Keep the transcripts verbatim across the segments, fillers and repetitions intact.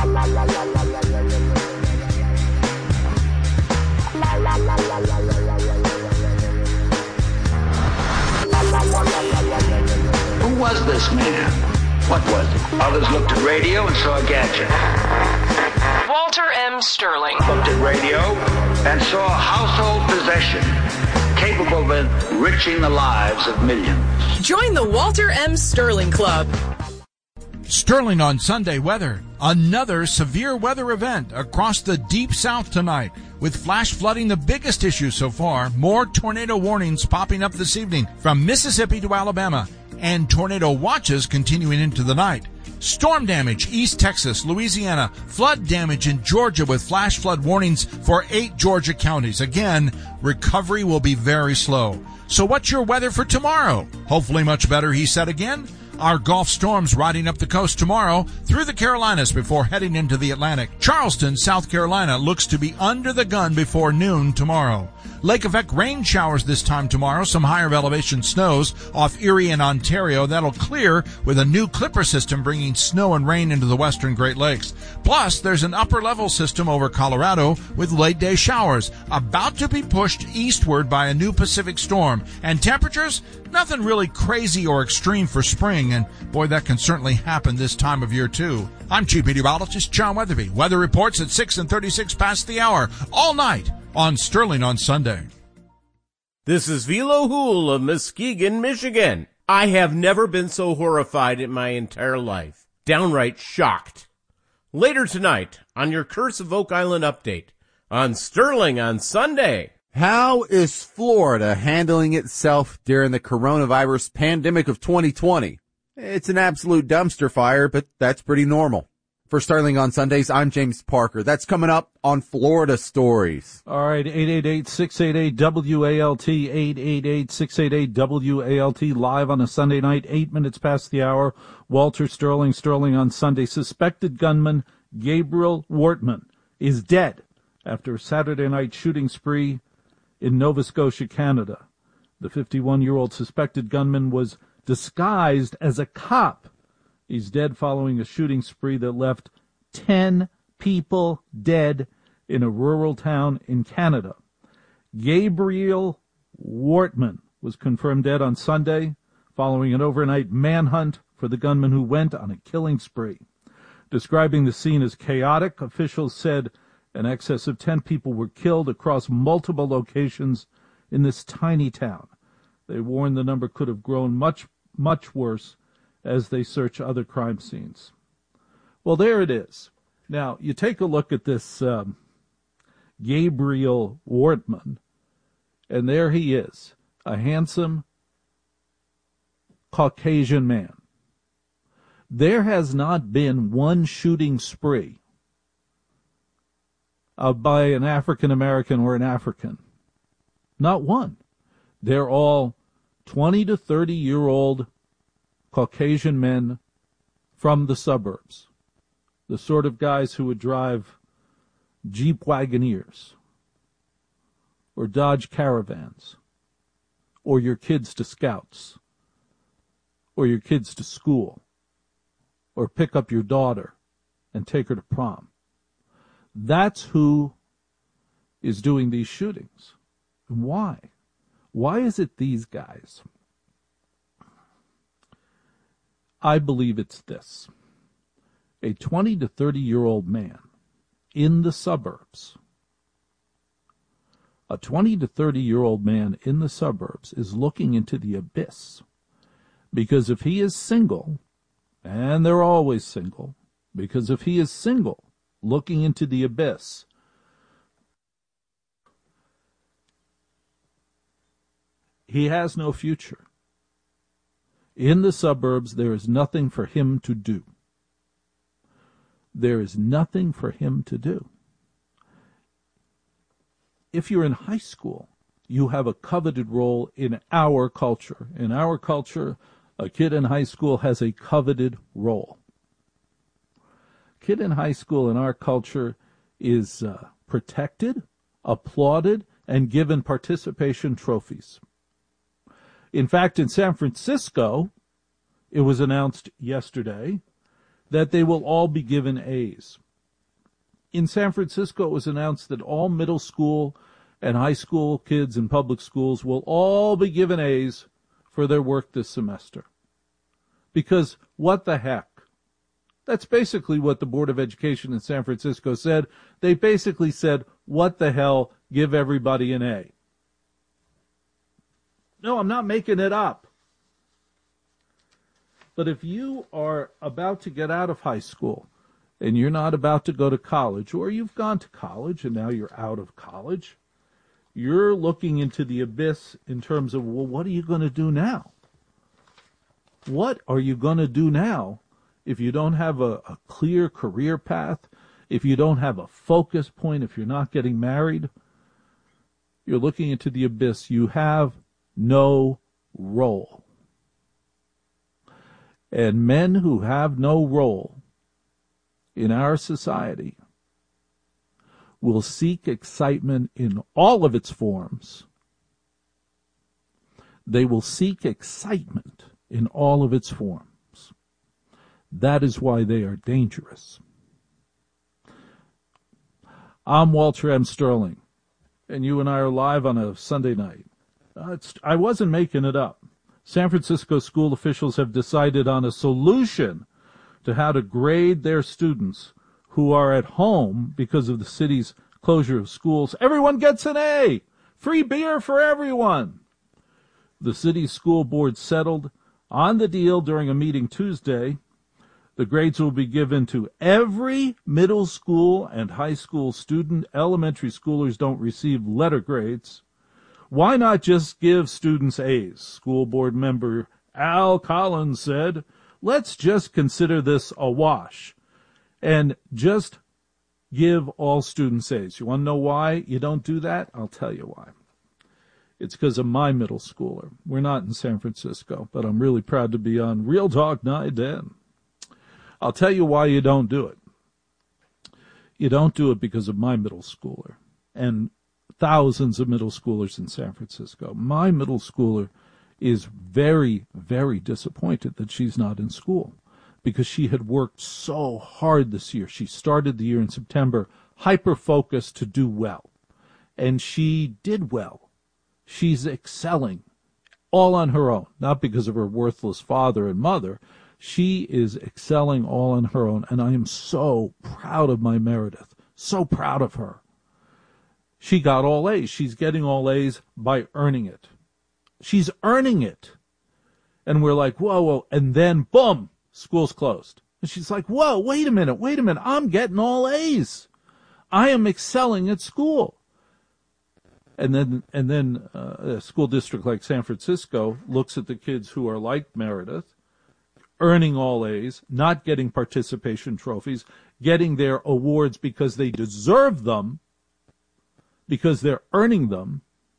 Who was this man? What was it? Others looked at radio and saw a gadget. Walter M. Sterling. Looked at radio and saw a household possession capable of enriching the lives of millions. Join the Walter M. Sterling Club. Sterling on Sunday weather. Another severe weather event across the deep south tonight, with flash flooding the biggest issue so far. More tornado warnings popping up this evening from Mississippi to Alabama, and tornado watches continuing into the night. Storm damage, East Texas, Louisiana. Flood damage in Georgia with flash flood warnings for eight Georgia counties. Again, recovery will be very slow. So what's your weather for tomorrow? Hopefully much better, he said again. Our Gulf storms riding up the coast tomorrow through the Carolinas before heading into the Atlantic. Charleston, South Carolina looks to be under the gun before noon tomorrow. Lake effect rain showers this time tomorrow. Some higher elevation snows off Erie and Ontario. That'll clear with a new clipper system bringing snow and rain into the western Great Lakes. Plus, there's an upper level system over Colorado with late day showers about to be pushed eastward by a new Pacific storm. And temperatures, nothing really crazy or extreme for spring. And boy, that can certainly happen this time of year too. I'm Chief Meteorologist John Weatherby. Weather reports at six and thirty-six past the hour all night on Sterling on Sunday. This is Velo Hool of Muskegon, Michigan. I have never been so horrified in my entire life. Downright shocked. Later tonight on your Curse of Oak Island update on Sterling on Sunday. How is Florida handling itself during the coronavirus pandemic of twenty twenty? It's an absolute dumpster fire, but that's pretty normal. For Sterling on Sundays, I'm James Parker. That's coming up on Florida Stories. All right, eight eight eight, six eight eight, W A L T, eight eight eight, six eight eight, W A L T, live on a Sunday night, eight minutes past the hour. Walter Sterling, Sterling on Sunday. Suspected gunman Gabriel Wortman is dead after a Saturday night shooting spree in Nova Scotia, Canada. The fifty-one-year-old suspected gunman was disguised as a cop. He's dead following a shooting spree that left ten people dead in a rural town in Canada. Gabriel Wortman was confirmed dead on Sunday following an overnight manhunt for the gunman who went on a killing spree. Describing the scene as chaotic, officials said an excess of ten people were killed across multiple locations in this tiny town. They warned the number could have grown much, much worse as they search other crime scenes. Well, there it is. Now, you take a look at this um, Gabriel Wortman, and there he is, a handsome Caucasian man. There has not been one shooting spree uh, by an African-American or an African. Not one. They're all twenty to thirty-year-old Caucasian men from the suburbs, the sort of guys who would drive Jeep Wagoneers or Dodge Caravans or your kids to Scouts or your kids to school or pick up your daughter and take her to prom. That's who is doing these shootings. And why? Why is it these guys? I believe it's this. A twenty to thirty-year-old man in the suburbs, a twenty to thirty-year-old man in the suburbs is looking into the abyss. Because if he is single, and they're always single, because if he is single, looking into the abyss, he has no future. In the suburbs, there is nothing for him to do. There is nothing for him to do. If you're in high school, you have a coveted role in our culture. In our culture, a kid in high school has a coveted role. A kid in high school in our culture is uh, protected, applauded, and given participation trophies. In fact, in San Francisco, it was announced yesterday that they will all be given A's. in San Francisco, it was announced that all middle school and high school kids in public schools will all be given A's for their work this semester. Because what the heck? That's basically what the Board of Education in San Francisco said. They basically said, what the hell, give everybody an A. No, I'm not making it up. But if you are about to get out of high school and you're not about to go to college, or you've gone to college and now you're out of college, you're looking into the abyss in terms of, well, what are you going to do now? What are you going to do now if you don't have a, a clear career path, if you don't have a focus point, if you're not getting married? You're looking into the abyss. You have no role. And men who have no role in our society will seek excitement in all of its forms. They will seek excitement in all of its forms. That is why they are dangerous. I'm Walter M. Sterling, and you and I are live on a Sunday night. Uh, it's, I wasn't making it up. San Francisco school officials have decided on a solution to how to grade their students who are at home because of the city's closure of schools. Everyone gets an A! Free beer for everyone! The city school board settled on the deal during a meeting Tuesday. The grades will be given to every middle school and high school student. Elementary schoolers don't receive letter grades. Why not just give students A's? School board member Al Collins said, let's just consider this a wash and just give all students A's. You want to know why you don't do that? I'll tell you why. It's because of my middle schooler. We're not in San Francisco, but I'm really proud to be on Real Talk nine ten. I'll tell you why you don't do it. You don't do it because of my middle schooler and thousands of middle schoolers in San Francisco. My middle schooler is very, very disappointed that she's not in school because she had worked so hard this year. She started the year in September hyper-focused to do well, and she did well. She's excelling all on her own, not because of her worthless father and mother. She is excelling all on her own, and I am so proud of my Meredith, so proud of her. She got all A's. She's getting all A's by earning it. She's earning it. And we're like, whoa, whoa. And then, boom, school's closed. And she's like, whoa, wait a minute, wait a minute. I'm getting all A's. I am excelling at school. And then, and then uh, a school district like San Francisco looks at the kids who are like Meredith, earning all A's, not getting participation trophies, getting their awards because they deserve them, because they're earning them,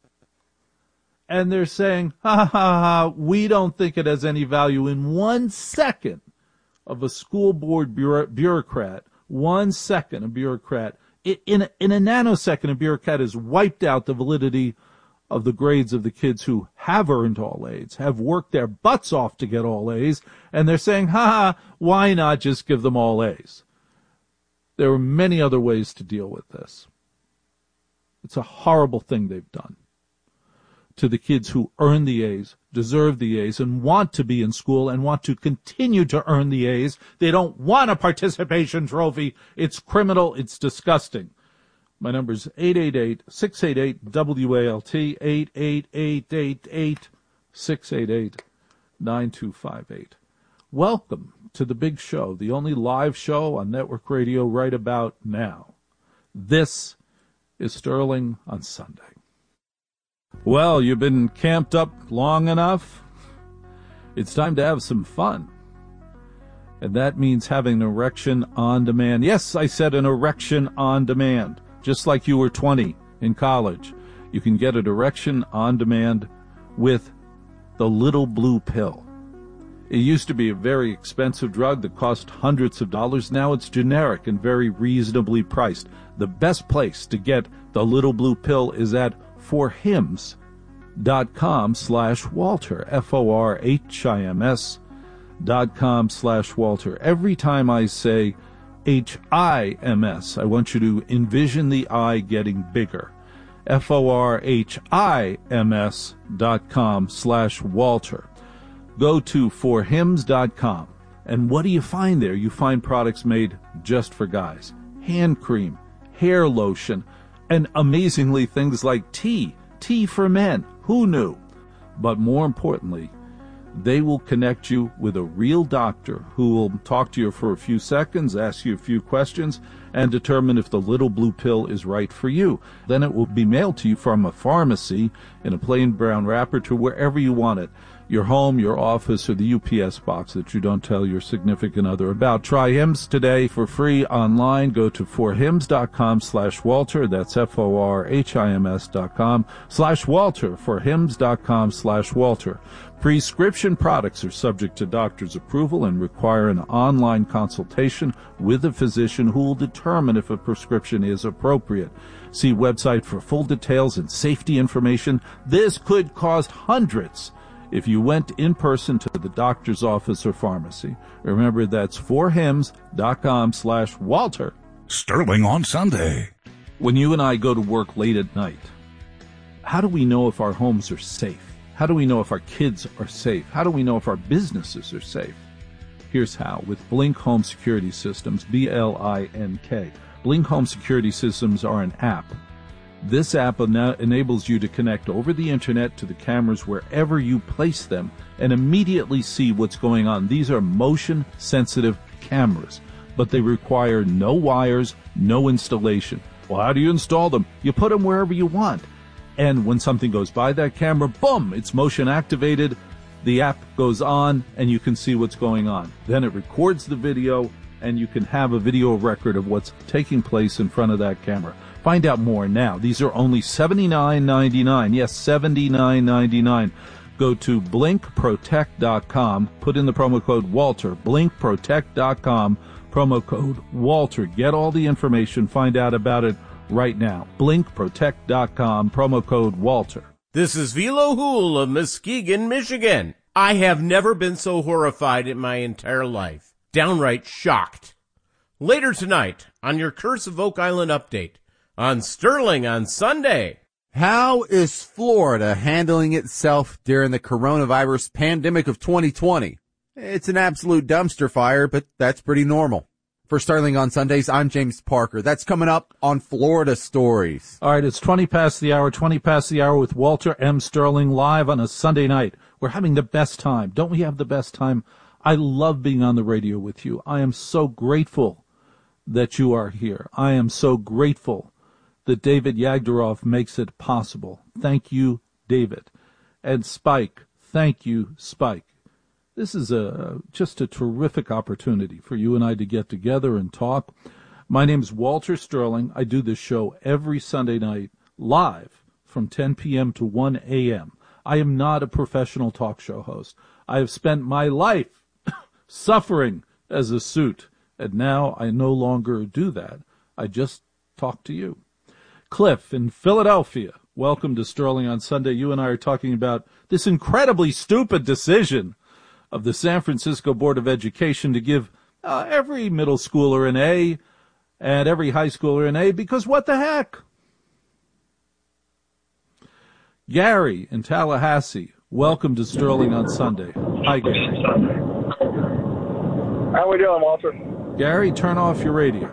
and they're saying, ha, ha, ha, we don't think it has any value. In one second of a school board bureau- bureaucrat, one second a bureaucrat, in a, in a nanosecond a bureaucrat has wiped out the validity of the grades of the kids who have earned all A's, have worked their butts off to get all A's, and they're saying, ha, ha, why not just give them all A's? There are many other ways to deal with this. It's a horrible thing they've done to the kids who earn the A's, deserve the A's, and want to be in school and want to continue to earn the A's. They don't want a participation trophy. It's criminal. It's disgusting. My number is eight eight eight, six eight eight, W A L T, eight eight eight, eight eight, six eight eight, nine two five eight. Welcome to the big show, the only live show on network radio right about now. This is Sterling on Sunday. Well, you've been camped up long enough. It's time to have some fun. And that means having an erection on demand. Yes, I said an erection on demand. Just like you were twenty in college. You can get an erection on demand with the Little Blue Pill. It used to be a very expensive drug that cost hundreds of dollars. Now it's generic and very reasonably priced. The best place to get the Little Blue Pill is at forhims dot com slash Walter, F O R H I M S dot com slash Walter. Every time I say H I M S. I want you to envision the I getting bigger. F O R H I M S dot com slash Walter. Go to for hims dot com. And what do you find there? You find products made just for guys. Hand cream, hair lotion, and amazingly things like tea. Tea for men. Who knew? But more importantly, they will connect you with a real doctor who will talk to you for a few seconds, ask you a few questions, and determine if the little blue pill is right for you. Then it will be mailed to you from a pharmacy in a plain brown wrapper to wherever you want it. Your home, your office, or the U P S box that you don't tell your significant other about. Try Hims today for free online. Go to for hims dot com slash Walter. That's F O R H I M S dot com slash Walter. for hims dot com slash Walter. Prescription products are subject to doctor's approval and require an online consultation with a physician who will determine if a prescription is appropriate. See website for full details and safety information. This could cost hundreds if you went in person to the doctor's office or pharmacy. Remember, that's for hims dot com slash Walter. Sterling on Sunday. When you and I go to work late at night, how do we know if our homes are safe? How do we know if our kids are safe? How do we know if our businesses are safe? Here's how. With Blink Home Security Systems, B L I N K. Blink Home Security Systems are an app. This app ena- enables you to connect over the internet to the cameras wherever you place them and immediately see what's going on. These are motion-sensitive cameras, but they require no wires, no installation. Well, how do you install them? You put them wherever you want. And when something goes by that camera, boom, it's motion activated. The app goes on, and you can see what's going on. Then it records the video, and you can have a video record of what's taking place in front of that camera. Find out more now. These are only seventy-nine ninety-nine. Yes, seventy-nine ninety-nine. Go to blink protect dot com. Put in the promo code Walter. blink protect dot com. Promo code Walter. Get all the information. Find out about it right now. blink protect dot com. Promo code Walter. This is Velo Hool of Muskegon, Michigan. I have never been so horrified in my entire life. Downright shocked. Later tonight on your Curse of Oak Island update on Sterling on Sunday. How is Florida handling itself during the coronavirus pandemic of twenty twenty? It's an absolute dumpster fire, but that's pretty normal. For Sterling on Sundays, I'm James Parker. That's coming up on Florida Stories. All right, it's twenty past the hour, twenty past the hour with Walter M. Sterling live on a Sunday night. We're having the best time. Don't we have the best time? I love being on the radio with you. I am so grateful that you are here. I am so grateful that David Yagdaroff makes it possible. Thank you, David. And Spike, thank you, Spike. This is a just a terrific opportunity for you and I to get together and talk. My name is Walter Sterling. I do this show every Sunday night live from ten p.m. to one a.m. I am not a professional talk show host. I have spent my life suffering as a suit, and now I no longer do that. I just talk to you. Cliff in Philadelphia, welcome to Sterling on Sunday. You and I are talking about this incredibly stupid decision of the San Francisco Board of Education to give uh, every middle schooler an A and every high schooler an A, because what the heck? Gary in Tallahassee, welcome to Sterling on Sunday. Hi, Gary. How we doing, Walter? Gary, turn off your radio.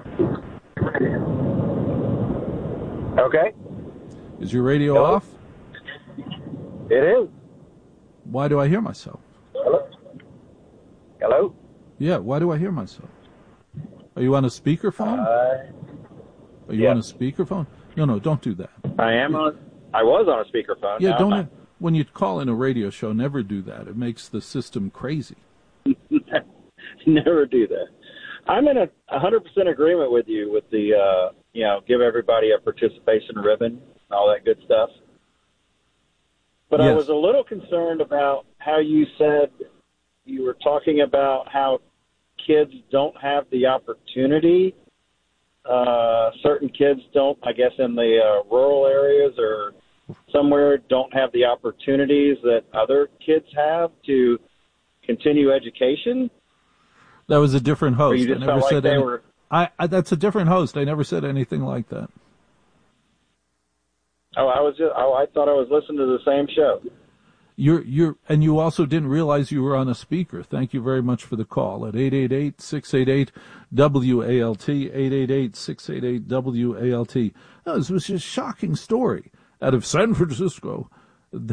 Okay. Is your radio Hello? off? It is. Why do I hear myself? Hello? Hello? Yeah, why do I hear myself? Are you on a speakerphone? Uh, Are you yeah. on a speakerphone? No, no, don't do that. I am on. I was on a speakerphone. Yeah, Now don't. I'm When you call in a radio show, never do that. It makes the system crazy. not. Never do that. I'm in a one hundred percent agreement with you with the, uh, you know, give everybody a participation ribbon and all that good stuff. But I Yes. was a little concerned about how you said you were talking about how kids don't have the opportunity. Uh, certain kids don't, I guess, in the uh, rural areas or somewhere don't have the opportunities that other kids have to continue education. That was a different Or host. you I just never felt like said they any, were. I, I that's a different host. I never said anything like that. Oh, I was just, oh, I thought I was listening to the same show. You're, you're, and you also didn't realize you were on a speaker. Thank you very much for the call at eight eight eight, six eight eight, W A L T, eight eight eight, six eight eight, W A L T. No, this was just a shocking story out of San Francisco that,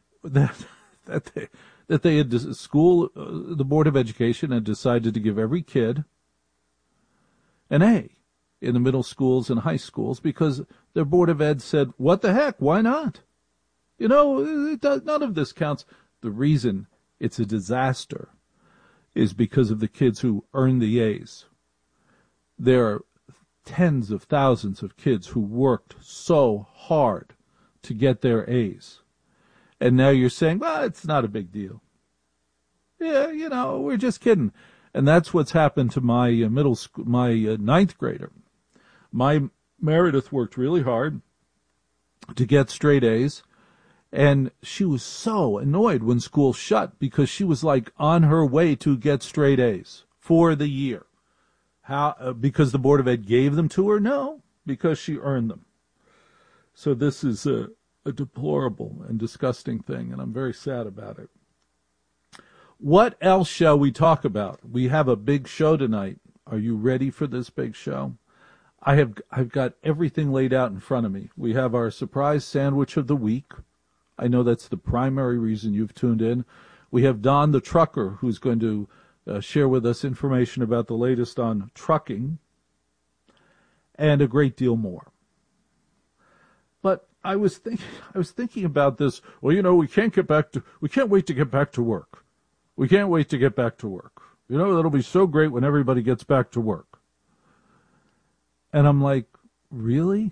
that they, that they had, school, uh, the Board of Education had decided to give every kid an A in the middle schools and high schools because their Board of Ed said, what the heck, why not? You know, it does, none of this counts. The reason it's a disaster is because of the kids who earn the A's. There are tens of thousands of kids who worked so hard to get their A's. And now you're saying, well, it's not a big deal. Yeah, you know, we're just kidding. And that's what's happened to my uh, middle school, my uh, ninth grader. My Meredith worked really hard to get straight A's. And she was so annoyed when school shut because she was like on her way to get straight A's for the year. How? Uh, because the Board of Ed gave them to her? No, because she earned them. So this is a, a deplorable and disgusting thing, and I'm very sad about it. What else shall we talk about? We have a big show tonight. Are you ready for this big show? I have I've got everything laid out in front of me. We have our surprise sandwich of the week. I know that's the primary reason you've tuned in. We have Don the trucker who's going to uh, share with us information about the latest on trucking and a great deal more. But I was thinking I was thinking about this. Well, you know, we can't get back to we can't wait to get back to work. We can't wait to get back to work. You know, that'll be so great when everybody gets back to work. And I'm like, really?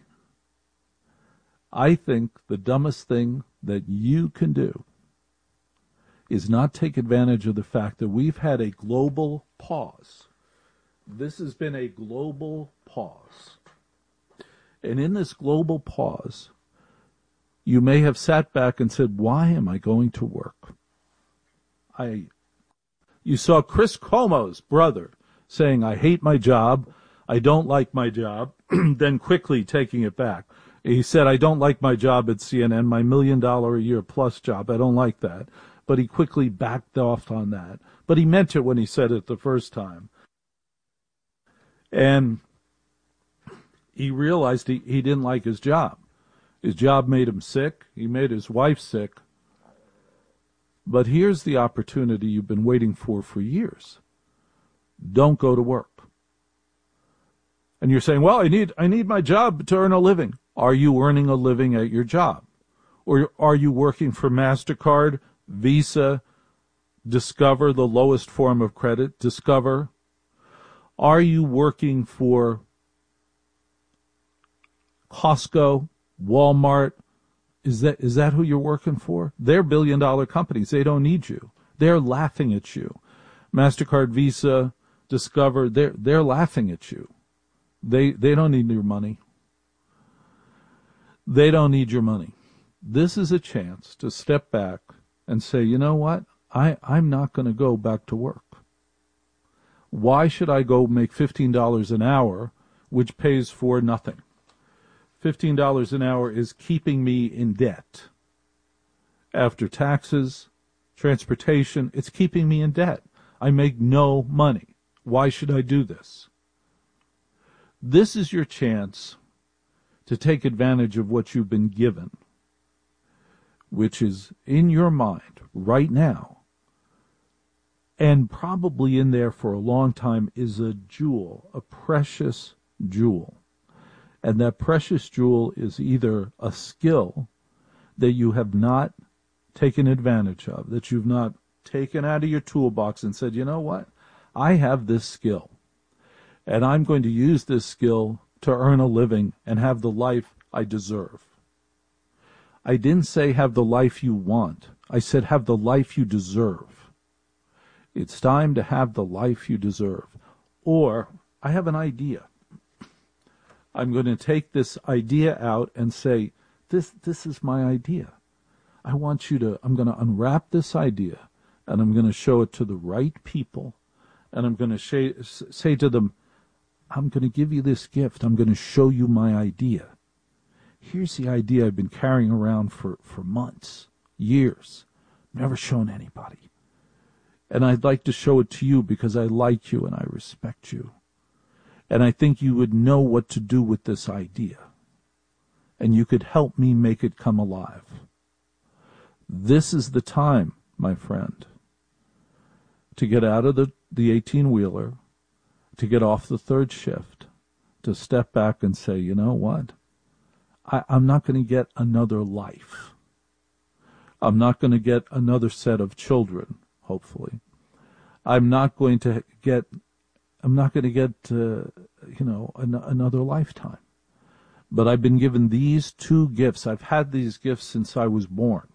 I think the dumbest thing that you can do is not take advantage of the fact that we've had a global pause. This has been a global pause. And in this global pause, you may have sat back and said, why am I going to work? I, you saw Chris Cuomo's brother saying, I hate my job, I don't like my job, then quickly taking it back. He said, I don't like my job at C N N, my million dollar a year plus job. I don't like that. But he quickly backed off on that. But he meant it when he said it the first time. And he realized he, he didn't like his job. His job made him sick. He made his wife sick. But here's the opportunity you've been waiting for for years. Don't go to work. And you're saying, well, I need I need my job to earn a living. Are you earning a living at your job? Or are you working for MasterCard, Visa, Discover, the lowest form of credit, Discover? Are you working for Costco, Walmart? Is that is that who you're working for? They're billion-dollar companies. They don't need you. They're laughing at you. MasterCard, Visa, Discover, they're, they're laughing at you. They they don't need your money. They don't need your money. This is a chance to step back and say, you know what? I, I'm not going to go back to work. Why should I go make fifteen dollars an hour, which pays for nothing? fifteen dollars an hour is keeping me in debt. After taxes, transportation, it's keeping me in debt. I make no money. Why should I do this? This is your chance to take advantage of what you've been given, which is in your mind right now, and probably in there for a long time, is a jewel, a precious jewel. And that precious jewel is either a skill that you have not taken advantage of, that you've not taken out of your toolbox and said, you know what, I have this skill, and I'm going to use this skill to earn a living and have the life I deserve. I didn't say have the life you want. I said have the life you deserve. It's time to have the life you deserve. Or I have an idea. I'm going to take this idea out and say, this this is my idea. I want you to, I'm going to unwrap this idea, and I'm going to show it to the right people, and I'm going to say, say to them, I'm going to give you this gift. I'm going to show you my idea. Here's the idea I've been carrying around for, for months, years, never shown anybody. And I'd like to show it to you because I like you and I respect you. And I think you would know what to do with this idea. And you could help me make it come alive. This is the time, my friend, to get out of the, the eighteen-wheeler, to get off the third shift, to step back and say, you know what? I, I'm not going to get another life. I'm not going to get another set of children, hopefully. I'm not going to get, I'm not going to get, uh, you know, an, another lifetime. But I've been given these two gifts. I've had these gifts since I was born.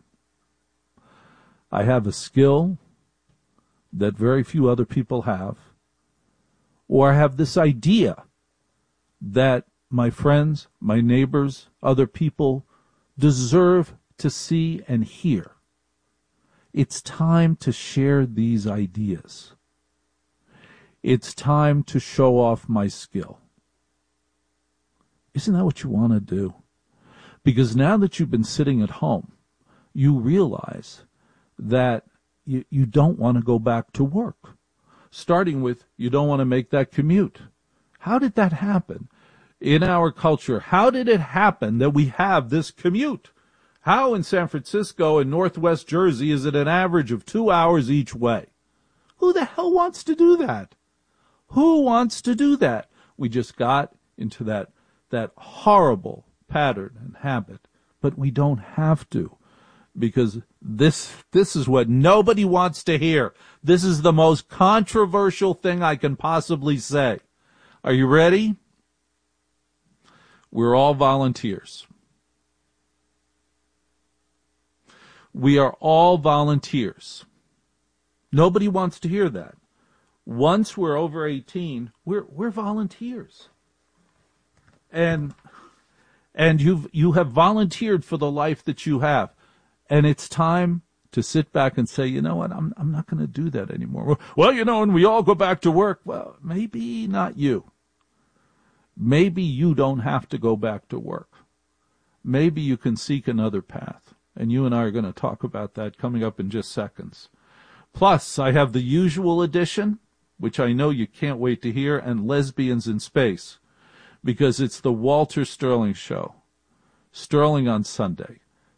I have a skill that very few other people have, or I have this idea that my friends, my neighbors, other people deserve to see and hear. It's time to share these ideas. It's time to show off my skill. Isn't that what you want to do? Because now that you've been sitting at home, you realize that you, you don't want to go back to work. Starting with, you don't want to make that commute. How did that happen in our culture? How did it happen that we have this commute? How in San Francisco and Northwest Jersey is it an average of two hours each way? Who the hell wants to do that? Who wants to do that? We just got into that, that horrible pattern and habit, but we don't have to. Because this this is what nobody wants to hear. This is the most controversial thing I can possibly say. Are you ready? We're all volunteers. We are all volunteers. Nobody wants to hear that. Once we're over eighteen, we're we're volunteers. And and you've you have volunteered for the life that you have. And it's time to sit back and say, you know what, I'm I'm not going to do that anymore. Well, you know, when we all go back to work, well, maybe not you. Maybe you don't have to go back to work. Maybe you can seek another path. And you and I are going to talk about that coming up in just seconds. Plus, I have the usual edition, which I know you can't wait to hear, and Lesbians in Space, because it's the Walter Sterling Show. Sterling on Sunday.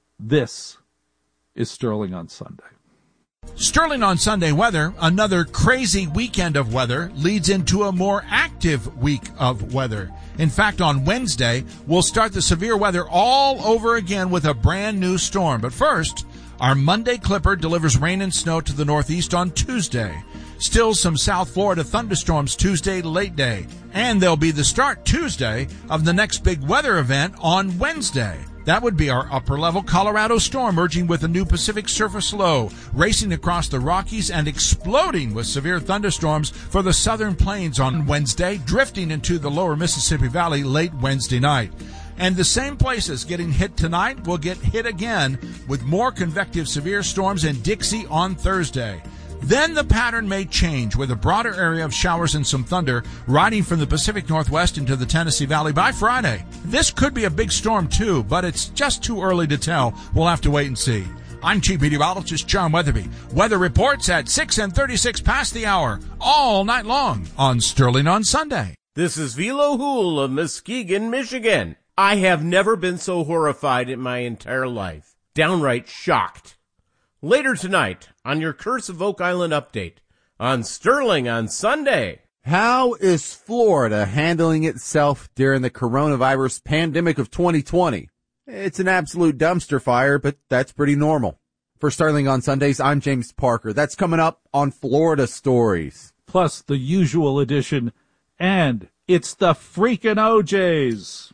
This is Sterling on Sunday. Sterling on Sunday weather. Another crazy weekend of weather leads into a more active week of weather. In fact, on Wednesday, we'll start the severe weather all over again with a brand new storm. But first, our Monday Clipper delivers rain and snow to the northeast on Tuesday. Still some South Florida thunderstorms Tuesday late day. And there'll be the start Tuesday of the next big weather event on Wednesday. That would be our upper-level Colorado storm merging with a new Pacific surface low, racing across the Rockies and exploding with severe thunderstorms for the southern plains on Wednesday, drifting into the lower Mississippi Valley late Wednesday night. And the same places getting hit tonight will get hit again with more convective severe storms in Dixie on Thursday. Then the pattern may change with a broader area of showers and some thunder riding from the Pacific Northwest into the Tennessee Valley by Friday. This could be a big storm too, but it's just too early to tell. We'll have to wait and see. I'm Chief Meteorologist John Weatherby. Weather reports at six and thirty-six past the hour, all night long on Sterling on Sunday. This is Velo Hool of Muskegon, Michigan. I have never been so horrified in my entire life. Downright shocked. Later tonight on your Curse of Oak Island update on Sterling on Sunday. How is Florida handling itself during the coronavirus pandemic of twenty twenty? It's an absolute dumpster fire, but that's pretty normal. For Sterling on Sundays, I'm James Parker. That's coming up on Florida Stories. Plus the usual edition, and it's the freaking O Js.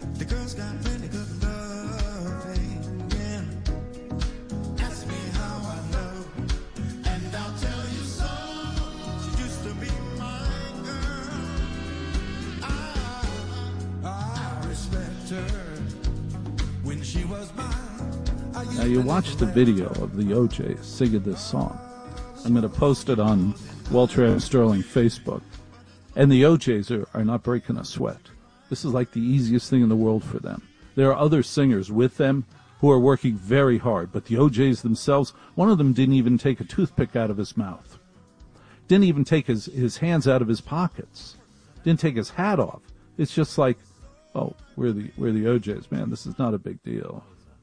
Ask me how I you watch the video of the O Js singing this song. I'm going to post it on Walter M. Sterling Facebook. And the O Js are, are not breaking a sweat. This is like the easiest thing in the world for them. There are other singers with them who are working very hard, but the O Js themselves, one of them didn't even take a toothpick out of his mouth. Didn't even take his, his hands out of his pockets. Didn't take his hat off. It's just like, oh, we're the we're the O Js, man. This is not a big deal.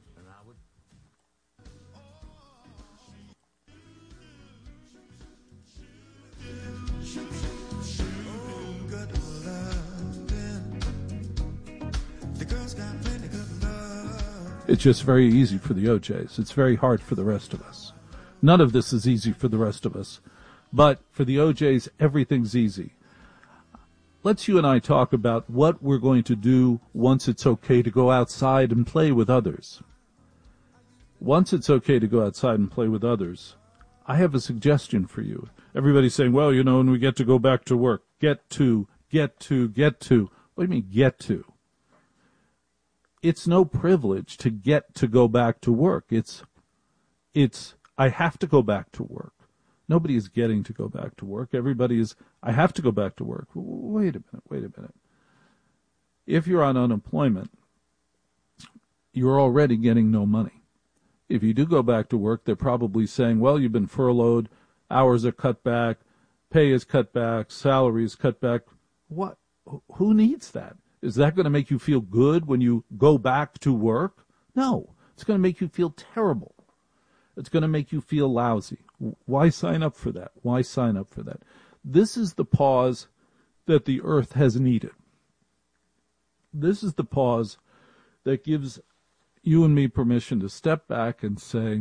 It's just very easy for the O Js. It's very hard for the rest of us. None of this is easy for the rest of us. But for the O Js, everything's easy. Let's you and I talk about what we're going to do once it's okay to go outside and play with others. Once it's okay to go outside and play with others, I have a suggestion for you. Everybody's saying, well, you know, when we get to go back to work, get to, get to, get to. What do you mean, get to? It's no privilege to get to go back to work. It's, it's, I have to go back to work. Nobody is getting to go back to work. Everybody is, I have to go back to work. Wait a minute, wait a minute. If you're on unemployment, you're already getting no money. If you do go back to work, they're probably saying, well, you've been furloughed, hours are cut back, pay is cut back, salary is cut back. What? Who needs that? Is that going to make you feel good when you go back to work? No. It's going to make you feel terrible. It's going to make you feel lousy. Why sign up for that? Why sign up for that? This is the pause that the earth has needed. This is the pause that gives you and me permission to step back and say,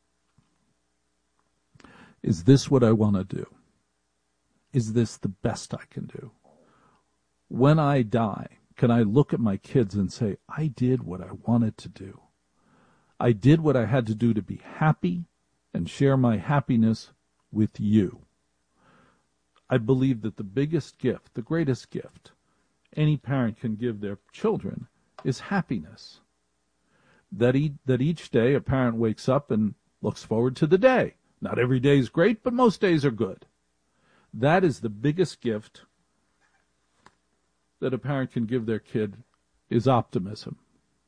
is this what I want to do? Is this the best I can do? When I die, can I look at my kids and say, I did what I wanted to do. I did what I had to do to be happy and share my happiness with you. I believe that the biggest gift, the greatest gift any parent can give their children is happiness. That, e- that each day a parent wakes up and looks forward to the day. Not every day is great, but most days are good. That is the biggest gift that a parent can give their kid, is optimism.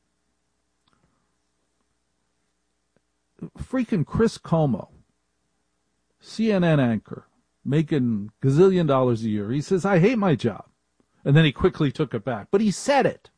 Freaking Chris Cuomo, C N N anchor, making gazillion dollars a year. He says, I hate my job. And then he quickly took it back. But he said it.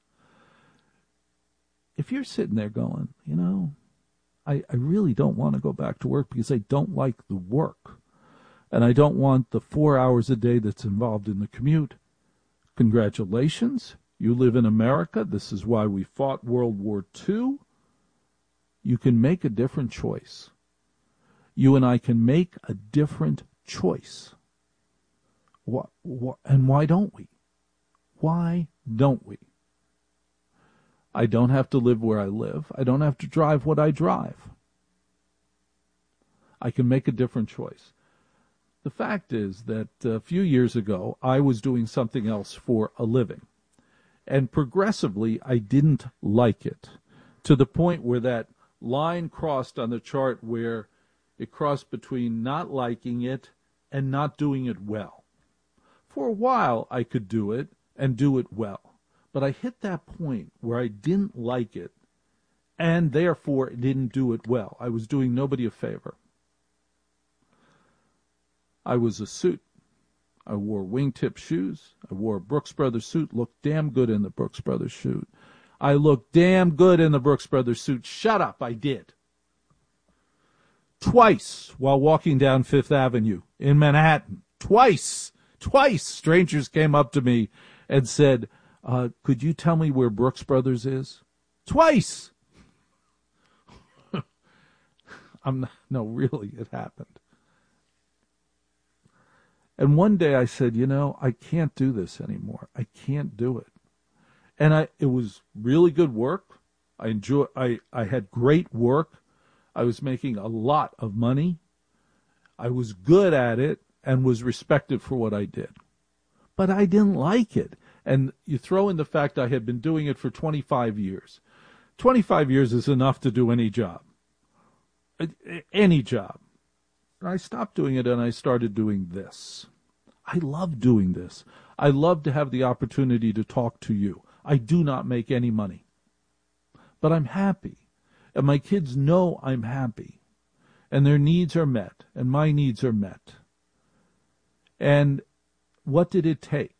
If you're sitting there going, you know, I, I really don't want to go back to work because I don't like the work. And I don't want the four hours a day that's involved in the commute. Congratulations. You live in America. This is why we fought World War Two. You can make a different choice. You and I can make a different choice. What, what, and why don't we? Why don't we? I don't have to live where I live. I don't have to drive what I drive. I can make a different choice. The fact is that a few years ago, I was doing something else for a living. And progressively, I didn't like it, to the point where that line crossed on the chart where it crossed between not liking it and not doing it well. For a while, I could do it and do it well. But I hit that point where I didn't like it and therefore didn't do it well. I was doing nobody a favor. I was a suit. I wore wingtip shoes. I wore a Brooks Brothers suit. Looked damn good in the Brooks Brothers suit. I looked damn good in the Brooks Brothers suit. Shut up, I did. Twice while walking down Fifth Avenue in Manhattan. Twice. Twice strangers came up to me and said, uh, could you tell me where Brooks Brothers is? Twice. I'm not, no, really, it happened. And one day I said, you know, I can't do this anymore. I can't do it. And I, it was really good work. I enjoy. I, I had great work. I was making a lot of money. I was good at it and was respected for what I did. But I didn't like it. And you throw in the fact I had been doing it for twenty-five years. twenty-five years is enough to do any job. any job. I stopped doing it and I started doing this. I love doing this. I love to have the opportunity to talk to you. I do not make any money, but I'm happy. And my kids know I'm happy. And their needs are met. And my needs are met. And what did it take?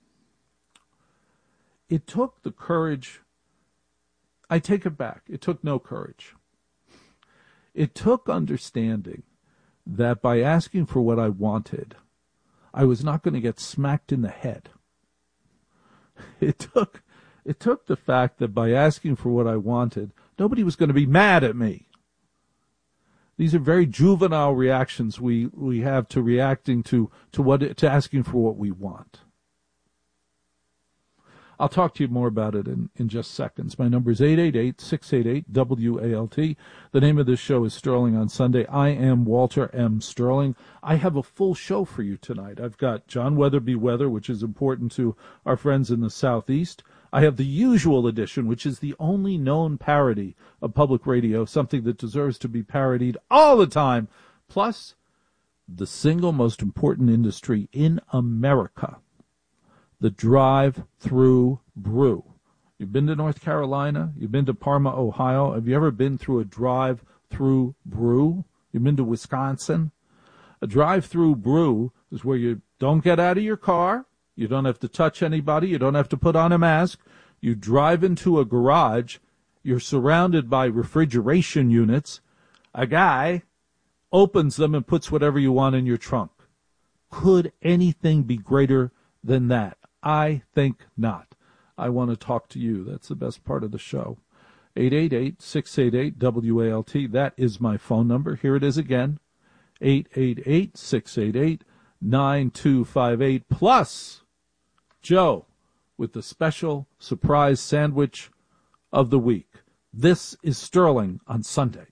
It took the courage. I take it back. It took no courage. It took understanding that by asking for what I wanted, I was not going to get smacked in the head. It took, it took the fact that by asking for what I wanted, nobody was going to be mad at me. These are very juvenile reactions we, we have to reacting to, to what, to asking for what we want. I'll talk to you more about it in, in just seconds. My number is eight eight eight, six eight eight, W A L T. The name of this show is Sterling on Sunday. I am Walter M. Sterling. I have a full show for you tonight. I've got John Weatherby weather, which is important to our friends in the Southeast. I have the usual edition, which is the only known parody of public radio, something that deserves to be parodied all the time. Plus, the single most important industry in America, the drive-through brew. You've been to North Carolina? You've been to Parma, Ohio? Have you ever been through a drive-through brew? You've been to Wisconsin? A drive-through brew is where you don't get out of your car. You don't have to touch anybody. You don't have to put on a mask. You drive into a garage. You're surrounded by refrigeration units. A guy opens them and puts whatever you want in your trunk. Could anything be greater than that? I think not. I want to talk to you. That's the best part of the show. eight eight eight, six eight eight, W A L T. That is my phone number. Here it is again. eight eight eight, six eight eight, nine two five eight. Plus, Joe with the special surprise sandwich of the week. This is Sterling on Sunday.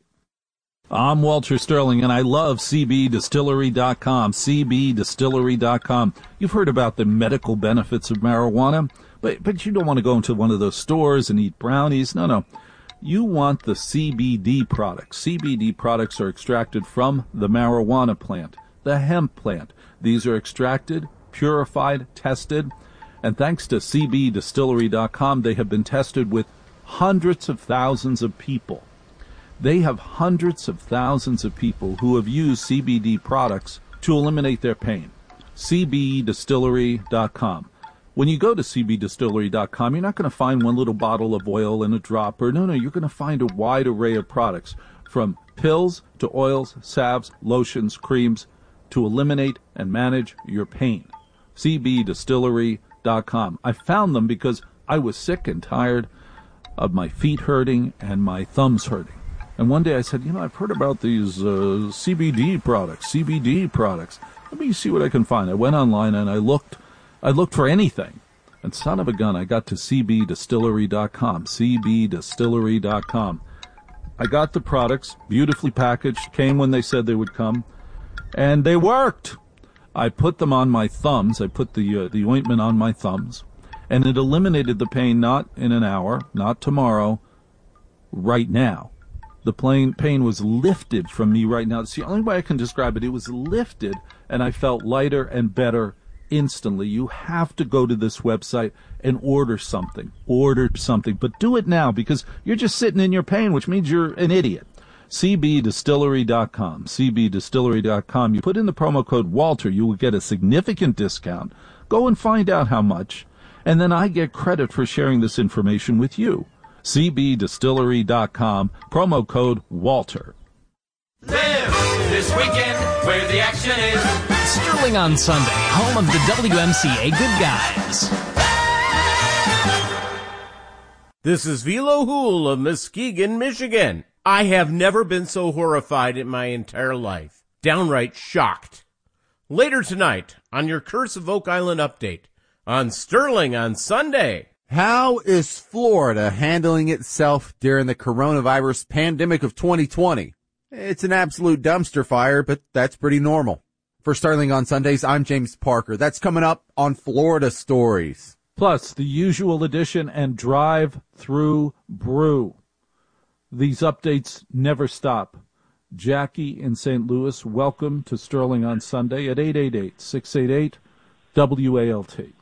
I'm Walter Sterling, and I love C B Distillery dot com, C B Distillery dot com. You've heard about the medical benefits of marijuana, but, but you don't want to go into one of those stores and eat brownies. No, no. You want the C B D products. C B D products are extracted from the marijuana plant, the hemp plant. These are extracted, purified, tested, and thanks to C B Distillery dot com, they have been tested with hundreds of thousands of people. They have hundreds of thousands of people who have used C B D products to eliminate their pain. C B Distillery dot com. When you go to C B Distillery dot com, you're not going to find one little bottle of oil and a dropper. No, no, you're going to find a wide array of products, from pills to oils, salves, lotions, creams, to eliminate and manage your pain. C B Distillery dot com. I found them because I was sick and tired of my feet hurting and my thumbs hurting. And one day I said, you know, I've heard about these uh, C B D products, C B D products. Let me see what I can find. I went online and I looked, I looked for anything. And son of a gun, I got to C B Distillery dot com, C B Distillery dot com. I got the products, beautifully packaged, came when they said they would come, and they worked. I put them on my thumbs. I put the uh, the ointment on my thumbs, and it eliminated the pain not in an hour, not tomorrow, right now. The pain, pain was lifted from me right now. It's the only way I can describe it. It was lifted, and I felt lighter and better instantly. You have to go to this website and order something. Order something. But do it now, because you're just sitting in your pain, which means you're an idiot. C B Distillery dot com. C B Distillery dot com. You put in the promo code Walter, you will get a significant discount. Go and find out how much, and then I get credit for sharing this information with you. C B Distillery dot com, promo code Walter. Live this weekend where the action is. Sterling on Sunday, home of the W M C A Good Guys. This is Velo Hool of Muskegon, Michigan. I have never been so horrified in my entire life. Downright shocked. Later tonight on your Curse of Oak Island update on Sterling on Sunday. How is Florida handling itself during the coronavirus pandemic of twenty twenty? It's an absolute dumpster fire, but that's pretty normal. For Sterling on Sundays, I'm James Parker. That's coming up on Florida Stories. Plus, the usual edition and drive-through brew. These updates never stop. Jackie in Saint Louis, welcome to Sterling on Sunday at eight eight eight, six eight eight, W A L T.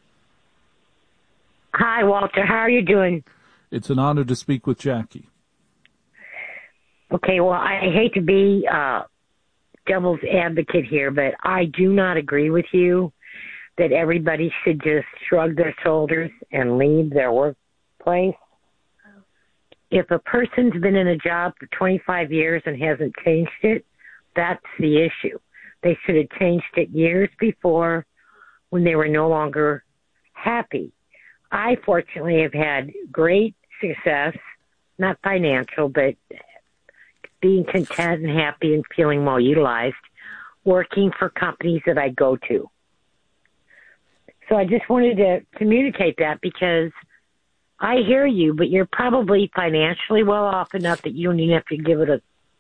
Hi, Walter. How are you doing? It's an honor to speak with Jackie. Okay, well, I hate to be uh, devil's advocate here, but I do not agree with you that everybody should just shrug their shoulders and leave their workplace. If a person's been in a job for twenty-five years and hasn't changed it, that's the issue. They should have changed it years before when they were no longer happy. I, fortunately, have had great success, not financial, but being content and happy and feeling well utilized, working for companies that I go to. So I just wanted to communicate that because I hear you, but you're probably financially well off enough that you don't even have to give it a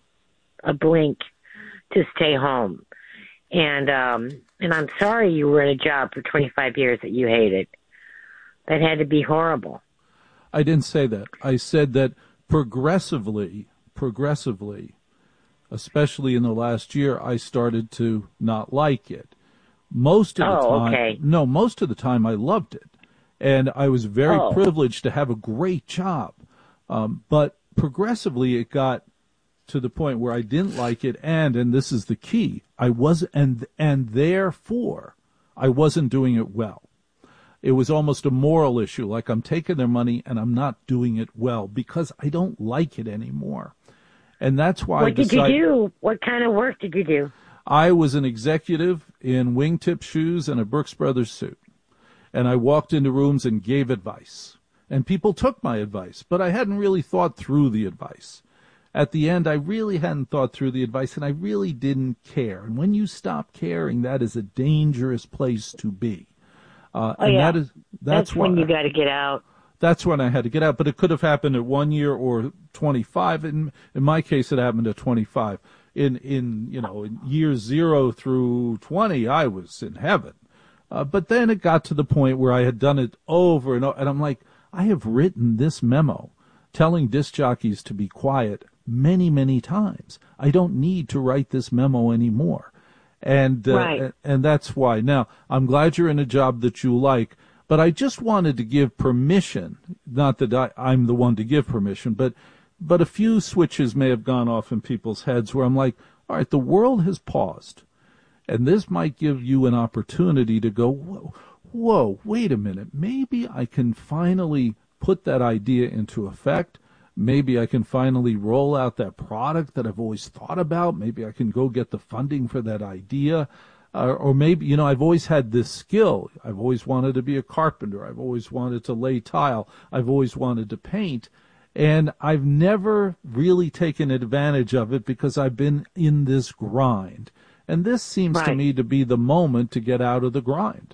a blink to stay home. And um, and I'm sorry you were in a job for twenty-five years that you hated. That had to be horrible. I didn't say that. I said that progressively, progressively, especially in the last year, I started to not like it. Most of the Oh, time, okay. no, most of the time I loved it. And I was very Oh. privileged to have a great job. Um, but progressively it got to the point where I didn't like it. And, and this is the key, I was, and, and therefore I wasn't doing it well. It was almost a moral issue, like I'm taking their money and I'm not doing it well because I don't like it anymore. And that's why What I did decided, you do? What kind of work did you do? I was an executive in wingtip shoes and a Brooks Brothers suit. And I walked into rooms and gave advice. And people took my advice, but I hadn't really thought through the advice. At the end, I really hadn't thought through the advice, and I really didn't care. And when you stop caring, that is a dangerous place to be. Uh, Oh, and yeah. that is that's, That's when why- you got to get out. That's when I had to get out. But it could have happened at one year or twenty-five. In in my case, it happened at twenty-five. In in you know in years zero through twenty, I was in heaven. Uh, but then it got to the point where I had done it over and over, and I'm like, I have written this memo telling disc jockeys to be quiet many, many times. I don't need to write this memo anymore. And, uh, Right. and that's why. Now, I'm glad you're in a job that you like, but I just wanted to give permission, not that I, I'm the one to give permission, but, but a few switches may have gone off in people's heads where I'm like, all right, the world has paused. And this might give you an opportunity to go, whoa, whoa, wait a minute. Maybe I can finally put that idea into effect. Maybe I can finally roll out that product that I've always thought about. Maybe I can go get the funding for that idea. Uh, or maybe, you know, I've always had this skill. I've always wanted to be a carpenter. I've always wanted to lay tile. I've always wanted to paint. And I've never really taken advantage of it because I've been in this grind. And this seems to Right. me to be the moment to get out of the grind.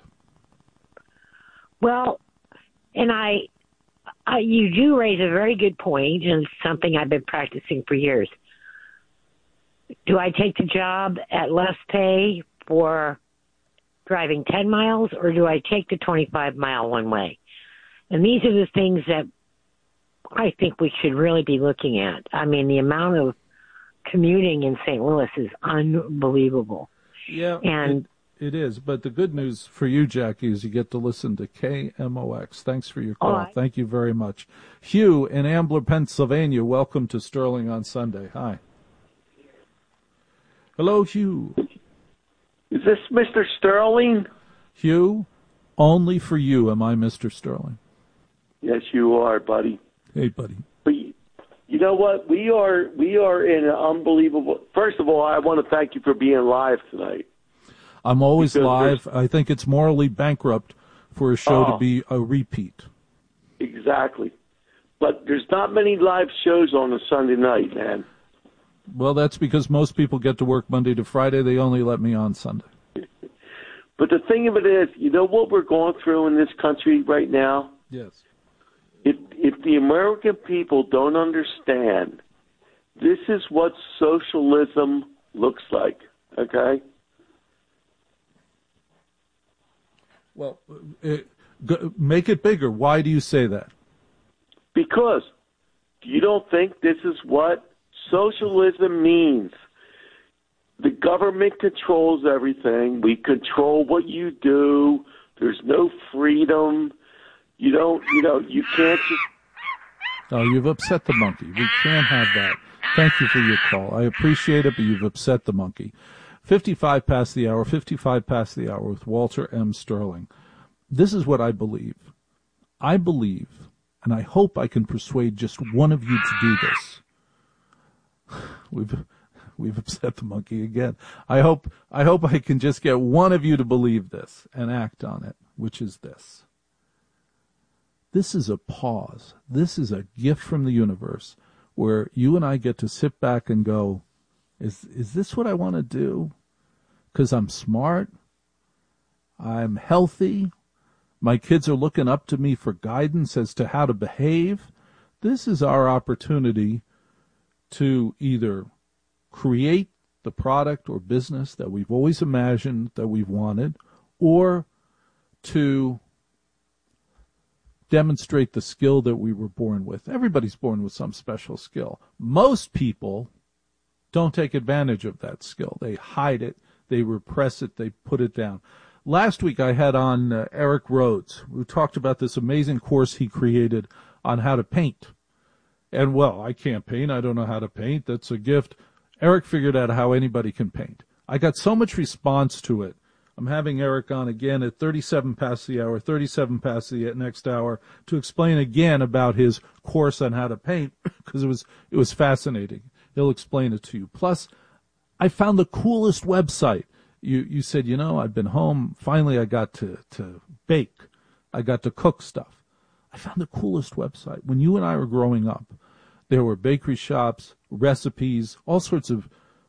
Well, and I, I, you do raise a very good point, and it's something I've been practicing for years. Do I take the job at less pay for driving ten miles, or do I take the twenty-five mile one way? And these are the things that I think we should really be looking at. I mean, the amount of commuting in Saint Louis is unbelievable. Yeah, And it, it is. But the good news for you, Jackie, is you get to listen to K M O X. Thanks for your call. All right. Thank you very much. Hugh in Ambler, Pennsylvania, welcome to Sterling on Sunday. Hi. Hello, Hugh. Is this Mister Sterling? Hugh, only for you am I Mister Sterling. Yes, you are, buddy. Hey, buddy. But you, you know what? We are we are in an unbelievable. First of all, I want to thank you for being live tonight. I'm always Because live. I think it's morally bankrupt for a show Oh. to be a repeat. Exactly. But there's not many live shows on a Sunday night, man. Well, that's because most people get to work Monday to Friday. They only let me on Sunday. But the thing of it is, you know what we're going through in this country right now? Yes. If if the American people don't understand, this is what socialism looks like, okay? Well, uh, go, make it bigger. Why do you say that? Because you don't think this is what Socialism means the government controls everything. We control what you do. There's no freedom. You don't, you know, you can't just... Oh, you've upset the monkey. We can't have that. Thank you for your call. I appreciate it, but you've upset the monkey. fifty-five past the hour, fifty-five past the hour with Walter M. Sterling. This is what I believe. I believe, and I hope I can persuade just one of you to do this. We've we've upset the monkey again. I hope I hope I can just get one of you to believe this and act on it, which is this. This is a pause. This is a gift from the universe where you and I get to sit back and go, is is this what I want to do? Because I'm smart. I'm healthy. My kids are looking up to me for guidance as to how to behave. This is our opportunity to either create the product or business that we've always imagined that we've wanted, or to demonstrate the skill that we were born with. Everybody's born with some special skill. Most people don't take advantage of that skill. They hide it, they repress it, they put it down. Last week I had on uh, Eric Rhodes, who talked about this amazing course he created on how to paint. And, well, I can't paint. I don't know how to paint. That's a gift. Eric figured out how anybody can paint. I got so much response to it. I'm having Eric on again at thirty-seven past the hour, thirty-seven past the next hour, to explain again about his course on how to paint, because it was it was fascinating. He'll explain it to you. Plus, I found the coolest website. You you said, you know, I've been home. Finally, I got to, to bake. I got to cook stuff. I found the coolest website. When you and I were growing up, there were bakery shops, recipes, all sorts of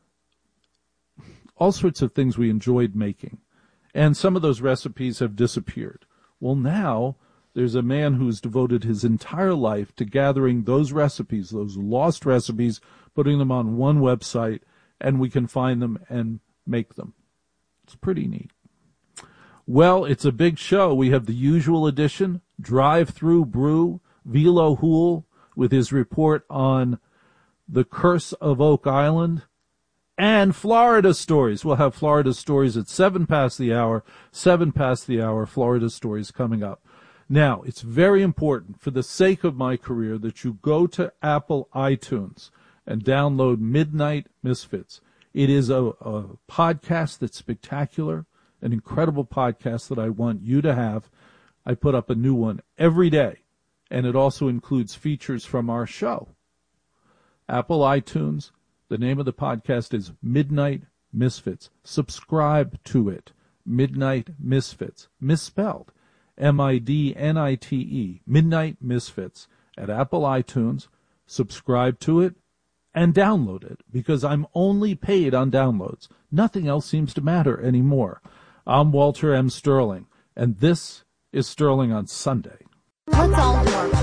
all sorts of things we enjoyed making. And some of those recipes have disappeared. Well, now there's a man who's devoted his entire life to gathering those recipes, those lost recipes, putting them on one website, and we can find them and make them. It's pretty neat. Well, it's a big show. We have the usual edition, Drive-Through Brew, Velo Hool, with his report on the curse of Oak Island, and Florida stories. We'll have Florida stories at seven past the hour, seven past the hour, Florida stories coming up. Now, it's very important, for the sake of my career, that you go to Apple iTunes and download Midnight Misfits. It is a, a podcast that's spectacular, an incredible podcast that I want you to have. I put up a new one every day, and it also includes features from our show. Apple iTunes, the name of the podcast is Midnight Misfits. Subscribe to it. Midnight Misfits, misspelled, M I D N I T E, Midnight Misfits, at Apple iTunes. Subscribe to it and download it, because I'm only paid on downloads. Nothing else seems to matter anymore. I'm Walter M. Sterling, and this is Sterling on Sunday. Let's all work.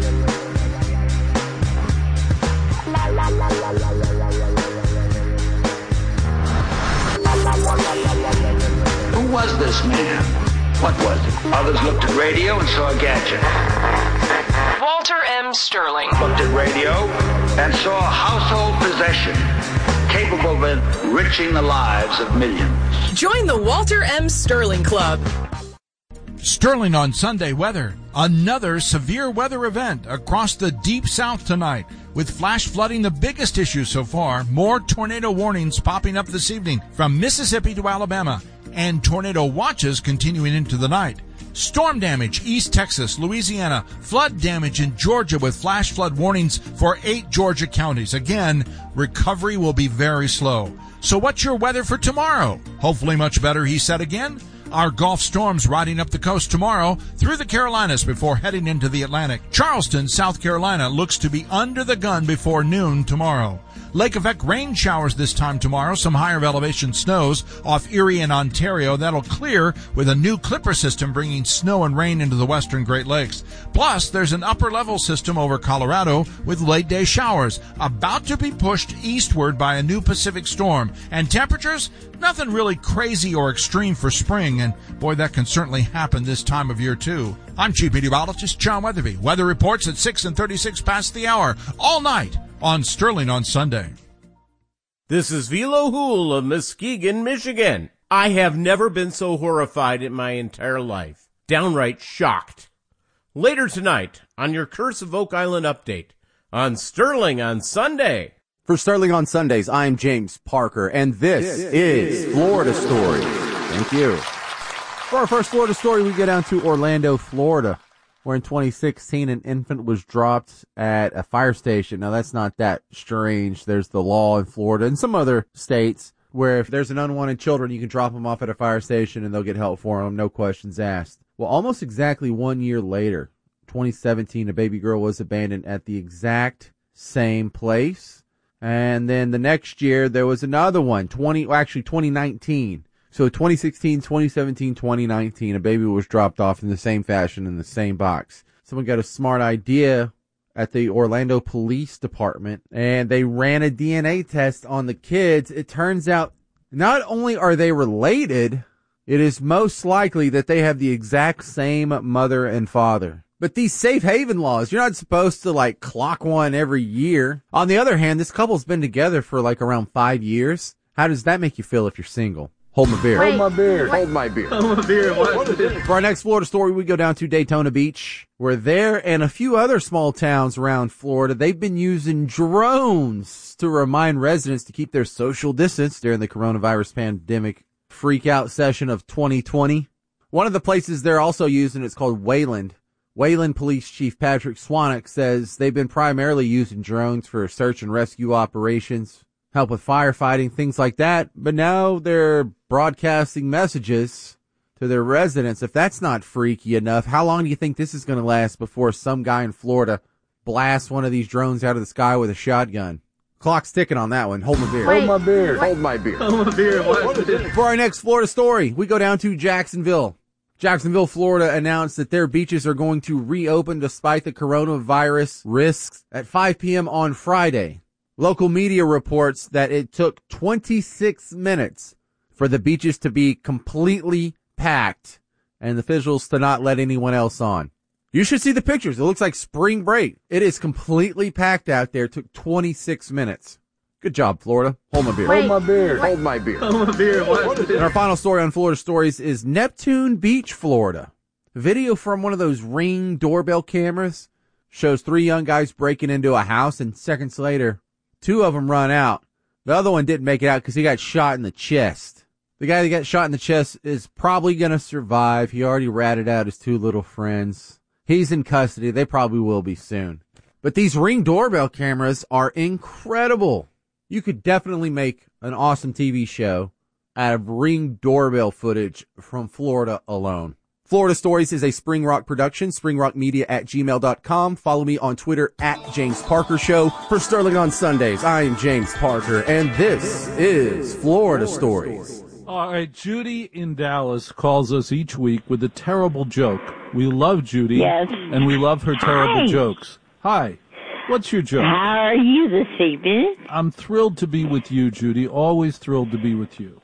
Who was this man? What was it? Others looked at radio and saw a gadget. Walter M. Sterling. Looked at radio and saw a household possession capable of enriching the lives of millions. Join the Walter M. Sterling Club. Sterling on Sunday weather. Another severe weather event across the deep south tonight, with flash flooding the biggest issue so far. More tornado warnings popping up this evening from Mississippi to Alabama, and tornado watches continuing into the night. Storm damage East Texas, Louisiana, flood damage in Georgia with flash flood warnings for eight Georgia counties. Again, recovery will be very slow. So what's your weather for tomorrow? Hopefully much better, he said again. Our Gulf storms riding up the coast tomorrow through the Carolinas before heading into the Atlantic. Charleston, South Carolina looks to be under the gun before noon tomorrow. Lake effect rain showers this time tomorrow. Some higher elevation snows off Erie and Ontario. That'll clear with a new Clipper system bringing snow and rain into the western Great Lakes. Plus, there's an upper level system over Colorado with late day showers about to be pushed eastward by a new Pacific storm. And temperatures, nothing really crazy or extreme for spring. And boy, that can certainly happen this time of year too. I'm Chief Meteorologist John Weatherby. Weather reports at six and thirty-six past the hour all night on Sterling on Sunday. This is Velo Hool of Muskegon, Michigan. I have never been so horrified in my entire life. Downright shocked. Later tonight on your Curse of Oak Island update on Sterling on Sunday. For Sterling on Sundays, I'm James Parker, and this yeah, yeah, is yeah, yeah. Florida Story. Thank you. For our first Florida story, we go down to Orlando, Florida, where in twenty sixteen an infant was dropped at a fire station. Now, that's not that strange. There's the law in Florida and some other states where if there's an unwanted children, you can drop them off at a fire station and they'll get help for them, no questions asked. Well, almost exactly one year later, twenty seventeen, a baby girl was abandoned at the exact same place. And then the next year, there was another one, twenty, well, actually twenty nineteen. So twenty sixteen, twenty seventeen, twenty nineteen, a baby was dropped off in the same fashion in the same box. Someone got a smart idea at the Orlando Police Department, and they ran a D N A test on the kids. It turns out not only are they related, it is most likely that they have the exact same mother and father. But these safe haven laws, you're not supposed to like clock one every year. On the other hand, this couple's been together for like around five years. How does that make you feel if you're single? Hold my beer. Wait, Hold my beer. Wait. Hold my beer. Hold my beer. What? For our next Florida story, we go down to Daytona Beach, where there and a few other small towns around Florida, they've been using drones to remind residents to keep their social distance during the coronavirus pandemic freak out session of twenty twenty. One of the places they're also using it's called Wayland. Wayland Police Chief Patrick Swanick says they've been primarily using drones for search and rescue operations, help with firefighting, things like that. But now they're broadcasting messages to their residents. If that's not freaky enough, how long do you think this is going to last before some guy in Florida blasts one of these drones out of the sky with a shotgun? Clock's ticking on that one. Hold my beer. Wait, Hold my beer. Wait. Hold my beer. Hold my beer. What? For our next Florida story, we go down to Jacksonville. Jacksonville, Florida announced that their beaches are going to reopen despite the coronavirus risks at five p.m. on Friday. Local media reports that it took twenty-six minutes for the beaches to be completely packed and the officials to not let anyone else on. You should see the pictures. It looks like spring break. It is completely packed out there. It took twenty-six minutes. Good job, Florida. Hold my beer. Wait, Hold my beer. Hold my beer. Hold my beer. What? And our final story on Florida Stories is Neptune Beach, Florida. Video from one of those Ring doorbell cameras shows three young guys breaking into a house, and seconds later, two of them run out. The other one didn't make it out because he got shot in the chest. The guy that got shot in the chest is probably going to survive. He already ratted out his two little friends. He's in custody. They probably will be soon. But these Ring doorbell cameras are incredible. You could definitely make an awesome T V show out of Ring doorbell footage from Florida alone. Florida Stories is a Spring Rock production, springrockmedia at gmail dot com. Follow me on Twitter at James Parker Show. For Sterling on Sundays, I'm James Parker, and this is Florida Stories. All right, Judy in Dallas calls us each week with a terrible joke. We love Judy, yes. and we love her terrible Hi. jokes. Hi. What's your joke? How are you this evening? I'm thrilled to be with you, Judy. Always thrilled to be with you.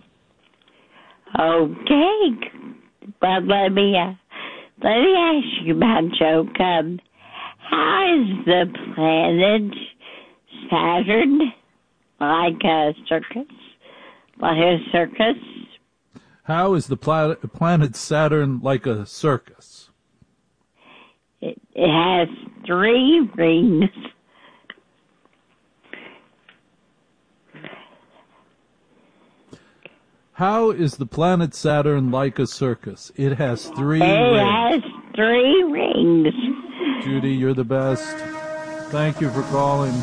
Okay. Well, let me, uh, let me ask you about a joke. Um, how is the planet Saturn like a circus? Like a circus? How is the planet, planet Saturn like a circus? It, it has three rings. How is the planet Saturn like a circus? It has three it rings. It has three rings. Judy, you're the best. Thank you for calling.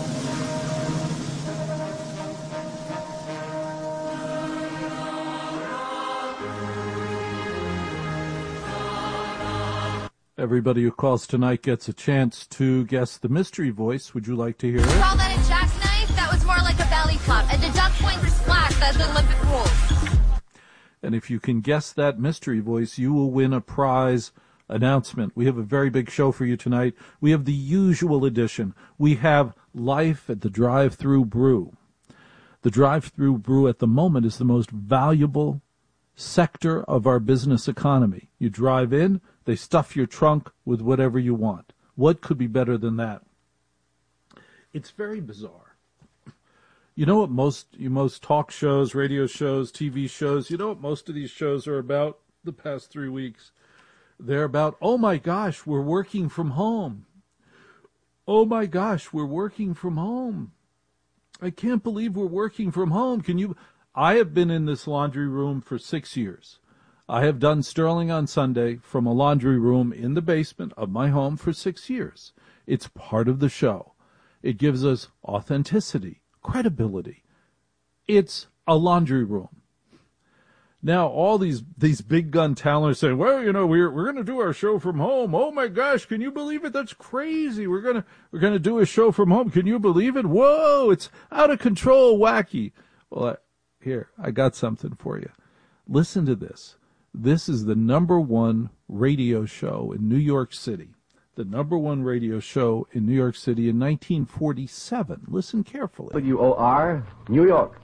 Everybody who calls tonight gets a chance to guess the mystery voice. Would you like to hear it? Call that a jackknife? That was more like a belly flop. A deduct points splash. That's the Olympic rules. And if you can guess that mystery voice, you will win a prize announcement. We have a very big show for you tonight. We have the usual edition. We have Life at the Drive-Thru Brew. The Drive-Thru Brew at the moment is the most valuable sector of our business economy. You drive in, they stuff your trunk with whatever you want. What could be better than that? It's very bizarre. You know what most you most talk shows, radio shows, T V shows, you know what most of these shows are about the past three weeks? They're about, oh my gosh, we're working from home. Oh my gosh, we're working from home. I can't believe we're working from home. Can you? I have been in this laundry room for six years. I have done Sterling on Sunday from a laundry room in the basement of my home for six years. It's part of the show. It gives us authenticity, credibility. It's a laundry room. Now, all these these big gun talent are saying, well, you know, we're we're going to do our show from home. Oh my gosh, can you believe it? That's crazy. We're going to we're going to do a show from home. Can you believe it? Whoa, it's out of control, wacky. Well, I, here, I got something for you. Listen to this. This is the number one radio show in New York City. The number one radio show in New York City in nineteen forty-seven. Listen carefully. W O R, New York.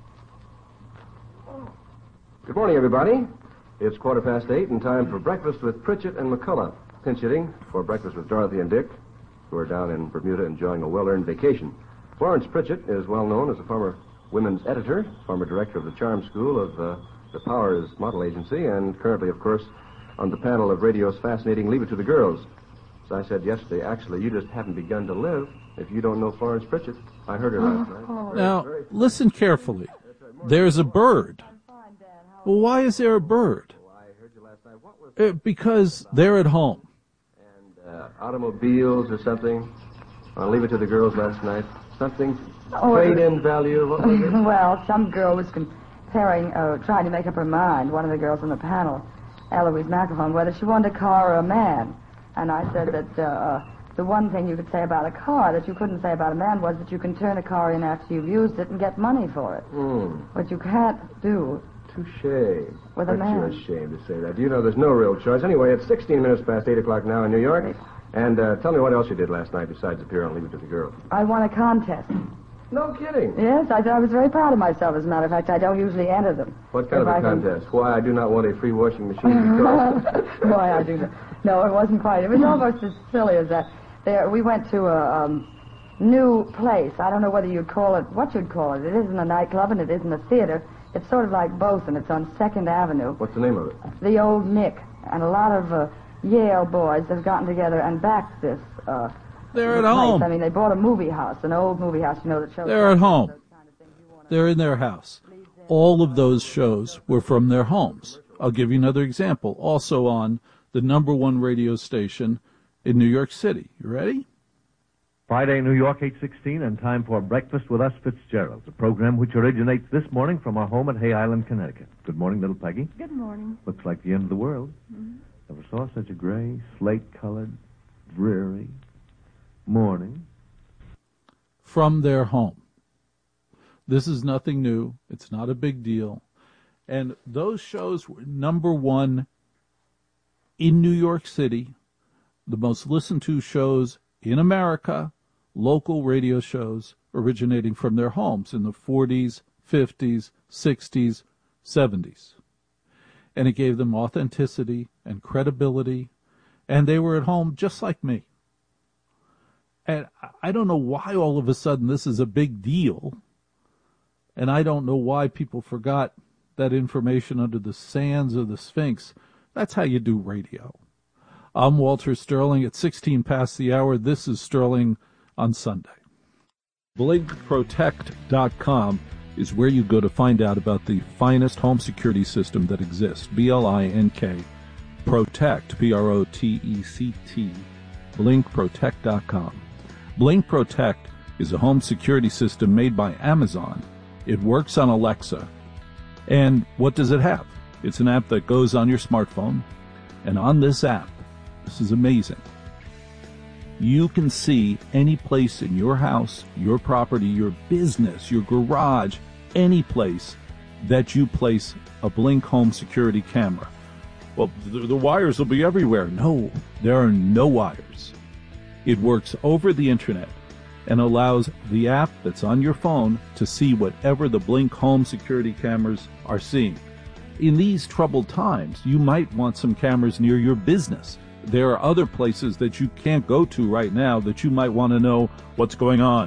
Good morning, everybody. It's quarter past eight and time for breakfast with Pritchett and McCullough. Pinch hitting for breakfast with Dorothy and Dick, who are down in Bermuda enjoying a well-earned vacation. Florence Pritchett is well known as a former women's editor, former director of the Charm School of uh, the Powers Model Agency, and currently, of course, on the panel of radio's fascinating Leave It to the Girls. As I said yesterday, actually, you just haven't begun to live if you don't know Florence Pritchett. I heard her last night. Now, listen carefully. There's a bird. Well, why is there a bird? Uh, because they're at home. Uh, automobiles or something. I'll leave it to the girls last night. Something Oh, trade-in value. What was it? Well, some girl was comparing, uh, trying to make up her mind, one of the girls on the panel, Eloise McElhone, whether she wanted a car or a man. And I said that uh, uh, the one thing you could say about a car that you couldn't say about a man was that you can turn a car in after you've used it and get money for it. Mm. What you can't do. Touche. With a Aren't man. you ashamed to say that? You know there's no real choice. Anyway, it's sixteen minutes past eight o'clock now in New York. And uh, tell me what else you did last night besides appear on Leave It to the Girls. I won a contest. No kidding. Yes, I, I was very proud of myself, as a matter of fact. I don't usually enter them. What kind If of a I can- contest? Why I do not want a free washing machine because... Why I do that. No, it wasn't quite. It was almost as silly as that. There, we went to a um, new place. I don't know whether you'd call it, what you'd call it. It isn't a nightclub and it isn't a theater. It's sort of like both, and it's on second Avenue. What's the name of it? The Old Nick. And a lot of uh, Yale boys have gotten together and backed this uh, They're at place. home. I mean, they bought a movie house, an old movie house, you know, that shows... They're at home. They're in their house. All of those shows were from their homes. I'll give you another example. Also on the number one radio station in New York City. You ready? Friday, New York, eight sixteen, and time for Breakfast with Us Fitzgeralds, a program which originates this morning from our home at Hay Island, Connecticut. Good morning, little Peggy. Good morning. Looks like the end of the world. Mm-hmm. Never saw such a gray, slate-colored, dreary morning. From their home. This is nothing new. It's not a big deal. And those shows were number one in New York City, the most listened to shows in America, local radio shows originating from their homes in the forties, fifties, sixties, seventies. And it gave them authenticity and credibility, and they were at home just like me. And I don't know why all of a sudden this is a big deal, and I don't know why people forgot that information under the sands of the Sphinx. That's how you do radio. I'm Walter Sterling at sixteen past the hour. This is Sterling on Sunday. Blink Protect dot com is where you go to find out about the finest home security system that exists. B L I N K, Protect, P R O T E C T, Blink Protect dot com. Blink Protect is a home security system made by Amazon. It works on Alexa. And what does it have? It's an app that goes on your smartphone. And on this app, this is amazing, you can see any place in your house, your property, your business, your garage, any place that you place a Blink home security camera. Well, the, the wires will be everywhere. No, there are no wires. It works over the internet and allows the app that's on your phone to see whatever the Blink home security cameras are seeing. In these troubled times, you might want some cameras near your business. There are other places that you can't go to right now that you might want to know what's going on.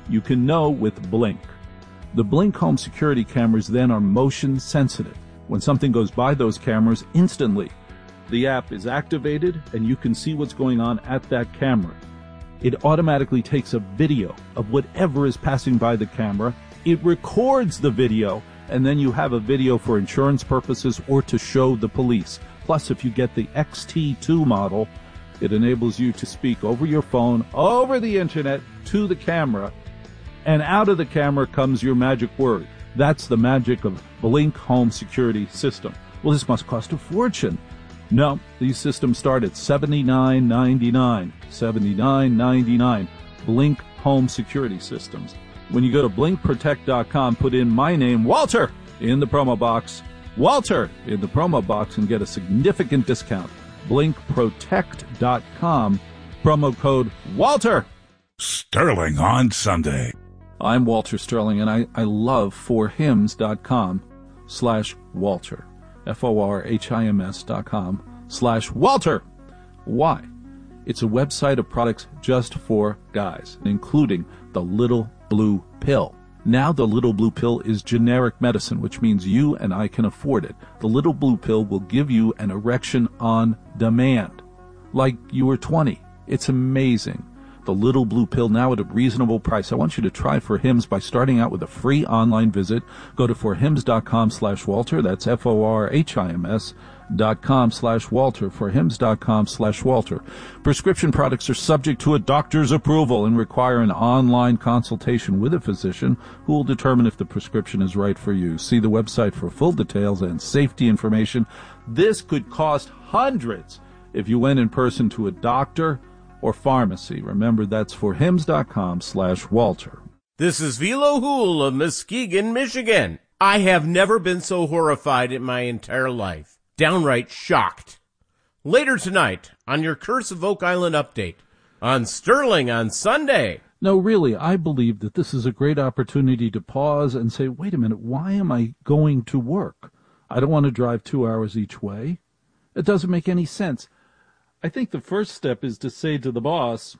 you can know with Blink. The Blink home security cameras then are motion sensitive. When something goes by those cameras, instantly the app is activated and you can see what's going on at that camera. It automatically takes a video of whatever is passing by the camera. It records the video, and then you have a video for insurance purposes or to show the police. Plus, if you get the X T two model, it enables you to speak over your phone, over the internet, to the camera, and out of the camera comes your magic word. That's the magic of Blink Home Security System. Well, this must cost a fortune. No, these systems start at seventy-nine ninety-nine. seventy-nine ninety-nine. Blink Home Security Systems. When you go to blink protect dot com, put in my name, Walter, in the promo box. Walter in the promo box and get a significant discount. blink protect dot com, promo code Walter. Sterling on Sunday. I'm Walter Sterling, and I, I love for hims dot com slash Walter. F O R H I M S dot com slash Walter. Why? It's a website of products just for guys, including the Little Blue Pill. Now the Little Blue Pill is generic medicine, which means you and I can afford it. The Little Blue Pill will give you an erection on demand, like you were twenty. It's amazing. The Little Blue Pill now at a reasonable price. I want you to try For Hims by starting out with a free online visit. Go to for hims dot com slash Walter. That's F O R H I M S dot com slash Walter. for hims dot com slash Walter. Prescription products are subject to a doctor's approval and require an online consultation with a physician who will determine if the prescription is right for you. See the website for full details and safety information. This could cost hundreds if you went in person to a doctor or pharmacy. Remember, that's for hims dot com slash Walter. This is Velo Hool of Muskegon, Michigan. I have never been so horrified in my entire life. Downright shocked. Later tonight on your Curse of Oak Island update on Sterling on Sunday. No, really, I believe that this is a great opportunity to pause and say, wait a minute, why am I going to work? I don't want to drive two hours each way. It doesn't make any sense. I think the first step is to say to the boss,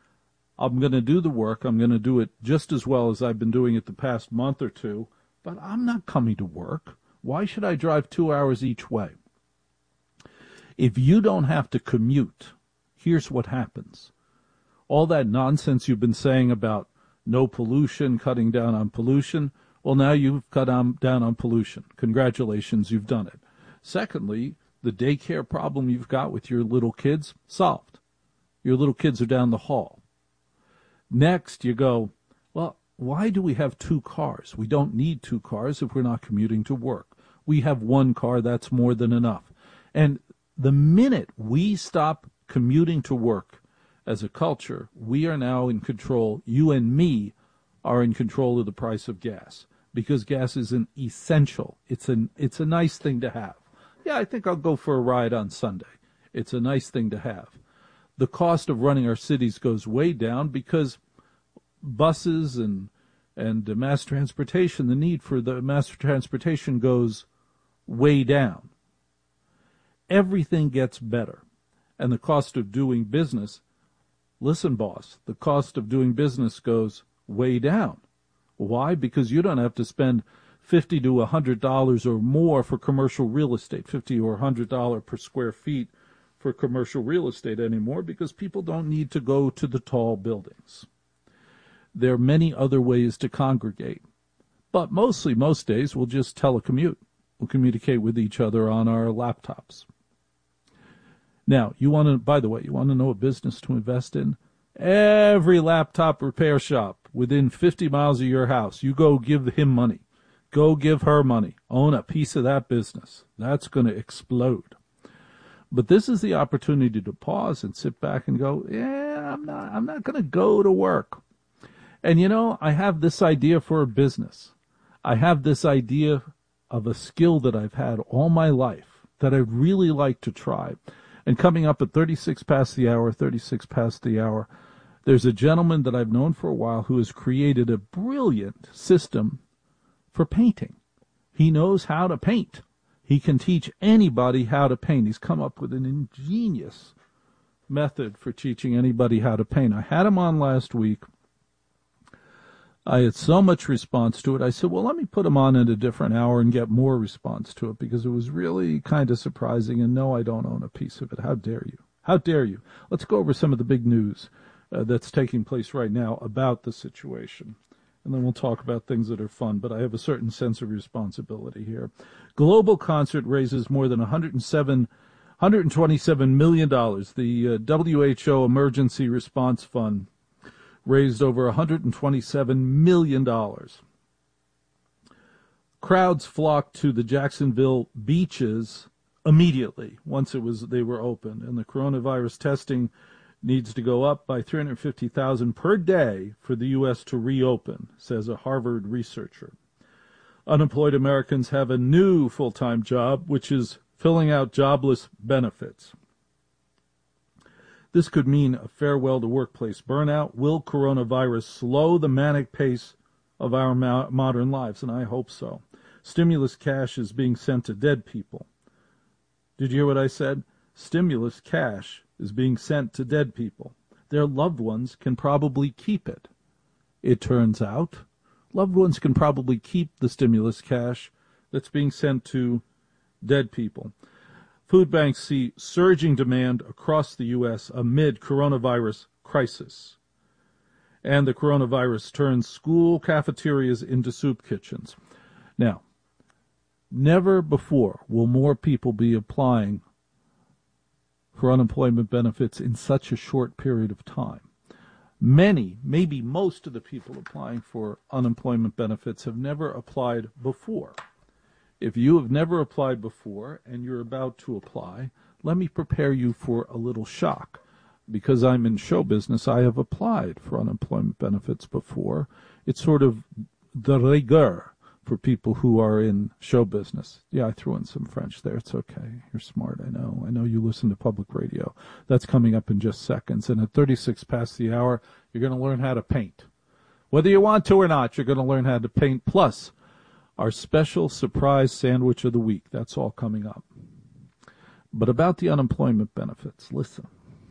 I'm going to do the work. I'm going to do it just as well as I've been doing it the past month or two, but I'm not coming to work. Why should I drive two hours each way? If you don't have to commute, here's what happens. All that nonsense you've been saying about no pollution, cutting down on pollution, well, now you've cut on, down on pollution. Congratulations, you've done it. Secondly, the daycare problem you've got with your little kids, solved. Your little kids are down the hall. Next, you go, well, why do we have two cars? We don't need two cars if we're not commuting to work. We have one car, that's more than enough. And the minute we stop commuting to work as a culture, we are now in control. You and me are in control of the price of gas, because gas is an essential. It's an it's a nice thing to have. Yeah, I think I'll go for a ride on Sunday. It's a nice thing to have. The cost of running our cities goes way down because buses and and mass transportation, the need for the mass transportation goes way down. Everything gets better. And the cost of doing business, listen, boss, the cost of doing business goes way down. Why? Because you don't have to spend fifty to a hundred dollars or more for commercial real estate, fifty or a hundred dollar per square feet for commercial real estate anymore, because people don't need to go to the tall buildings. There are many other ways to congregate, but mostly most days we'll just telecommute. We'll communicate with each other on our laptops. Now, you want to, by the way, you want to know a business to invest in? Every laptop repair shop within fifty miles of your house, you go give him money. Go give her money. Own a piece of that business. That's going to explode. But this is the opportunity to pause and sit back and go, yeah, I'm not, I'm not going to go to work. And, you know, I have this idea for a business. I have this idea of a skill that I've had all my life that I'd really like to try. And coming up at thirty-six past the hour, thirty-six past the hour, there's a gentleman that I've known for a while who has created a brilliant system for painting. He knows how to paint. He can teach anybody how to paint. He's come up with an ingenious method for teaching anybody how to paint. I had him on last week. I had so much response to it. I said, well, let me put them on in a different hour and get more response to it because it was really kind of surprising. And no, I don't own a piece of it. How dare you? How dare you? Let's go over some of the big news uh, that's taking place right now about the situation. And then we'll talk about things that are fun, but I have a certain sense of responsibility here. Global Concert raises more than one hundred seven, one hundred twenty-seven million dollars. The uh, W H O Emergency Response Fund raised over one hundred twenty-seven million dollars. Crowds flocked to the Jacksonville beaches immediately once it was they were open, and the coronavirus testing needs to go up by three hundred fifty thousand per day for the U S to reopen, says a Harvard researcher. Unemployed Americans have a new full-time job, which is filling out jobless benefits. This could mean a farewell to workplace burnout. Will coronavirus slow the manic pace of our mo- modern lives? And I hope so. Stimulus cash is being sent to dead people. Did you hear what I said? Stimulus cash is being sent to dead people. Their loved ones can probably keep it. It turns out, loved ones can probably keep the stimulus cash that's being sent to dead people. Food banks see surging demand across the U S amid coronavirus crisis. And the coronavirus turns school cafeterias into soup kitchens. Now, never before will more people be applying for unemployment benefits in such a short period of time. Many, maybe most of the people applying for unemployment benefits have never applied before. If you have never applied before and you're about to apply, let me prepare you for a little shock. Because I'm in show business, I have applied for unemployment benefits before. It's sort of de rigueur for people who are in show business. Yeah, I threw in some French there. It's okay. You're smart, I know. I know you listen to public radio. That's coming up in just seconds. And at thirty-six past the hour, you're going to learn how to paint. Whether you want to or not, you're going to learn how to paint. Plus, our special surprise sandwich of the week. That's all coming up. But about the unemployment benefits, listen.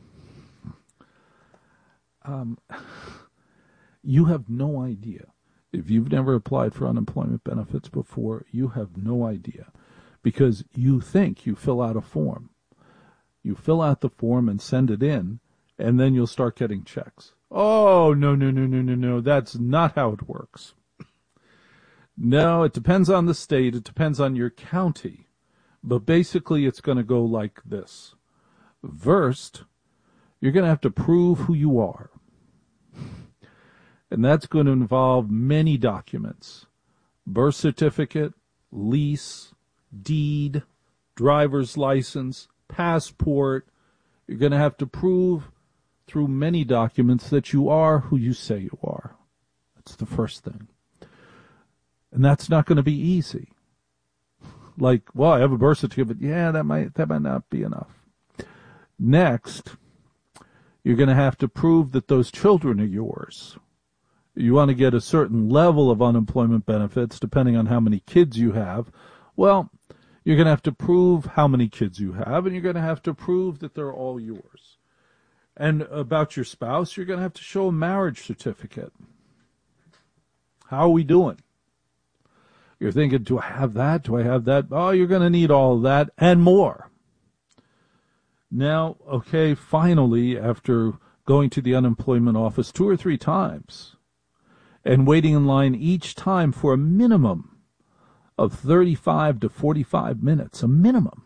Um, you have no idea. If you've never applied for unemployment benefits before, you have no idea. Because you think you fill out a form. You fill out the form and send it in, and then you'll start getting checks. Oh, no, no, no, no, no, no. That's not how it works. No, it depends on the state. It depends on your county. But basically, it's going to go like this. First, you're going to have to prove who you are. And that's going to involve many documents. Birth certificate, lease, deed, driver's license, passport. You're going to have to prove through many documents that you are who you say you are. That's the first thing. And that's not going to be easy. Like, well, I have a birth certificate. Yeah, that might that might not be enough. Next, you're going to have to prove that those children are yours. You want to get a certain level of unemployment benefits, depending on how many kids you have. Well, you're going to have to prove how many kids you have, and you're going to have to prove that they're all yours. And about your spouse, you're going to have to show a marriage certificate. How are we doing? You're thinking, do I have that? Do I have that? Oh, you're going to need all of that and more. Now, okay, finally, after going to the unemployment office two or three times and waiting in line each time for a minimum of thirty-five to forty-five minutes, a minimum.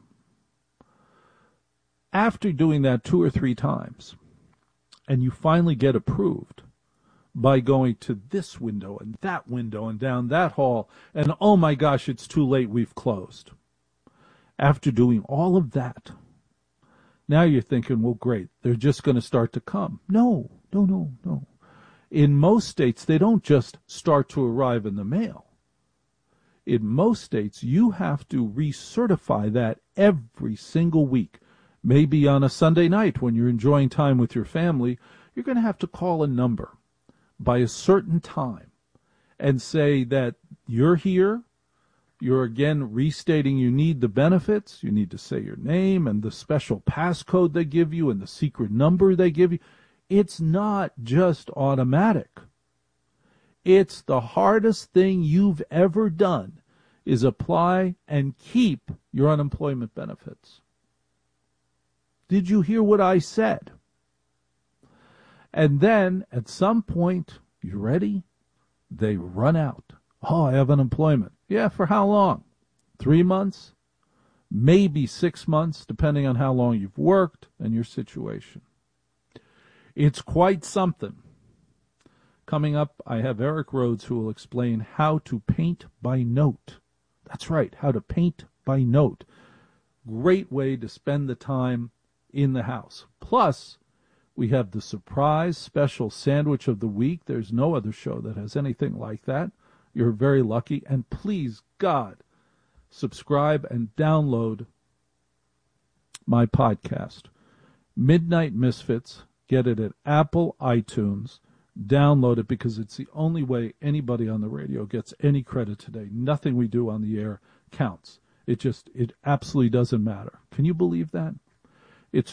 After doing that two or three times, and you finally get approved by going to this window and that window and down that hall, and oh my gosh, it's too late, we've closed. After doing all of that, now you're thinking, well, great, they're just going to start to come. No, no, no, no. In most states, they don't just start to arrive in the mail. In most states, you have to recertify that every single week. Maybe on a Sunday night when you're enjoying time with your family, you're going to have to call a number by a certain time and say that you're here. You're again restating you need the benefits. You need to say your name and the special passcode they give you and the secret number they give you. It's not just automatic. It's the hardest thing you've ever done is apply and keep your unemployment benefits. Did you hear what I said? And then at some point, you ready? They run out. Oh, I have unemployment. Yeah, for how long? Three months? Maybe six months, depending on how long you've worked and your situation. It's quite something. Coming up, I have Eric Rhodes who will explain how to paint by note. That's right, how to paint by note. Great way to spend the time in the house. Plus, we have the surprise special sandwich of the week. There's no other show that has anything like that. You're very lucky. And please, God, subscribe and download my podcast, Midnight Misfits. Get it at Apple iTunes. Download it because it's the only way anybody on the radio gets any credit today. Nothing we do on the air counts. It just, it absolutely doesn't matter. Can you believe that? It's,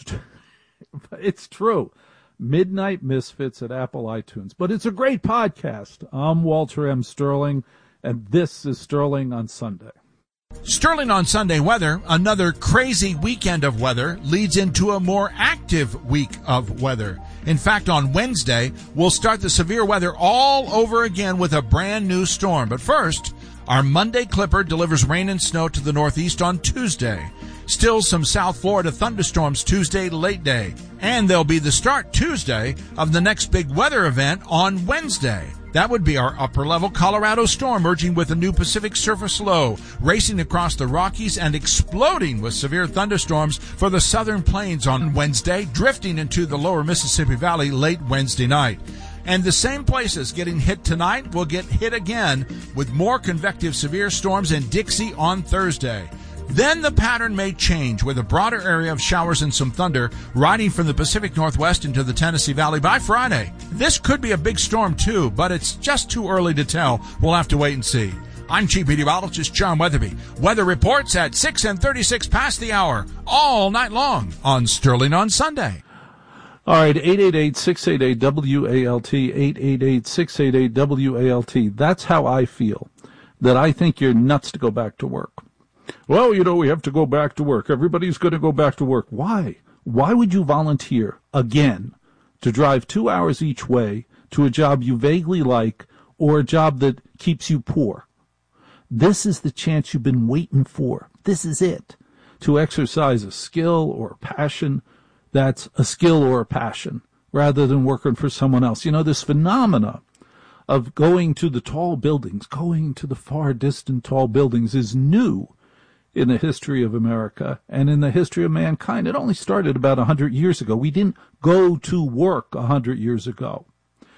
it's true. Midnight Misfits at Apple iTunes. But it's a great podcast. I'm Walter M. Sterling, and this is Sterling on Sunday. Sterling on Sunday weather, another crazy weekend of weather leads into a more active week of weather. In fact, on Wednesday, we'll start the severe weather all over again with a brand new storm. But first, our Monday Clipper delivers rain and snow to the northeast on Tuesday. Still some South Florida thunderstorms Tuesday late day. And there'll be the start Tuesday of the next big weather event on Wednesday. That would be our upper-level Colorado storm merging with a new Pacific surface low, racing across the Rockies and exploding with severe thunderstorms for the southern plains on Wednesday, drifting into the lower Mississippi Valley late Wednesday night. And the same places getting hit tonight will get hit again with more convective severe storms in Dixie on Thursday. Then the pattern may change with a broader area of showers and some thunder riding from the Pacific Northwest into the Tennessee Valley by Friday. This could be a big storm too, but it's just too early to tell. We'll have to wait and see. I'm Chief Meteorologist John Weatherby. Weather reports at six and thirty-six past the hour all night long on Sterling on Sunday. All right, eight eight eight, six eight eight, W A L T, eight eight eight, six eight eight, W A L T. That's how I feel, that I think you're nuts to go back to work. Well, you know, we have to go back to work. Everybody's going to go back to work. Why? Why would you volunteer again to drive two hours each way to a job you vaguely like or a job that keeps you poor? This is the chance you've been waiting for. This is it. To exercise a skill or a passion that's a skill or a passion rather than working for someone else. You know, this phenomena of going to the tall buildings, going to the far distant tall buildings is new in the history of America and in the history of mankind. It only started about one hundred years ago. We didn't go to work one hundred years ago.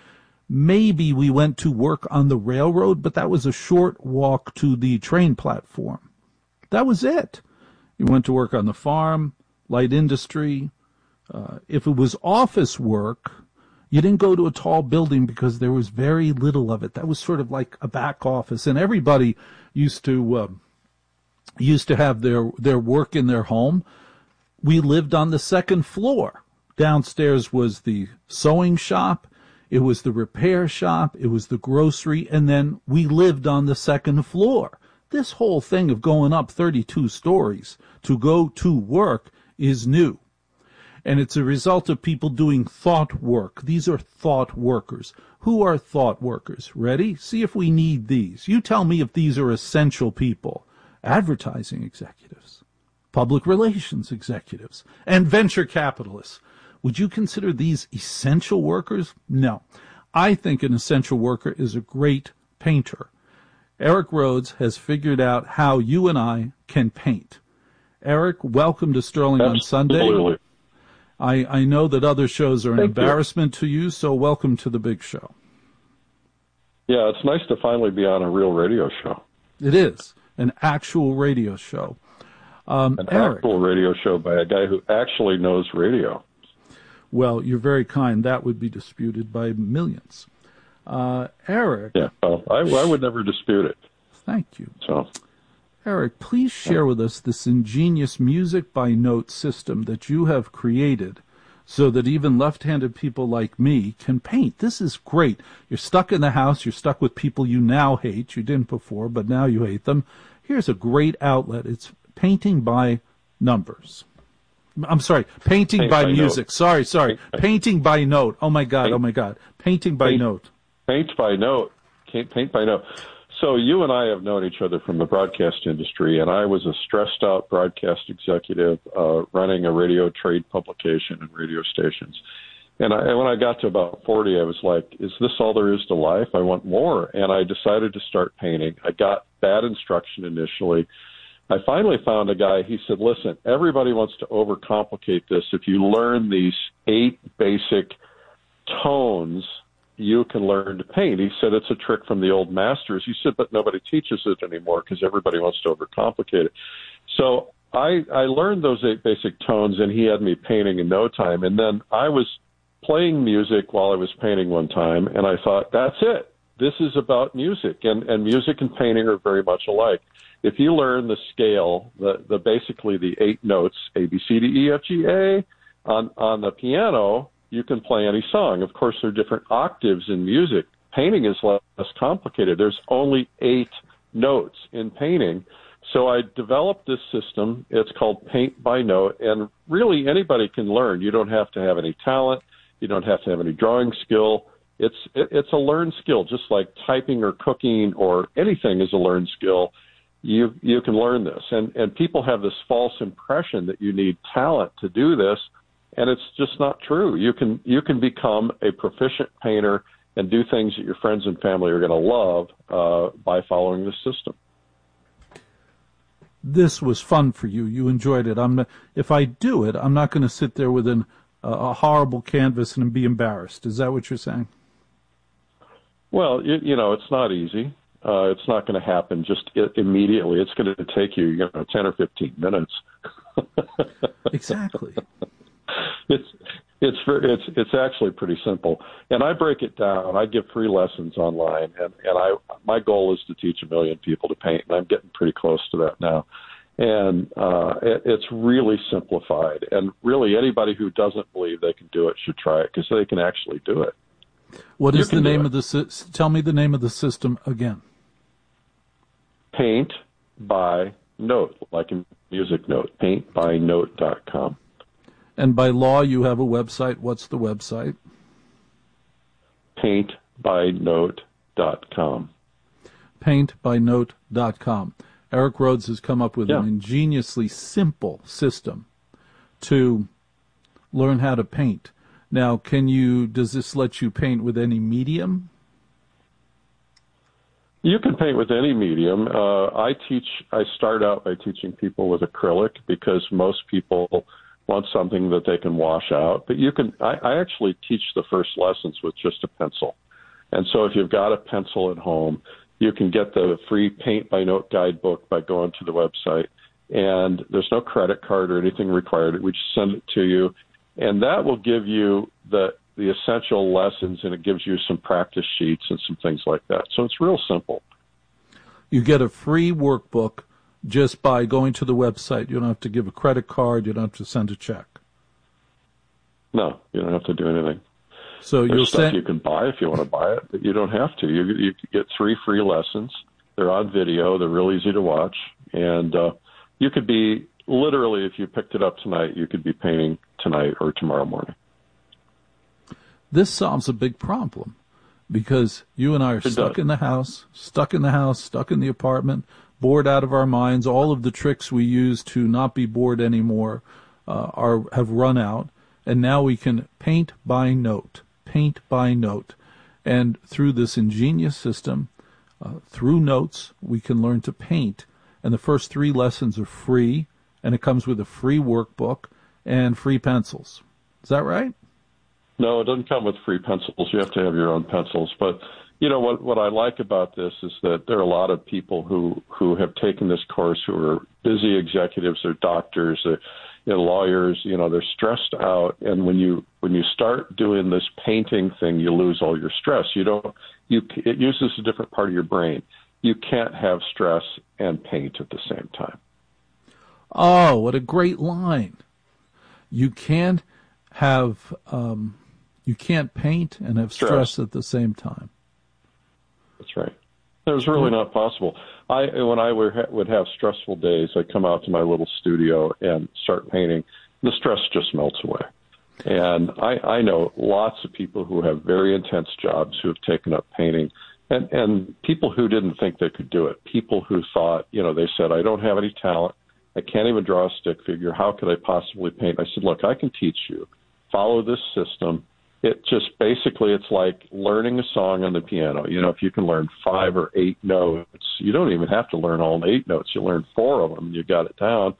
Maybe we went to work on the railroad, but that was a short walk to the train platform. That was it. You went to work on the farm, light industry. Uh, if it was office work, you didn't go to a tall building because there was very little of it. That was sort of like a back office, and everybody used to... Uh, used to have their, their work in their home. We lived on the second floor. Downstairs was the sewing shop. It was the repair shop. It was the grocery. And then we lived on the second floor. This whole thing of going up thirty-two stories to go to work is new. And it's a result of people doing thought work. These are thought workers. Who are thought workers? Ready? See if we need these. You tell me if these are essential people. Advertising executives, public relations executives, and venture capitalists. Would you consider these essential workers? No. I think an essential worker is a great painter. Eric Rhodes has figured out how you and I can paint. Eric, welcome to Sterling on Sunday. I, I know that other shows are an Thank embarrassment you. to you, so welcome to the big show. Yeah, it's nice to finally be on a real radio show. It is. An actual radio show. Um, An Eric, actual radio show by a guy who actually knows radio. Well, you're very kind. That would be disputed by millions. Uh, Eric. Yeah, well, I, I would never dispute it. Thank you. So, Eric, please share with us this ingenious music by note system that you have created so that even left-handed people like me can paint. This is great. You're stuck in the house. You're stuck with people you now hate. You didn't before, but now you hate them. Here's a great outlet. It's painting by numbers. I'm sorry, painting Paint by, by music. note. Sorry, sorry. Painting by note. Oh, my God. Paint. Oh, my God. Painting by Paint. note. Paint by note. Paint paint by note. So you and I have known each other from the broadcast industry, and I was a stressed-out broadcast executive uh, running a radio trade publication and radio stations. And, I, and when I got to about forty, I was like, is this all there is to life? I want more. And I decided to start painting. I got bad instruction initially. I finally found a guy. He said, listen, everybody wants to overcomplicate this. If you learn these eight basic tones, you can learn to paint. He said it's a trick from the old masters. He said, but nobody teaches it anymore because everybody wants to overcomplicate it. So I, I learned those eight basic tones, and he had me painting in no time. And then I was playing music while I was painting one time, and I thought, that's it. This is about music, and, and music and painting are very much alike. If you learn the scale, the, the basically the eight notes, A, B, C, D, E, F, G, A, on, on the piano, you can play any song. Of course, there are different octaves in music. Painting is less complicated. There's only eight notes in painting. So I developed this system. It's called Paint by Note, and really anybody can learn. You don't have to have any talent. You don't have to have any drawing skill. It's it, it's a learned skill, just like typing or cooking or anything is a learned skill. You you can learn this, and and people have this false impression that you need talent to do this. And it's just not true. You can you can become a proficient painter and do things that your friends and family are going to love uh, by following this system. This was fun for you. You enjoyed it. I'm. If I do it, I'm not going to sit there with an, uh, a horrible canvas and be embarrassed. Is that what you're saying? Well, you, you know, it's not easy. Uh, it's not going to happen just I- immediately. It's going to take you, you know, ten or fifteen minutes. Exactly. It's it's it's it's actually pretty simple, and I break it down. I give free lessons online, and and I my goal is to teach a million people to paint, and I'm getting pretty close to that now. And uh, it, it's really simplified, and really anybody who doesn't believe they can do it should try it because they can actually do it. What You is the can do name it. of the? sy- Tell me the name of the system again. Paint by Note, like a music note. paint by note dot com. And by law, you have a website. What's the website? paint by note dot com. paint by note dot com. Eric Rhodes has come up with Yeah. an ingeniously simple system to learn how to paint. Now, can you? Does this let you paint with any medium? You can paint with any medium. Uh, I teach. I start out by teaching people with acrylic because most people want something that they can wash out. But you can. I, I actually teach the first lessons with just a pencil. And so if you've got a pencil at home, you can get the free Paint by Note guidebook by going to the website. And there's no credit card or anything required. We just send it to you. And that will give you the the essential lessons, and it gives you some practice sheets and some things like that. So it's real simple. You get a free workbook just by going to the website. You don't have to give a credit card. You don't have to send a check. No, you don't have to do anything. So There's you'll stuff send. you can buy if you want to buy it, but you don't have to. You you get three free lessons. They're on video. They're real easy to watch, and uh, you could be literally, if you picked it up tonight, you could be painting tonight or tomorrow morning. This solves a big problem because you and I are It stuck does. in the house, stuck in the house, stuck in the apartment, bored out of our minds. All of the tricks we use to not be bored anymore uh, are have run out, and now we can paint by note, paint by note. And through this ingenious system, uh, through notes, we can learn to paint. And the first three lessons are free, and it comes with a free workbook and free pencils. Is that right? No, it doesn't come with free pencils. You have to have your own pencils. But, you know, what what I like about this is that there are a lot of people who, who have taken this course who are busy executives, they're doctors, they're you know, lawyers, you know, they're stressed out. And when you when you start doing this painting thing, you lose all your stress. You don't, you it uses a different part of your brain. You can't have stress and paint at the same time. Oh, what a great line. You can't have, um, you can't paint and have stress, stress at the same time. That's right. It was really not possible. I when I would have stressful days, I'd come out to my little studio and start painting. The stress just melts away. And I, I know lots of people who have very intense jobs who have taken up painting, and, and people who didn't think they could do it. People who thought, you know, they said, I don't have any talent. I can't even draw a stick figure. How could I possibly paint? I said, look, I can teach you. Follow this system. It just basically, it's like learning a song on the piano. You know, if you can learn five or eight notes, you don't even have to learn all eight notes. You learn four of them, and you got it down.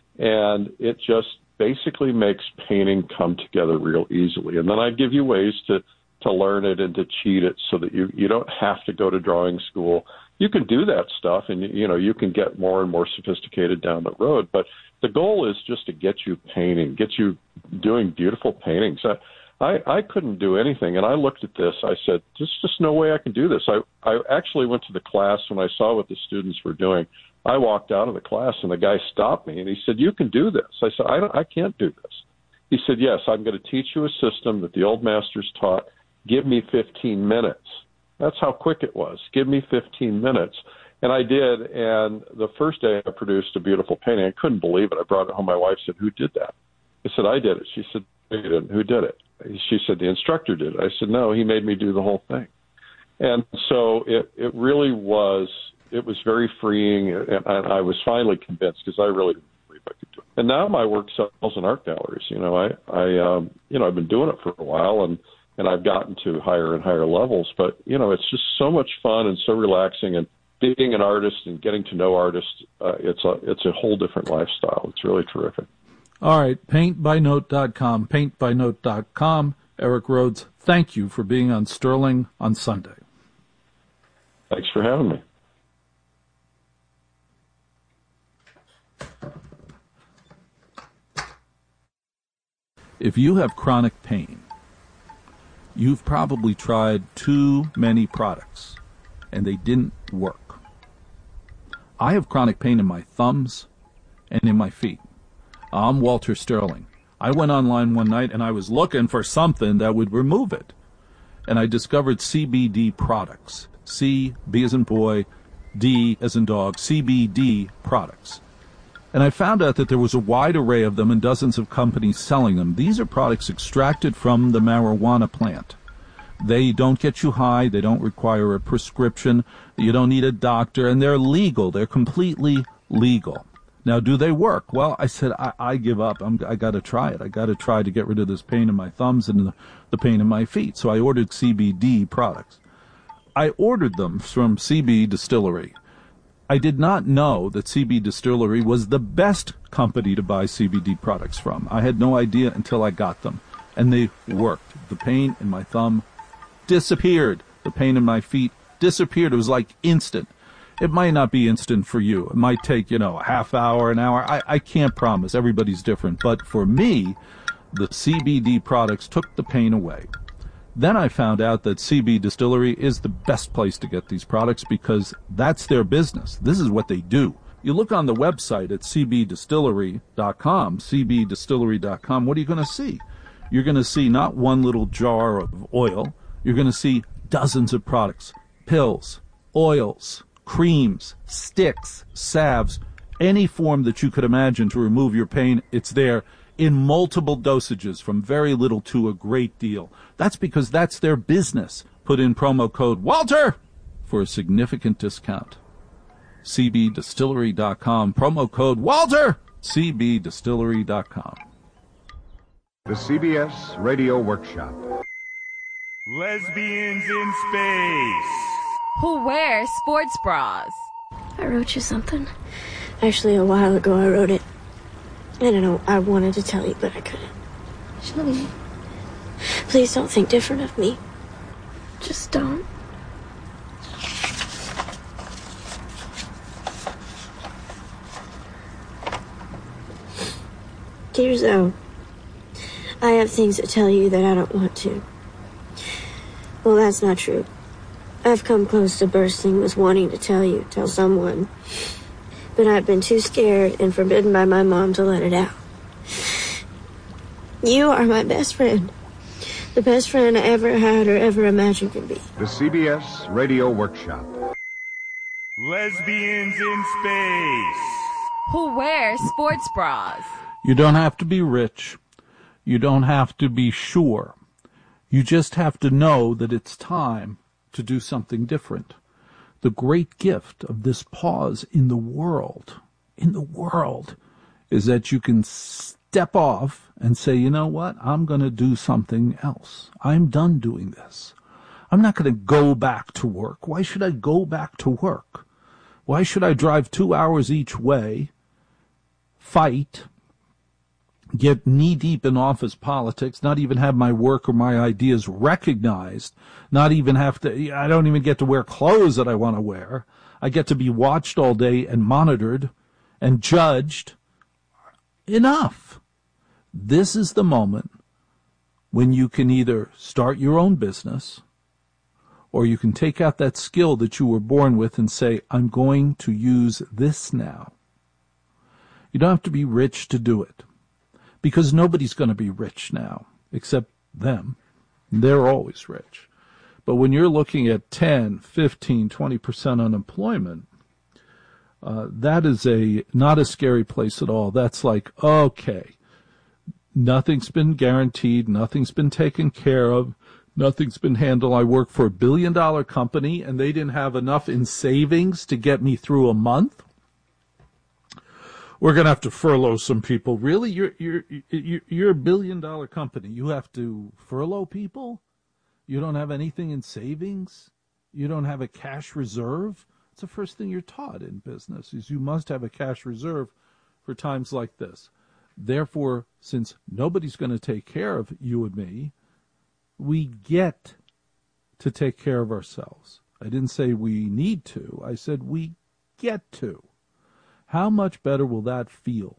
And it just basically makes painting come together real easily. And then I give you ways to, to learn it and to cheat it so that you, you don't have to go to drawing school. You can do that stuff, and, you know, you can get more and more sophisticated down the road. But the goal is just to get you painting, get you doing beautiful paintings. I, I, I couldn't do anything, and I looked at this. I said, there's just no way I can do this. I, I actually went to the class when I saw what the students were doing. I walked out of the class, and the guy stopped me, and he said, you can do this. I said, I, don't, I can't do this. He said, yes, I'm going to teach you a system that the old masters taught. Give me fifteen minutes. That's how quick it was. Give me fifteen minutes. And I did, and the first day I produced a beautiful painting. I couldn't believe it. I brought it home. My wife said, who did that? I said, I did it. She said, you didn't. Who did it? She said, the instructor did it. I said, no, he made me do the whole thing. And so it, it really was, it was very freeing, and I was finally convinced because I really didn't believe I could do it. And now my work sells in art galleries. You know, I, I um, you know, I've been doing it for a while, and, and I've gotten to higher and higher levels. But, you know, it's just so much fun and so relaxing, and being an artist and getting to know artists, uh, it's a, it's a whole different lifestyle. It's really terrific. All right, paint by note dot com, paint by note dot com. Eric Rhodes, thank you for being on Sterling on Sunday. Thanks for having me. If you have chronic pain, you've probably tried too many products, and they didn't work. I have chronic pain in my thumbs and in my feet. I'm Walter Sterling. I went online one night and I was looking for something that would remove it. And I discovered C B D products. C, B as in boy, D as in dog, C B D products. And I found out that there was a wide array of them and dozens of companies selling them. These are products extracted from the marijuana plant. They don't get you high. They don't require a prescription. You don't need a doctor. And they're legal. They're completely legal. Now, do they work? Well, I said, I, I give up. I'm, I got to try it. I got to try to get rid of this pain in my thumbs and the, the pain in my feet. So I ordered C B D products. I ordered them from C B Distillery. I did not know that C B Distillery was the best company to buy C B D products from. I had no idea until I got them. And they worked. The pain in my thumb disappeared. The pain in my feet disappeared. It was like instant. It might not be instant for you. It might take, you know, a half hour, an hour. I, I can't promise. Everybody's different. But for me, the C B D products took the pain away. Then I found out that C B Distillery is the best place to get these products because that's their business. This is what they do. You look on the website at c b distillery dot com, c b distillery dot com, what are you going to see? You're going to see not one little jar of oil. You're going to see dozens of products, pills, oils, creams, sticks, salves, any form that you could imagine to remove your pain, it's there in multiple dosages from very little to a great deal. That's because that's their business. Put in promo code Walter for a significant discount. c b distillery dot com, promo code Walter, c b distillery dot com. The C B S Radio Workshop. Lesbians in Space. Who wears sports bras? I wrote you something. Actually, a while ago I wrote it. I don't know, I wanted to tell you, but I couldn't. Shelly, please don't think different of me. Just don't. Dear Zoe, I have things to tell you that I don't want to. Well, that's not true. I've come close to bursting with wanting to tell you, tell someone. But I've been too scared and forbidden by my mom to let it out. You are my best friend. The best friend I ever had or ever imagined could be. The C B S Radio Workshop. Lesbians in space. Who wears sports bras? You don't have to be rich. You don't have to be sure. You just have to know that it's time to do something different. The great gift of this pause in the world, in the world, is that you can step off and say, you know what, I'm going to do something else. I'm done doing this. I'm not going to go back to work. Why should I go back to work? Why should I drive two hours each way, fight, get knee-deep in office politics, not even have my work or my ideas recognized, not even have to, I don't even get to wear clothes that I want to wear. I get to be watched all day and monitored and judged. Enough. This is the moment when you can either start your own business or you can take out that skill that you were born with and say, I'm going to use this now. You don't have to be rich to do it, because nobody's going to be rich now except them. They're always rich. But when you're looking at ten, fifteen, twenty percent unemployment, uh, that is a not a scary place at all. That's like, okay, nothing's been guaranteed, nothing's been taken care of, nothing's been handled. I work for a billion dollar company and they didn't have enough in savings to get me through a month. We're going to have to furlough some people. Really? You're, you're, you're, you're a billion dollar company. You have to furlough people? You don't have anything in savings? You don't have a cash reserve? It's the first thing you're taught in business is you must have a cash reserve for times like this. Therefore, since nobody's going to take care of you and me, we get to take care of ourselves. I didn't say we need to. I said we get to. How much better will that feel?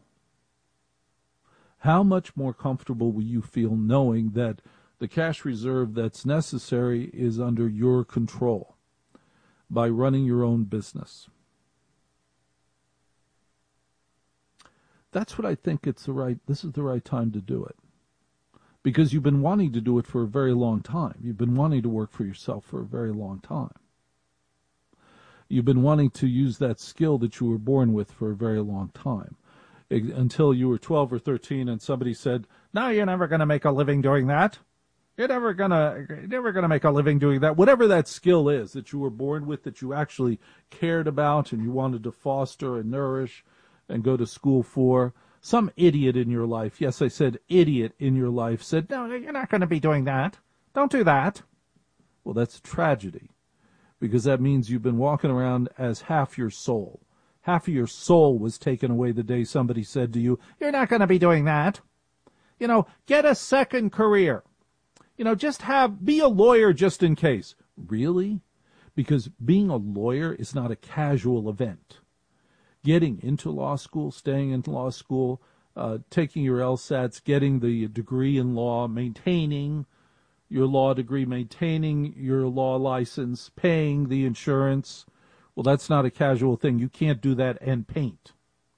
How much more comfortable will you feel knowing that the cash reserve that's necessary is under your control by running your own business? That's what I think it's the right, this is the right time to do it. Because you've been wanting to do it for a very long time. You've been wanting to work for yourself for a very long time. You've been wanting to use that skill that you were born with for a very long time. Until you were twelve or thirteen and somebody said, no, you're never going to make a living doing that. You're never going to you're never going to make a living doing that. Whatever that skill is that you were born with, that you actually cared about and you wanted to foster and nourish and go to school for, some idiot in your life, yes, I said idiot in your life, said, no, you're not going to be doing that. Don't do that. Well, that's a tragedy, because that means you've been walking around as half your soul. Half of your soul was taken away the day somebody said to you, you're not going to be doing that. You know, get a second career. You know, just have, be a lawyer just in case. Really? Because being a lawyer is not a casual event. Getting into law school, staying in law school, uh, taking your LSATs, getting the degree in law, maintaining your law degree, maintaining your law license, paying the insurance. Well, that's not a casual thing. You can't do that and paint.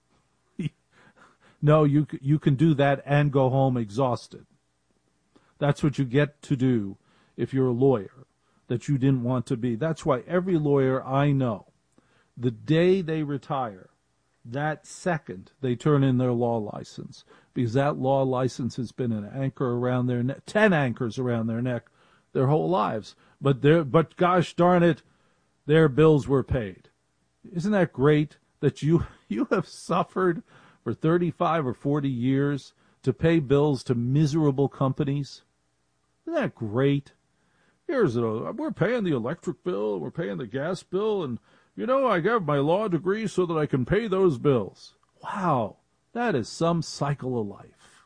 No, you you can do that and go home exhausted. That's what you get to do if you're a lawyer that you didn't want to be. That's why every lawyer I know, the day they retire, that second they turn in their law license, because that law license has been an anchor around their neck, ten anchors around their neck their whole lives. But they're, but gosh darn it, their bills were paid. Isn't that great that you you have suffered for thirty-five or forty years to pay bills to miserable companies? Isn't that great? Here's a, we're paying the electric bill, we're paying the gas bill, and you know, I got my law degree so that I can pay those bills. Wow, that is some cycle of life.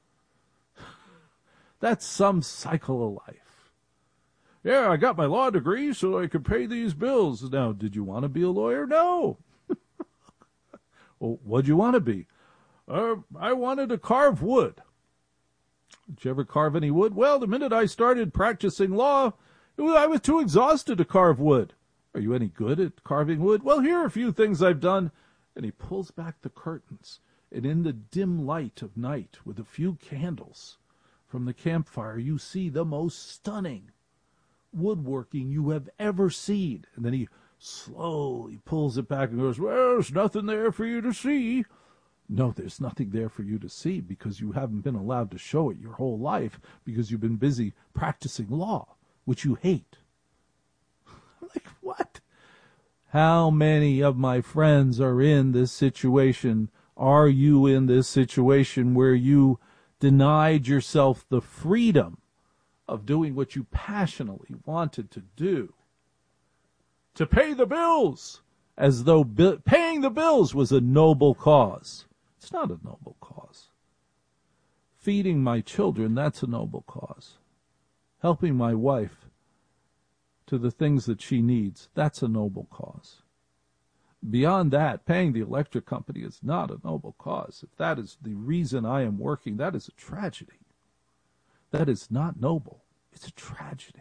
That's some cycle of life. Yeah, I got my law degree so I could pay these bills. Now, did you want to be a lawyer? No. Well, what'd you want to be? Uh, I wanted to carve wood. Did you ever carve any wood? Well, the minute I started practicing law, I was too exhausted to carve wood. Are you any good at carving wood? Well, here are a few things I've done. And he pulls back the curtains, and in the dim light of night, with a few candles, from the campfire, you see the most stunning woodworking you have ever seen. And then he slowly pulls it back and goes, well, there's nothing there for you to see. No, there's nothing there for you to see because you haven't been allowed to show it your whole life because you've been busy practicing law, which you hate. Like, what? How many of my friends are in this situation? Are you in this situation where you denied yourself the freedom of doing what you passionately wanted to do? To pay the bills, as though bi- paying the bills was a noble cause. It's not a noble cause. Feeding my children, that's a noble cause. Helping my wife to the things that she needs, that's a noble cause. Beyond that, paying the electric company is not a noble cause. If that is the reason I am working, that is a tragedy. That is not noble. It's a tragedy.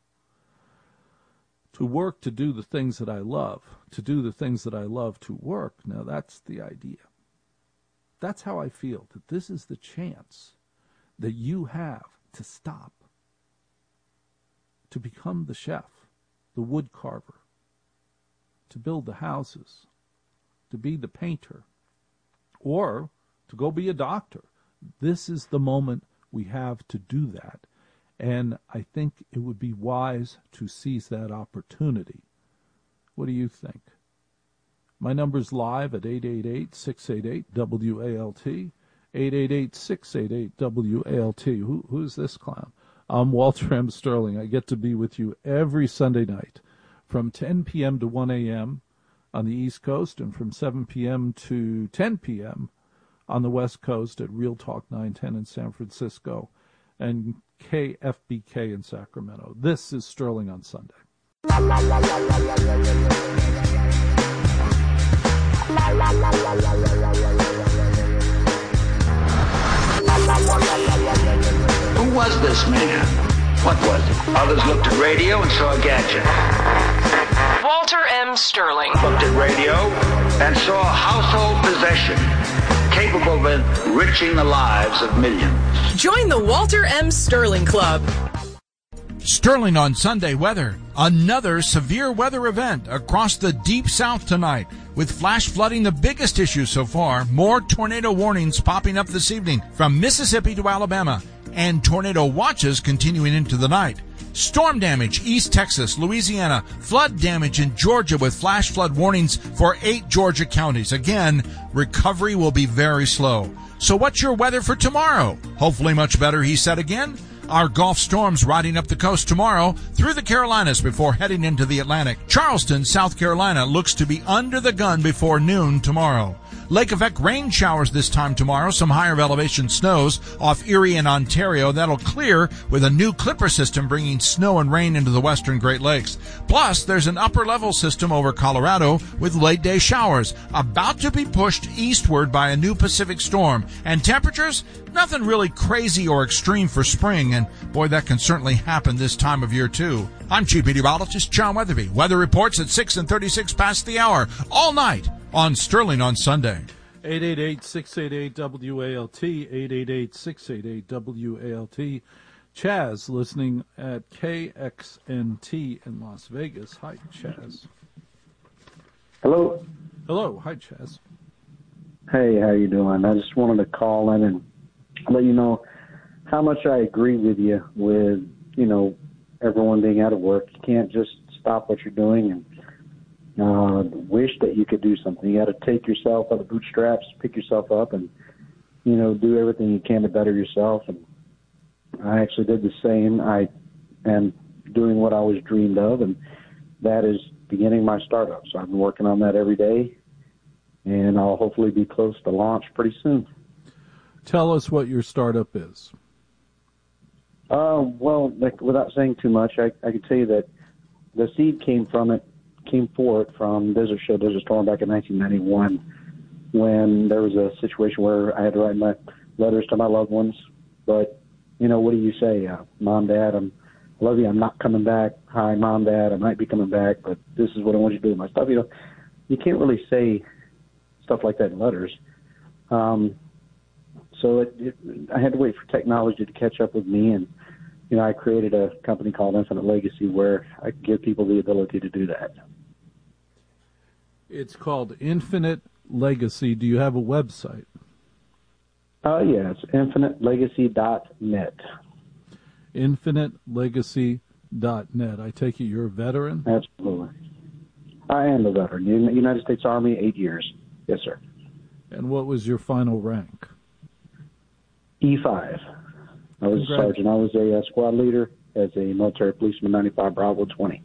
To work to do the things that I love, to do the things that I love to work, now that's the idea. That's how I feel, that this is the chance that you have to stop, to become the chef, the wood carver, to build the houses, to be the painter, or to go be a doctor. This is the moment we have to do that. And I think it would be wise to seize that opportunity. What do you think? My number's live at eight eight eight, six eight eight, W A L T, eight eight eight, six eight eight, W A L T. Who, who's this clown? I'm Walter M. Sterling. I get to be with you every Sunday night from ten p.m. to one a.m. on the East Coast and from seven p.m. to ten p.m. on the West Coast at Real Talk nine ten in San Francisco and K F B K in Sacramento. This is Sterling on Sunday. Who was this man? What was it? Others looked at radio and saw a gadget. Walter M. Sterling. Looked at radio and saw a household possession capable of enriching the lives of millions. Join the Walter M. Sterling Club. Sterling on Sunday weather. Another severe weather event across the deep south tonight, with flash flooding the biggest issue so far. More tornado warnings popping up this evening from Mississippi to Alabama, and tornado watches continuing into the night. Storm damage East Texas, Louisiana, flood damage in Georgia with flash flood warnings for eight Georgia counties. Again, recovery will be very slow. So what's your weather for tomorrow? Hopefully much better, he said again. Our Gulf storms riding up the coast tomorrow through the Carolinas before heading into the Atlantic. Charleston, South Carolina looks to be under the gun before noon tomorrow. Lake effect rain showers this time tomorrow. Some higher elevation snows off Erie and Ontario. That'll clear with a new Clipper system bringing snow and rain into the western Great Lakes. Plus, there's an upper level system over Colorado with late day showers about to be pushed eastward by a new Pacific storm. And temperatures, nothing really crazy or extreme for spring. And boy, that can certainly happen this time of year too. I'm Chief Meteorologist John Weatherby. Weather reports at six and thirty-six past the hour all night on Sterling on Sunday. eight eight eight, six eight eight, W A L T, eight eight eight, six eight eight, W A L T. Chaz listening at K X N T in Las Vegas. Hi, Chaz. Hello. Hello. Hi, Chaz. Hey, how you doing? I just wanted to call in and let you know how much I agree with you with, you know, everyone being out of work. You can't just stop what you're doing and uh, wish that you could do something. You got to take yourself out of the bootstraps, pick yourself up, and, you know, do everything you can to better yourself. And I actually did the same. I am doing what I always dreamed of, and that is beginning my startup. So I've been working on that every day, and I'll hopefully be close to launch pretty soon. Tell us what your startup is. Uh, well, like, without saying too much, I, I can tell you that the seed came from it, came for it from Desert Shield, Desert Storm back in nineteen ninety-one, when there was a situation where I had to write my letters to my loved ones. But, you know, what do you say? Uh, Mom, Dad, I'm, I love you. I'm not coming back. Hi, Mom, Dad, I might be coming back, but this is what I want you to do with my stuff. You know, you can't really say stuff like that in letters. Um, So it, it, I had to wait for technology to catch up with me, and you know, I created a company called Infinite Legacy where I could give people the ability to do that. It's called Infinite Legacy. Do you have a website? Uh, yeah, it's infinite legacy dot net. infinite legacy dot net. I take it you're a veteran? Absolutely. I am a veteran. U- United States Army, eight years. Yes, sir. And what was your final rank? E five. I was a Congrats. sergeant. I was a uh, squad leader as a military policeman, ninety-five Bravo twenty.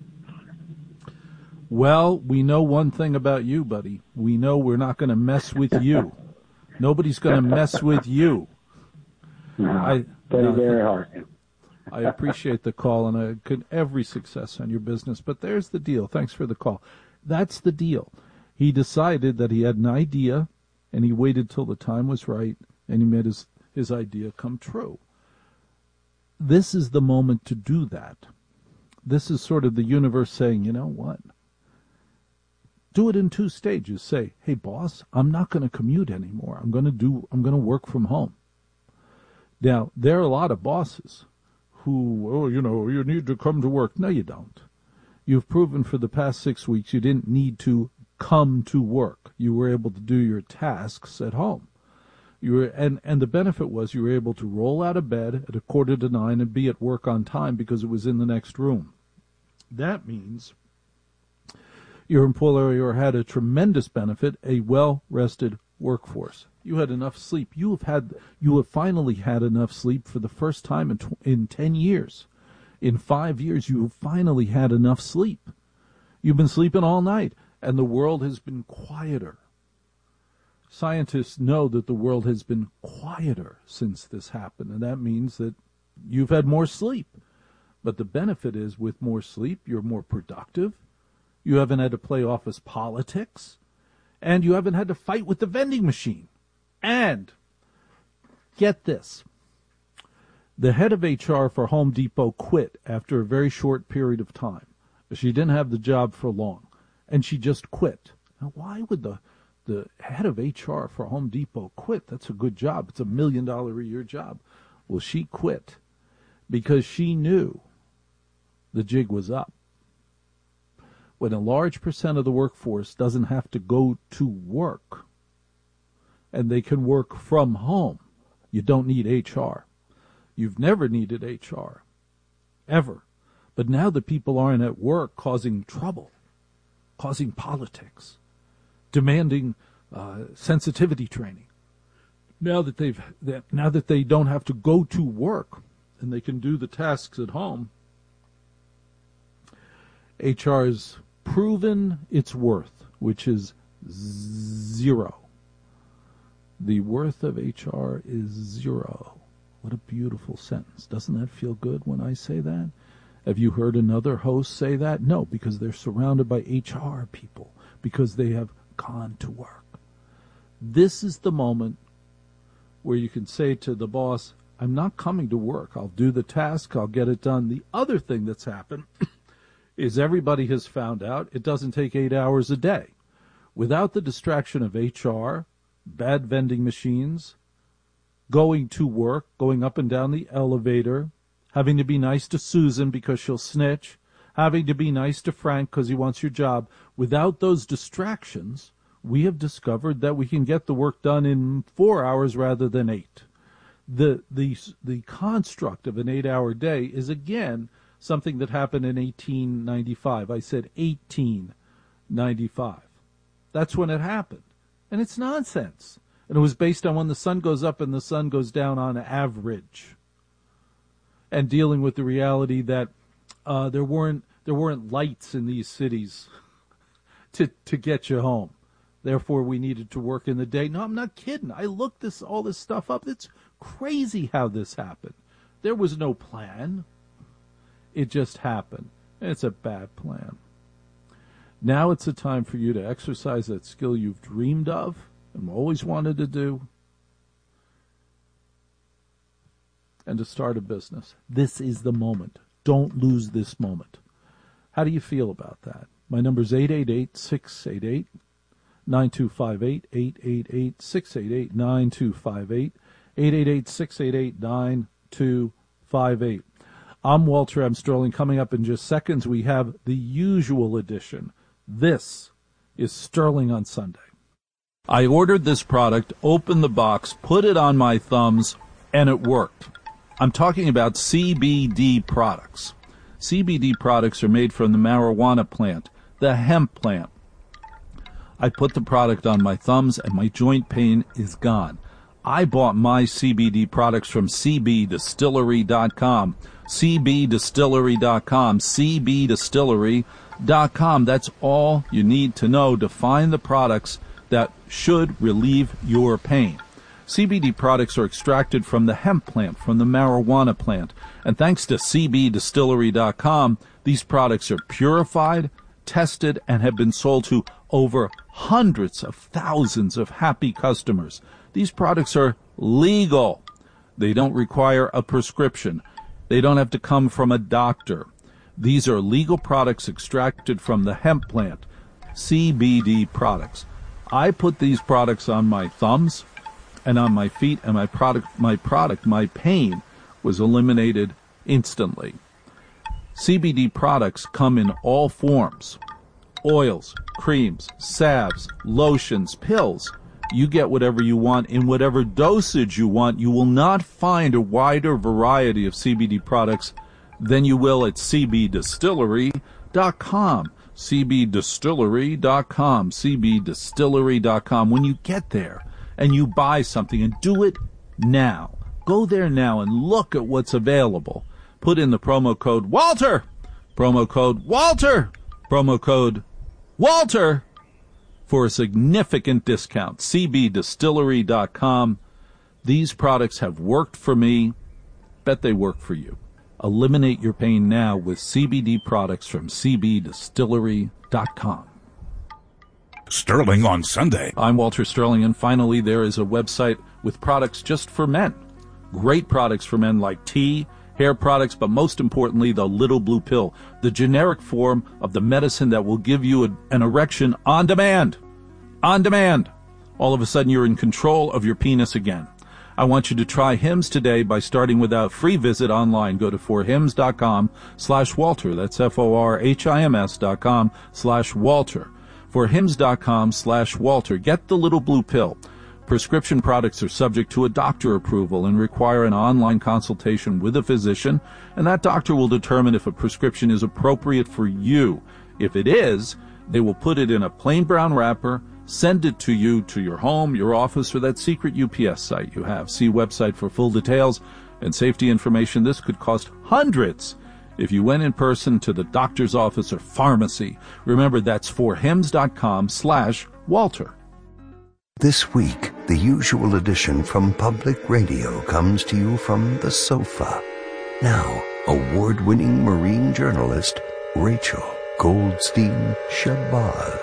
Well, we know one thing about you, buddy. We know we're not going to mess with you. Nobody's going to mess with you. No, I play no, very hard. I appreciate the call, and I could every success on your business. But there's the deal. Thanks for the call. That's the deal. He decided that he had an idea, and he waited till the time was right, and he made his, his idea come true. This is the moment to do that. This is sort of the universe saying, you know what? Do it in two stages. Say, hey, boss, I'm not going to commute anymore. I'm going to do. I'm going to work from home. Now, there are a lot of bosses who, oh, you know, you need to come to work. No, you don't. You've proven for the past six weeks you didn't need to come to work. You were able to do your tasks at home. You were, and, and the benefit was you were able to roll out of bed at a quarter to nine and be at work on time because it was in the next room. That means your employer had a tremendous benefit, a well-rested workforce. You had enough sleep. You have had, you have finally had enough sleep for the first time in tw- in ten years. In five years, you have finally had enough sleep. You've been sleeping all night, and the world has been quieter. Scientists know that the world has been quieter since this happened, and that means that you've had more sleep. But the benefit is, with more sleep, you're more productive. You haven't had to play office politics, and you haven't had to fight with the vending machine. And get this. The head of H R for Home Depot quit after a very short period of time. She didn't have the job for long, and she just quit. Now, why would the, the head of H R for Home Depot quit? That's a good job. It's a million dollar a year job. Well, she quit because she knew the jig was up. When a large percent of the workforce doesn't have to go to work and they can work from home, you don't need H R. You've never needed H R, ever. But now that people aren't at work causing trouble, causing politics, demanding uh, sensitivity training, now that they've that, now that they don't have to go to work and they can do the tasks at home, H R has proven its worth, which is zero. The worth of H R is zero. What a beautiful sentence. Doesn't that feel good when I say that? Have you heard another host say that? No, because they're surrounded by H R people, because they have gone to work. This is the moment where you can say to the boss, I'm not coming to work. I'll do the task. I'll get it done. The other thing that's happened is everybody has found out it doesn't take eight hours a day. Without the distraction of H R, bad vending machines, going to work, going up and down the elevator, having to be nice to Susan because she'll snitch, having to be nice to Frank because he wants your job. Without those distractions, we have discovered that we can get the work done in four hours rather than eight. The, the, the construct of an eight-hour day is, again, something that happened in eighteen ninety-five. I said eighteen ninety-five. That's when it happened. And it's nonsense. And it was based on when the sun goes up and the sun goes down on average. And dealing with the reality that uh, there weren't there weren't lights in these cities to to get you home. Therefore, we needed to work in the day. No, I'm not kidding. I looked this all this stuff up. It's crazy how this happened. There was no plan. It just happened. It's a bad plan. Now it's a time for you to exercise that skill you've dreamed of and always wanted to do, and to start a business. This is the moment. Don't lose this moment. How do you feel about that? My number is eight eight eight, six eight eight, nine two five eight, eight eight eight, six eight eight, nine two five eight, eight eight eight, six eight eight, nine two five eight. I'm Walter M. Sterling. Coming up in just seconds, we have the usual edition. This is Sterling on Sunday. I ordered this product, opened the box, put it on my thumbs, and it worked. I'm talking about C B D products. C B D products are made from the marijuana plant, the hemp plant. I put the product on my thumbs, and my joint pain is gone. I bought my C B D products from C B distillery dot com. C B distillery dot com. C B distillery dot com. That's all you need to know to find the products that should relieve your pain. C B D products are extracted from the hemp plant, from the marijuana plant. And thanks to C B distillery dot com, these products are purified, tested, and have been sold to over hundreds of thousands of happy customers. These products are legal. They don't require a prescription. They don't have to come from a doctor. These are legal products extracted from the hemp plant, C B D products. I put these products on my thumbs and on my feet, and my product, my product, my pain was eliminated instantly. C B D products come in all forms: oils, creams, salves, lotions, pills. You get whatever you want in whatever dosage you want. You will not find a wider variety of C B D products than you will at C B distillery dot com. C B distillery dot com. C B distillery dot com. When you get there and you buy something, and do it now. Go there now and look at what's available. Put in the promo code Walter. Promo code Walter. Promo code Walter for a significant discount. C B distillery dot com. These products have worked for me. Bet they work for you. Eliminate your pain now with C B D products from C B distillery dot com. Sterling on Sunday. I'm Walter Sterling, and finally there is a website with products just for men. Great products for men like tea, hair products, but most importantly, the little blue pill, the generic form of the medicine that will give you a, an erection on demand. On demand. All of a sudden, you're in control of your penis again. I want you to try Hims today by starting with a free visit online. Go to for hims dot com slash Walter. That's F O R H I M S dot com slash Walter. for hims dot com slash Walter. Get the little blue pill. Prescription products are subject to a doctor approval and require an online consultation with a physician, and that doctor will determine if a prescription is appropriate for you. If it is, they will put it in a plain brown wrapper, send it to you to your home, your office, or that secret U P S site you have. See website for full details and safety information. This could cost hundreds if you went in person to the doctor's office or pharmacy. Remember, that's for hims dot com slash Walter. This week, the usual edition from Public Radio comes to you from the sofa. Now, award-winning marine journalist Rachel Goldstein Shabazz.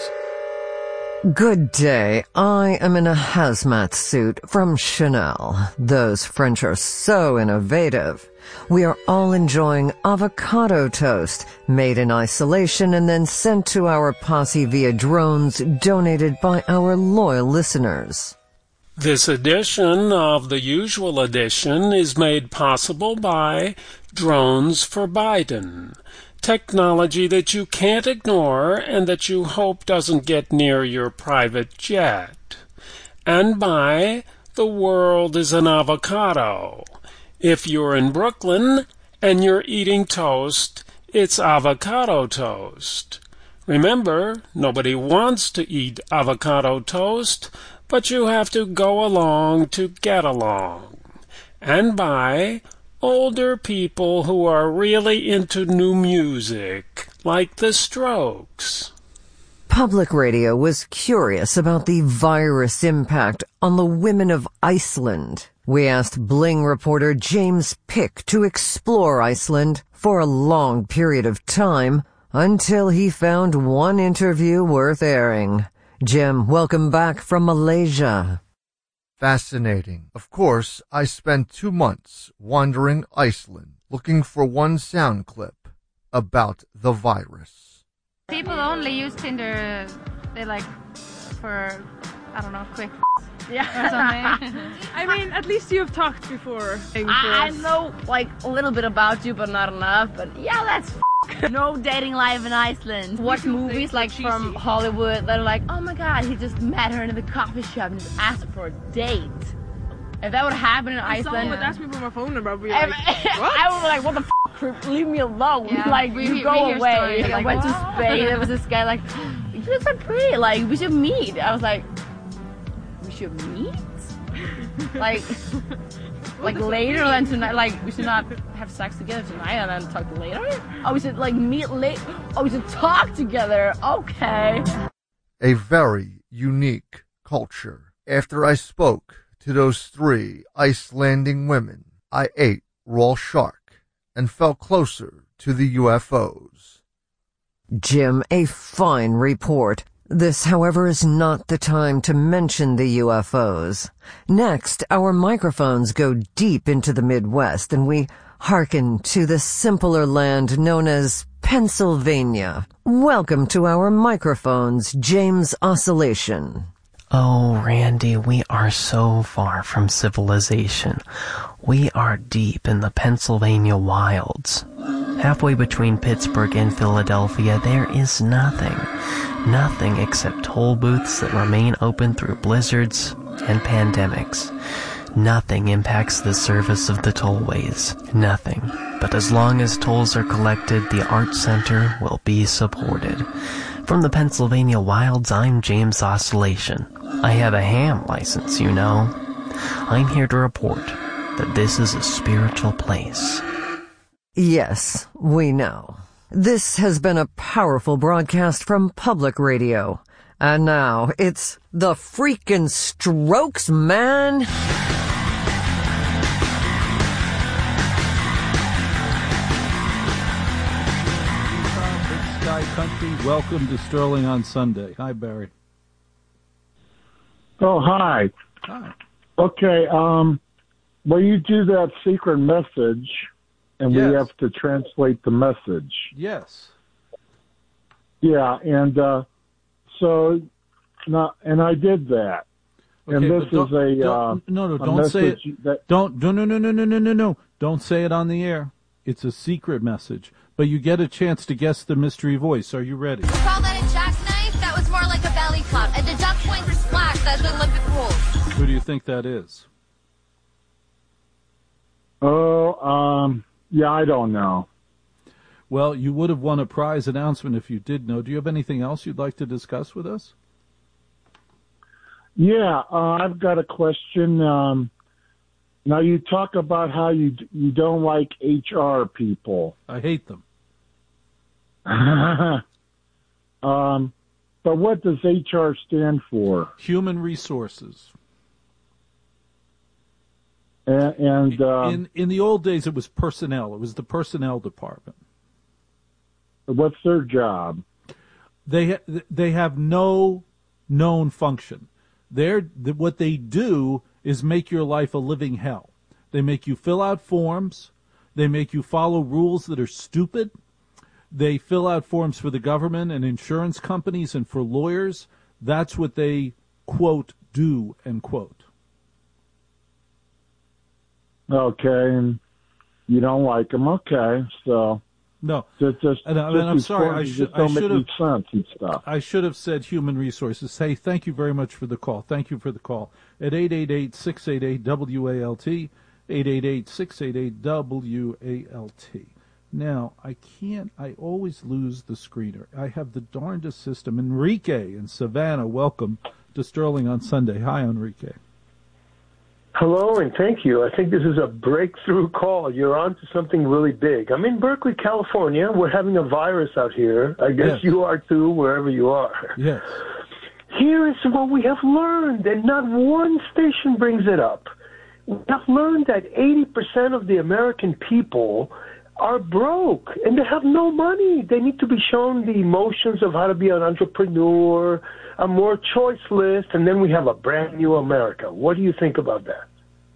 Good day. I am in a hazmat suit from Chanel. Those French are so innovative. We are all enjoying avocado toast, made in isolation and then sent to our posse via drones donated by our loyal listeners. This edition of The Usual Edition is made possible by Drones for Biden. Technology that you can't ignore and that you hope doesn't get near your private jet. And by The World is an Avocado. If you're in Brooklyn and you're eating toast, it's avocado toast. Remember, nobody wants to eat avocado toast, but you have to go along to get along. And by older people who are really into new music, like the Strokes. Public Radio was curious about the virus impact on the women of Iceland. We asked Bling reporter James Pick to explore Iceland for a long period of time until he found one interview worth airing. Jim, welcome back from Malaysia. Fascinating. Of course, I spent two months wandering Iceland looking for one sound clip about the virus. People only use Tinder, they like, for, I don't know, quick Yeah. or something. I mean, at least you've talked before. I, I know, like, a little bit about you, but not enough. But yeah, that's f- no dating life in Iceland. Watch movies, like, from Hollywood that are like, oh my god, he just met her in the coffee shop and just asked her for a date. If that would happen in Iceland... Someone would ask me for my phone number, I'd be like, what? I would be like, what the f***? Leave me alone. Yeah, like, we, you we, go we away. Stories, Like, I like, went to what? Spain, there was this guy like, you're so pretty, like, we should meet. I was like, we should meet? like, like later than tonight, like, we should not have sex together tonight and then talk later? Oh, we should, like, meet late? Oh, we should talk together. Okay. A very unique culture. After I spoke to those three Icelandic women, I ate raw shark and felt closer to the U F Os. Jim, a fine report. This, however, is not the time to mention the U F Os. Next, our microphones go deep into the Midwest and we hearken to the simpler land known as Pennsylvania. Welcome to our microphones, James Oscillation. Oh, Randy, we are so far from civilization. We are deep in the Pennsylvania wilds. Halfway between Pittsburgh and Philadelphia, there is nothing. Nothing except toll booths that remain open through blizzards and pandemics. Nothing impacts the service of the tollways. Nothing. But as long as tolls are collected, the Art Center will be supported. From the Pennsylvania wilds, I'm James Oscillation. I have a ham license, you know. I'm here to report that this is a spiritual place. Yes, we know. This has been a powerful broadcast from Public Radio. And now, it's the freaking Strokes, man! Sky Country, welcome to Sterling on Sunday. Hi, Barry. Oh, hi. Hi. Okay, um, well, you do that secret message, and Yes. we have to translate the message. Yes. Yeah, and uh, so, no, and I did that. Okay, and this but is don't- a, don't- uh, no, no, a don't say it. message that- Don't, no, no, no, no, no, no, no, no. Don't say it on the air. It's a secret message. But you get a chance to guess the mystery voice. Are you ready? Call that a jackknife? That was more like a belly flop. A deduct point for splash. That's the Olympic rules. Who do you think that is? Oh, um, yeah, I don't know. Well, you would have won a prize announcement if you did know. Do you have anything else you'd like to discuss with us? Yeah, uh, I've got a question. Um, now, you talk about how you you don't like H R people. I hate them. um, but what does H R stand for? Human Resources. And, and uh, in in the old days, it was personnel. It was the personnel department. What's their job? They ha- they have no known function. They're th- what they do is make your life a living hell. They make you fill out forms. They make you follow rules that are stupid. They fill out forms for the government and insurance companies and for lawyers. That's what they, quote, do, end quote. Okay, and you don't like them. Okay, so no, just, just, and, and just I'm these sorry. I forms should just I don't should make have any sense and stuff. I should have said Human Resources. Hey, thank you very much for the call. Thank you for the call at eight eight eight, six eight eight, W A L T, eight eight eight, six eight eight, W A L T. Now, I can't, I always lose the screener. I have the darndest system. Enrique in Savannah, welcome to Sterling on Sunday. Hi, Enrique. Hello, and thank you. I think this is a breakthrough call. You're on to something really big. I'm in Berkeley, California. We're having a virus out here. I guess Yes. you are too, wherever you are. Yes. Here is what we have learned, and not one station brings it up. We have learned that eighty percent of the American people are broke, and they have no money. They need to be shown the emotions of how to be an entrepreneur, a more choice list, and then we have a brand new America. What do you think about that?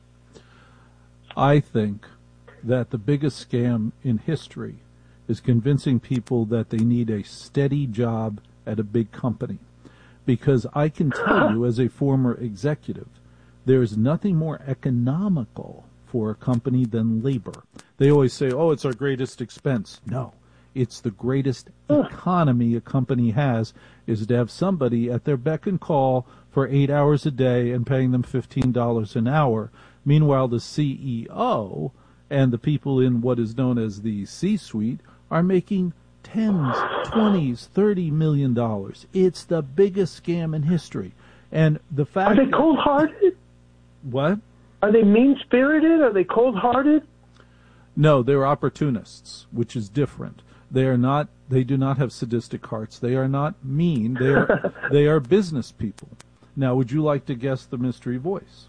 I think that the biggest scam in history is convincing people that they need a steady job at a big company. because I can tell you as a former executive, there is nothing more economical for a company than labor. They always say, oh, it's our greatest expense. No, it's the greatest economy a company has is to have somebody at their beck and call for eight hours a day and paying them fifteen dollars an hour. Meanwhile, the C E O and the people in what is known as the C-suite are making tens, twenties, thirty million dollars. It's the biggest scam in history. And the fact Are they cold-hearted? What? Are they mean-spirited? Are they cold-hearted? No, they're opportunists, which is different. They are not. They do not have sadistic hearts. They are not mean. They are. They are business people. Now, would you like to guess the mystery voice?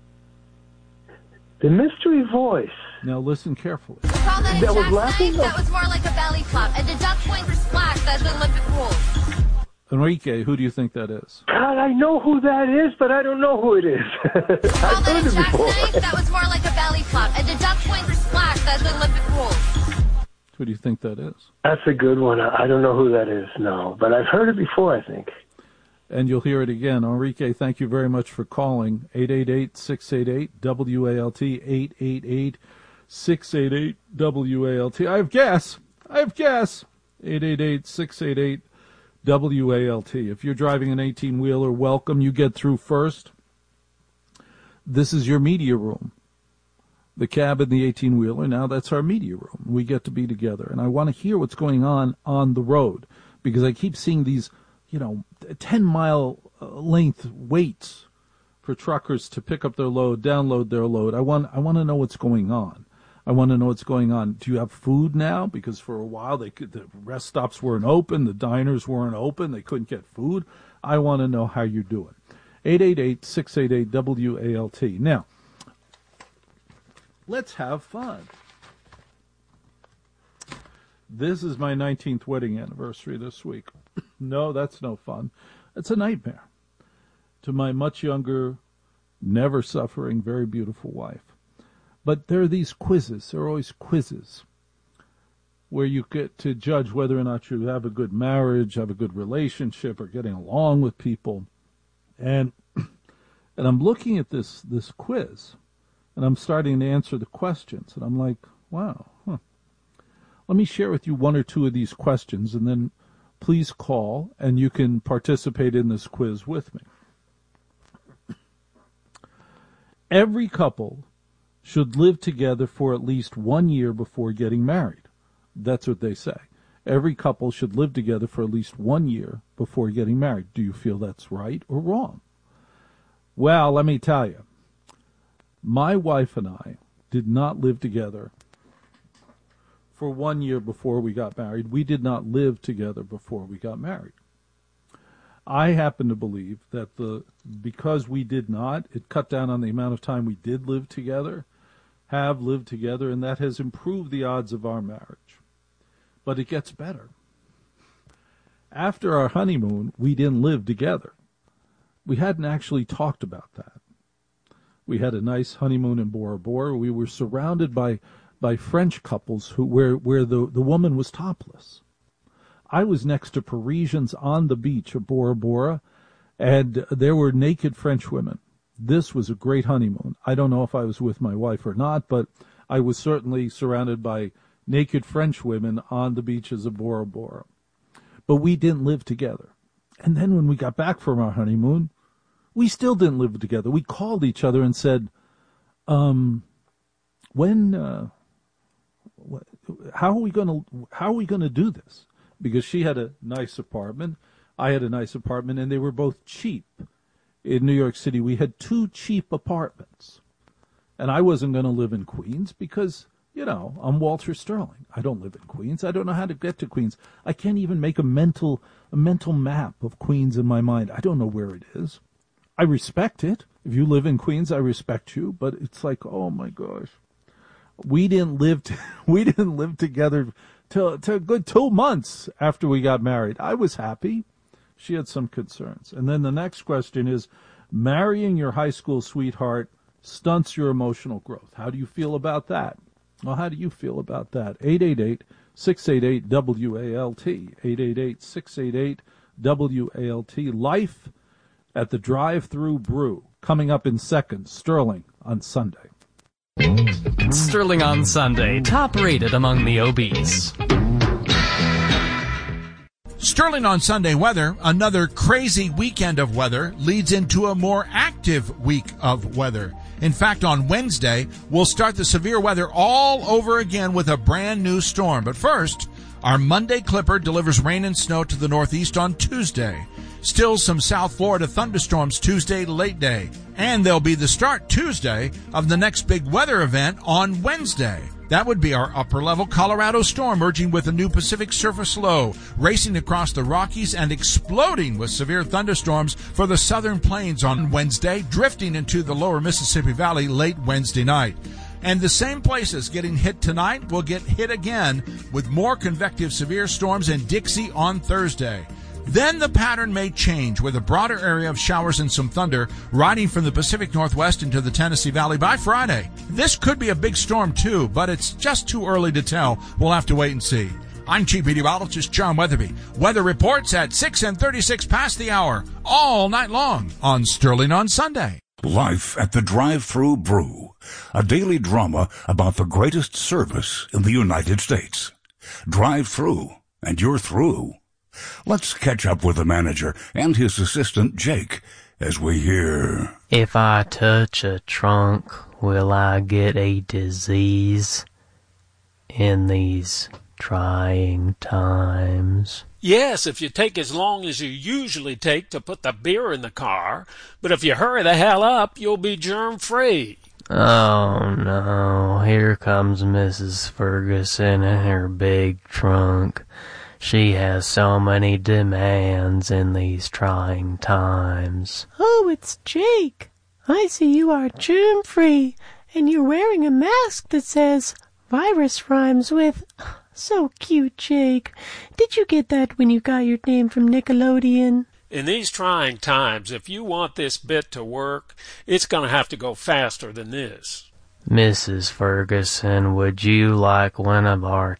The mystery voice. Now, listen carefully. We call that a That was jackknife? laughing? That was more like a belly flop. A deduct point for splash. That's the Olympic rules. Enrique, who do you think that is? God, I know who that is, but I don't know who it is. We call I've that heard a it before. jackknife? That was more like a belly flop. A deduct point for splash. That's the Olympic rules. Who do you think that is? That's a good one. I I don't know who that is, no, but I've heard it before, I think. And you'll hear it again. Enrique, thank you very much for calling. eight eight eight, six eight eight, W A L T, eight eight eight, six eight eight, W A L T. I have gas. I have gas. eight eight eight, six eight eight, W A L T. If you're driving an eighteen-wheeler, welcome. You get through first. This is your media room. The cab and the eighteen-wheeler, now that's our media room. We get to be together. And I want to hear what's going on on the road because I keep seeing these, you know, ten-mile length waits for truckers to pick up their load, download their load. I want I want to know what's going on. I want to know what's going on. Do you have food now? Because for a while they could, the rest stops weren't open, the diners weren't open, they couldn't get food. I want to know how you're doing. eight eight eight, six eight eight, W A L T. Now, let's have fun. This is my nineteenth wedding anniversary this week. No, that's no fun. It's a nightmare to my much younger, never suffering, very beautiful wife. But there are these quizzes. There are always quizzes where you get to judge whether or not you have a good marriage, have a good relationship, or getting along with people. And and I'm looking at this this quiz, and I'm starting to answer the questions, and I'm like, wow, huh. Let me share with you one or two of these questions, and then please call, and you can participate in this quiz with me. Every couple should live together for at least one year before getting married. That's what they say. Every couple should live together for at least one year before getting married. Do you feel that's right or wrong? Well, let me tell you, my wife and I did not live together for one year before we got married. We did not live together before we got married. I happen to believe that the because we did not, it cut down on the amount of time we did live together, have lived together, and that has improved the odds of our marriage. But it gets better. After our honeymoon, we didn't live together. We hadn't actually talked about that. We had a nice honeymoon in Bora Bora. We were surrounded by by French couples who where where the, the woman was topless. I was next to Parisians on the beach of Bora Bora, and there were naked French women. This was a great honeymoon. I don't know if I was with my wife or not, but I was certainly surrounded by naked French women on the beaches of Bora Bora. But we didn't live together. And then when we got back from our honeymoon, we still didn't live together. We called each other and said, um, when, uh, how are we going to, how are we going to do this? Because she had a nice apartment, I had a nice apartment, and they were both cheap. In New York City, we had two cheap apartments. And I wasn't going to live in Queens because, you know, I'm Walter Sterling. I don't live in Queens. I don't know how to get to Queens. I can't even make a mental a mental map of Queens in my mind. I don't know where it is. I respect it. If you live in Queens, I respect you. But it's like, oh my gosh, we didn't live. T- we didn't live together till till a good two months after we got married. I was happy. She had some concerns. And then the next question is, marrying your high school sweetheart stunts your emotional growth. How do you feel about that? Well, how do you feel about that? eight eight eight, six eight eight, W A L T. eight eight eight, six eight eight, W A L T. Life at the Drive-Thru Brew, coming up in seconds. Sterling on Sunday. Sterling on Sunday, top rated among the obese. Sterling on Sunday weather, another crazy weekend of weather leads into a more active week of weather. In fact, on Wednesday, we'll start the severe weather all over again with a brand new storm. But first, our Monday Clipper delivers rain and snow to the northeast on Tuesday. Still some South Florida thunderstorms Tuesday late day. And there'll be the start Tuesday of the next big weather event on Wednesday. That would be our upper-level Colorado storm merging with a new Pacific surface low, racing across the Rockies and exploding with severe thunderstorms for the southern plains on Wednesday, drifting into the lower Mississippi Valley late Wednesday night. And the same places getting hit tonight will get hit again with more convective severe storms in Dixie on Thursday. Then the pattern may change with a broader area of showers and some thunder riding from the Pacific Northwest into the Tennessee Valley by Friday. This could be a big storm too, but it's just too early to tell. We'll have to wait and see. I'm Chief Meteorologist John Weatherby. Weather reports at six and thirty-six past the hour, all night long on Sterling on Sunday. Life at the Drive-Thru Brew, a daily drama about the greatest service in the United States. Drive through, and you're through. Let's catch up with the manager and his assistant, Jake, as we hear... If I touch a trunk, will I get a disease in these trying times? Yes, if you take as long as you usually take to put the beer in the car. But if you hurry the hell up, you'll be germ-free. Oh, no. Here comes Missus Ferguson in her big trunk. She has so many demands in these trying times. Oh, it's Jake. I see you are germ-free, and you're wearing a mask that says virus rhymes with... So cute, Jake. Did you get that when you got your name from Nickelodeon? In these trying times, if you want this bit to work, it's going to have to go faster than this. Missus Ferguson, would you like one of our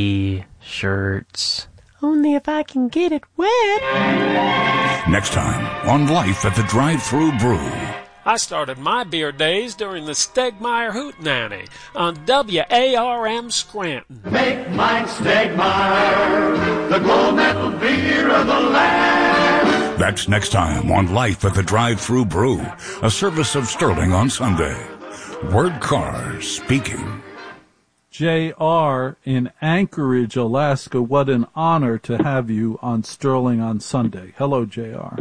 T-shirts? Only if I can get it wet. Next time on Life at the Drive-Thru Brew. I started my beer days during the Stegmeyer Hootenanny on W A R M Scranton. Make mine Stegmeyer, the gold medal beer of the land. That's next time on Life at the Drive-Thru Brew, a service of Sterling on Sunday. Word Car speaking. J R in Anchorage, Alaska, what an honor to have you on Sterling on Sunday. Hello, J R.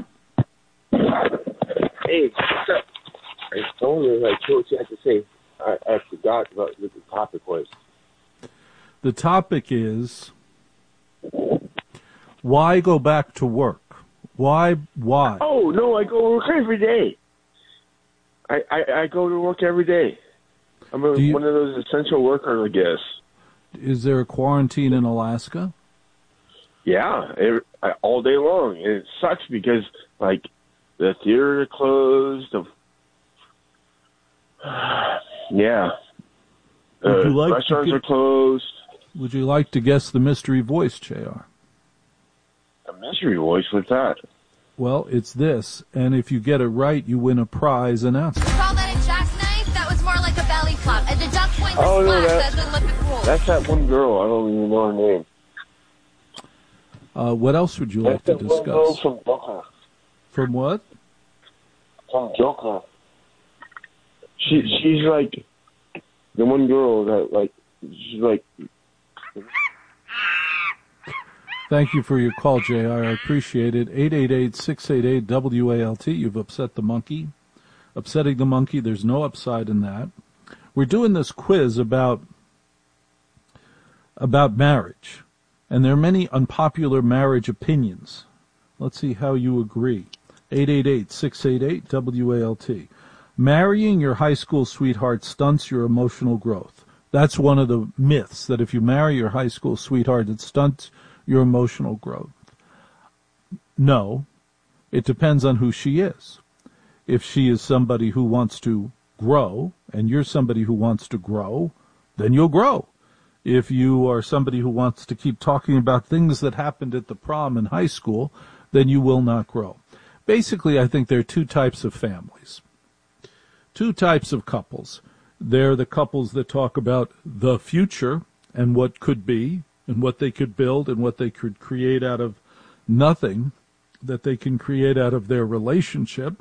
Hey, what's up? I told you like what you had to say. I, I forgot what the topic was. The topic is, why go back to work? Why? Why? Oh, no, I go to work every day. I, I, I go to work every day. I'm a, you, one of those essential workers, I guess. Is there a quarantine in Alaska? Yeah, it, I, all day long. And it sucks because, like, the theater closed. The, yeah. Uh, like restaurants to, are closed. Would you like to guess the mystery voice, J R? A mystery voice? What's that? Well, it's this, and if you get it right, you win a prize announcement. Call that a jackknife? That was more like a belly flop. A deduct point for oh, no, splash, that's Olympic rules. That's that one girl. I don't even know her name. Uh, what else would you that's like to discuss? One girl from Joker. From what? From Joker. She she's like the one girl that like she's like. Thank you for your call, J R. I appreciate it. eight eight eight, six eight eight, W A L T. You've upset the monkey. Upsetting the monkey, there's no upside in that. We're doing this quiz about about marriage, and there are many unpopular marriage opinions. Let's see how you agree. eight eight eight, six eight eight, W A L T. Marrying your high school sweetheart stunts your emotional growth. That's one of the myths, that if you marry your high school sweetheart, it stunts your emotional growth. No, it depends on who she is. If she is somebody who wants to grow, and you're somebody who wants to grow, then you'll grow. If you are somebody who wants to keep talking about things that happened at the prom in high school, then you will not grow. Basically, I think there are two types of families, two types of couples. They're the couples that talk about the future and what could be and what they could build and what they could create out of nothing, that they can create out of their relationship.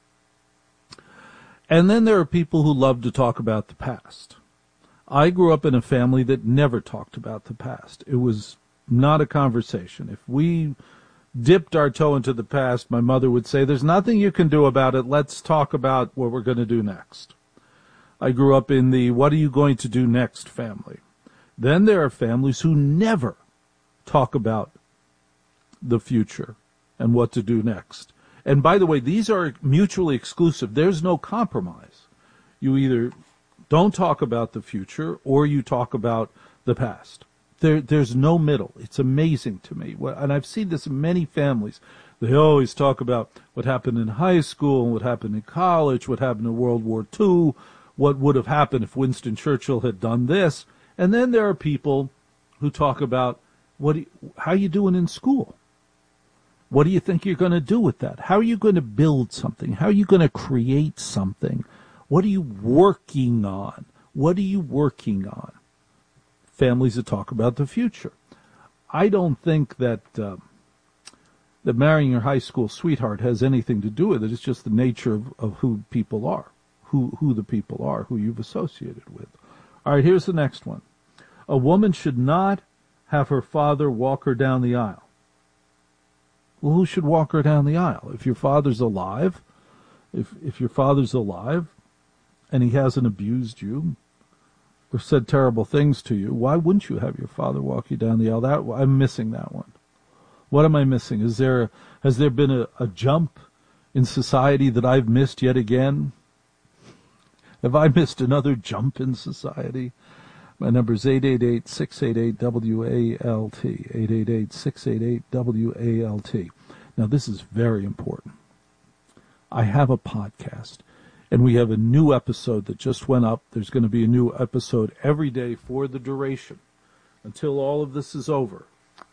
And then there are people who love to talk about the past. I grew up in a family that never talked about the past. It was not a conversation. If we dipped our toe into the past, my mother would say, there's nothing you can do about it. Let's talk about what we're going to do next. I grew up in the what are you going to do next family. Then there are families who never talk about the future and what to do next. And by the way, these are mutually exclusive. There's no compromise. You either don't talk about the future or you talk about the past. There, there's no middle. It's amazing to me. And I've seen this in many families. They always talk about what happened in high school, what happened in college, what happened in World War Two, what would have happened if Winston Churchill had done this. And then there are people who talk about what, do you, how are you doing in school? What do you think you're going to do with that? How are you going to build something? How are you going to create something? What are you working on? What are you working on? Families that talk about the future. I don't think that uh, that marrying your high school sweetheart has anything to do with it. It's just the nature of, of who people are, who who the people are, who you've associated with. All right, here's the next one. A woman should not have her father walk her down the aisle. Well, who should walk her down the aisle? If your father's alive, if if your father's alive and he hasn't abused you or said terrible things to you, why wouldn't you have your father walk you down the aisle? That I'm missing that one. What am I missing? Is there has there been a, a jump in society that I've missed yet again? Have I missed another jump in society? My number is eight eight eight, six eight eight, W A L T, eight eight eight, six eight eight, W A L T. Now, this is very important. I have a podcast, and we have a new episode that just went up. There's going to be a new episode every day for the duration until all of this is over.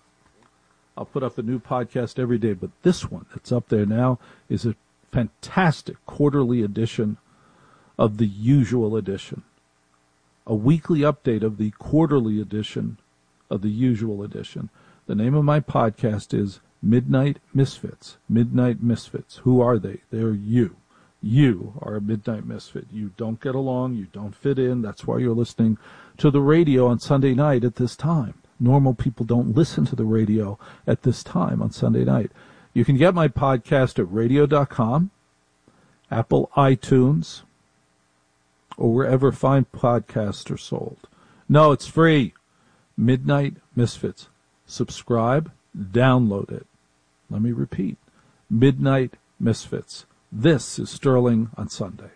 I'll put up a new podcast every day, but this one that's up there now is a fantastic quarterly edition of the usual edition. A weekly update of the quarterly edition of the usual edition. The name of my podcast is Midnight Misfits. Midnight Misfits. Who are they? They're you. You are a midnight misfit. You don't get along. You don't fit in. That's why you're listening to the radio on Sunday night at this time. Normal people don't listen to the radio at this time on Sunday night. You can get my podcast at radio dot com, Apple iTunes, or wherever fine podcasts are sold. No, it's free. Midnight Misfits. Subscribe, download it. Let me repeat. Midnight Misfits. This is Sterling on Sunday.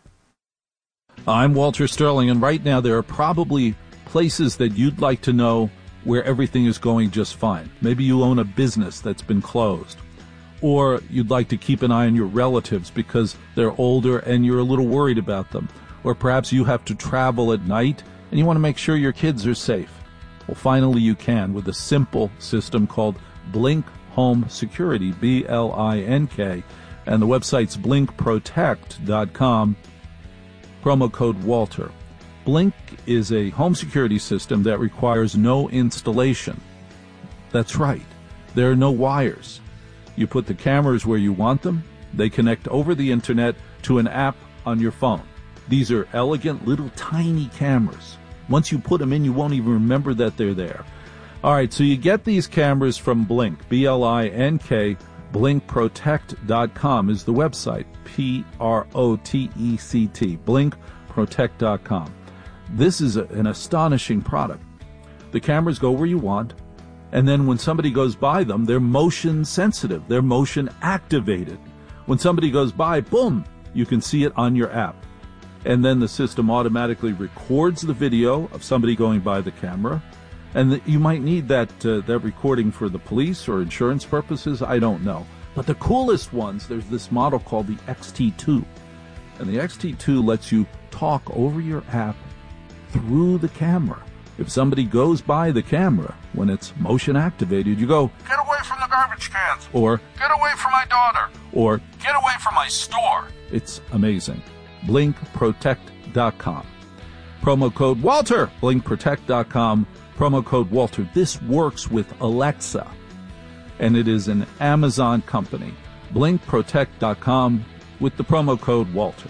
I'm Walter Sterling, and right now there are probably places that you'd like to know where everything is going just fine. Maybe you own a business that's been closed. Or you'd like to keep an eye on your relatives because they're older and you're a little worried about them. Or perhaps you have to travel at night and you want to make sure your kids are safe. Well, finally you can with a simple system called Blink Home Security, B L I N K, and the website's blink protect dot com, promo code Walter. Blink is a home security system that requires no installation. That's right. There are no wires. You put the cameras where you want them. They connect over the internet to an app on your phone. These are elegant little tiny cameras. Once you put them in, you won't even remember that they're there. All right, so you get these cameras from Blink, B L I N K, blink protect dot com is the website, P R O T E C T, blink protect dot com. This is a, an astonishing product. The cameras go where you want, and then when somebody goes by them, they're motion sensitive, they're motion activated. When somebody goes by, boom, you can see it on your app. And then the system automatically records the video of somebody going by the camera. And the, you might need that uh, that recording for the police or insurance purposes. I don't know. But the coolest ones, there's this model called the X T two. And the X T two lets you talk over your app through the camera. If somebody goes by the camera when it's motion activated, you go, "Get away from the garbage cans. Or Get away from my daughter. or Get away from my store. it's amazing. blink protect dot com. Promo code Walter. blink protect dot com. Promo code Walter. This works with Alexa, and it is an Amazon company. blink protect dot com with the promo code Walter.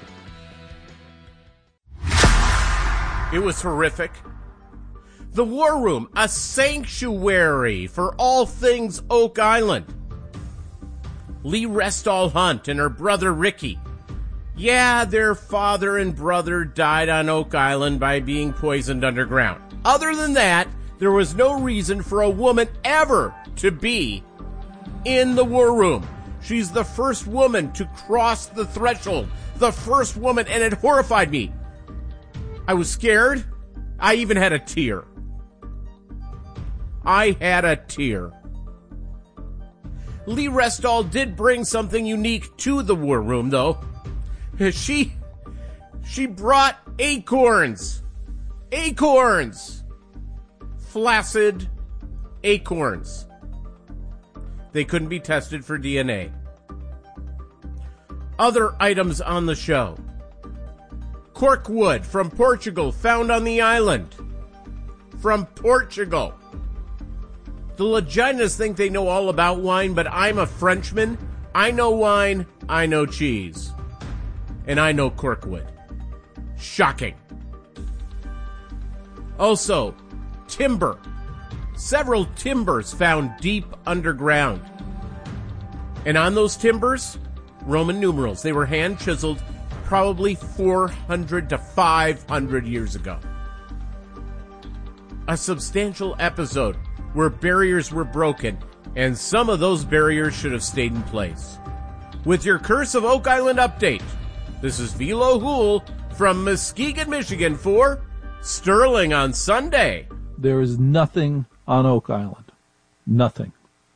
It was horrific. The War Room, a sanctuary for all things Oak Island. Lee Restall Hunt and her brother Ricky. Yeah, their father and brother died on Oak Island by being poisoned underground. Other than that, there was no reason for a woman ever to be in the War Room. She's the first woman to cross the threshold. The first woman, and it horrified me. I was scared. I even had a tear. I had a tear. Lee Restall did bring something unique to the War Room, though. She, she brought acorns. Acorns. Flaccid acorns. They couldn't be tested for D N A. Other items on the show. Corkwood from Portugal, found on the island. From Portugal. The Leginas think they know all about wine, but I'm a Frenchman. I know wine, I know cheese. And I know Corkwood. Shocking. Also, timber. Several timbers found deep underground. And on those timbers, Roman numerals. They were hand chiseled probably four hundred to five hundred years ago. A substantial episode where barriers were broken, and some of those barriers should have stayed in place. With your Curse of Oak Island update, this is Velo Hool from Muskegon, Michigan for Sterling on Sunday. There is nothing on Oak Island. Nothing.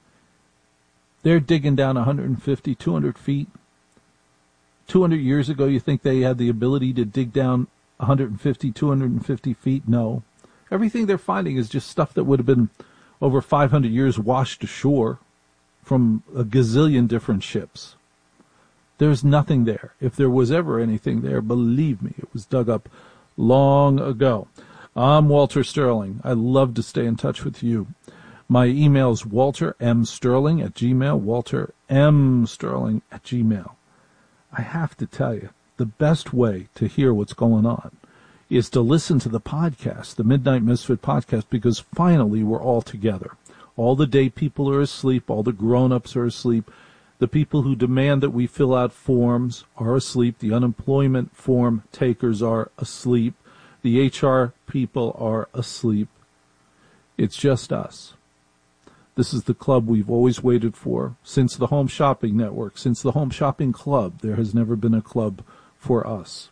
They're digging down one hundred fifty, two hundred feet. two hundred years ago, you think they had the ability to dig down one hundred fifty, two hundred fifty feet? No. Everything they're finding is just stuff that would have been over five hundred years washed ashore from a gazillion different ships. There's nothing there. If there was ever anything there, believe me, it was dug up long ago. I'm Walter Sterling. I love to stay in touch with you. My email is walter m sterling at gmail, walter m sterling at gmail. I have to tell you, the best way to hear what's going on is to listen to the podcast, the Midnight Misfit podcast, because finally we're all together. All the day people are asleep. All the grown-ups are asleep. The people who demand that we fill out forms are asleep. The unemployment form takers are asleep. The H R people are asleep. It's just us. This is the club we've always waited for. Since the Home Shopping Network, since the Home Shopping Club, there has never been a club for us.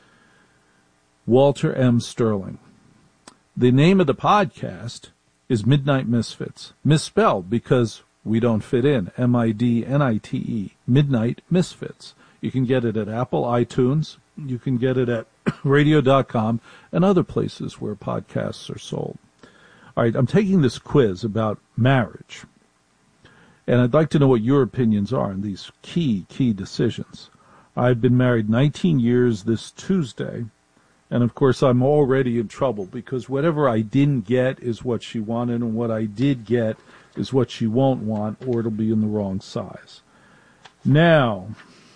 Walter M. Sterling. The name of the podcast is Midnight Misfits, misspelled because we don't fit in, M I D N I T E, Midnight Misfits. You can get it at Apple iTunes, you can get it at radio dot com, and other places where podcasts are sold. All right, I'm taking this quiz about marriage, and I'd like to know what your opinions are on these key, key decisions. I've been married nineteen years this Tuesday, and of course I'm already in trouble because whatever I didn't get is what she wanted, and what I did get is what she won't want, or it'll be in the wrong size. Now,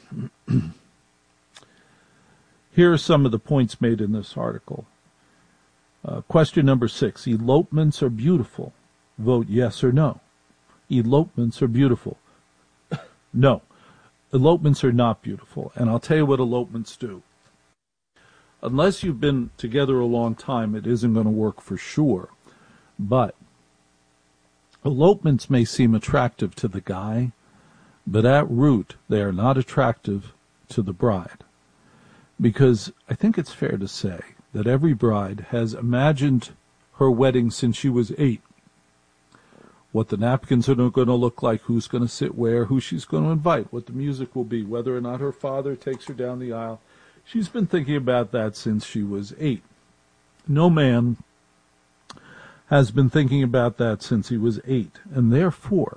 here are some of the points made in this article. Uh, question number six, elopements are beautiful. Vote yes or no. Elopements are beautiful. No, elopements are not beautiful, and I'll tell you what elopements do. Unless you've been together a long time, it isn't going to work for sure. But elopements may seem attractive to the guy, but at root, they are not attractive to the bride. Because I think it's fair to say that every bride has imagined her wedding since she was eight. What the napkins are going to look like, who's going to sit where, who she's going to invite, what the music will be, whether or not her father takes her down the aisle. She's been thinking about that since she was eight. No man has been thinking about that since he was eight, and therefore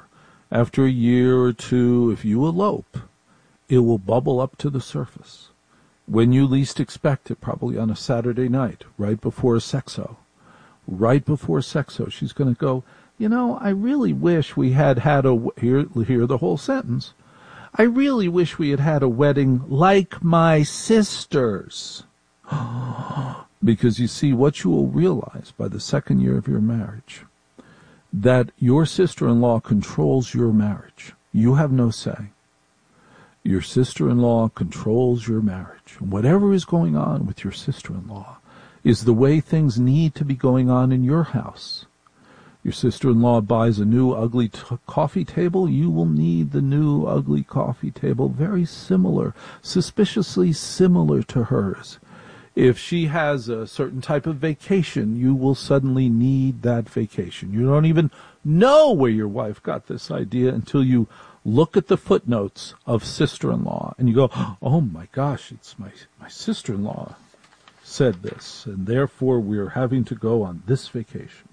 After a year or two, if you elope, it will bubble up to the surface. When you least expect it, probably on a Saturday night, right before a sexo. Right before sexo, she's going to go, you know, I really wish we had had a, here, hear the whole sentence. I really wish we had had a wedding like my sister's. Because you see, what you will realize by the second year of your marriage, that your sister-in-law controls your marriage. You have no say. Your sister-in-law controls your marriage. Whatever is going on with your sister-in-law is the way things need to be going on in your house. Your sister-in-law buys a new ugly t- coffee table, you will need the new ugly coffee table, very similar, suspiciously similar to hers. If she has a certain type of vacation, you will suddenly need that vacation. You don't even know where your wife got this idea until you look at the footnotes of sister-in-law and you go, oh my gosh, it's my, my sister-in-law said this, and therefore we're having to go on this vacation.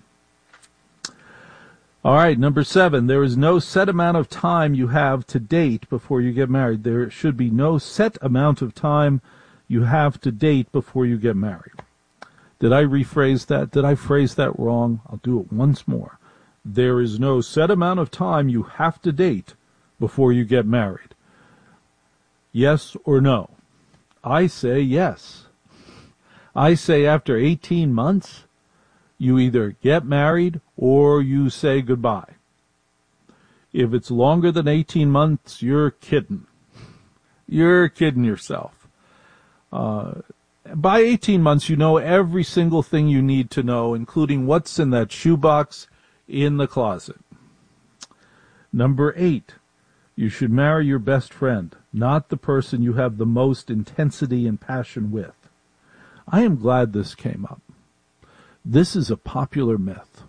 All right, number seven, there is no set amount of time you have to date before you get married. There should be no set amount of time you have to date before you get married. Did I rephrase that? Did I phrase that wrong? I'll do it once more. There is no set amount of time you have to date before you get married. Yes or no? I say yes. I say after eighteen months, you either get married or you say goodbye. If it's longer than eighteen months, you're kidding. You're kidding yourself. Uh, by eighteen months, you know every single thing you need to know, including what's in that shoebox in the closet. Number eight, you should marry your best friend, not the person you have the most intensity and passion with. I am glad this came up. This is a popular myth.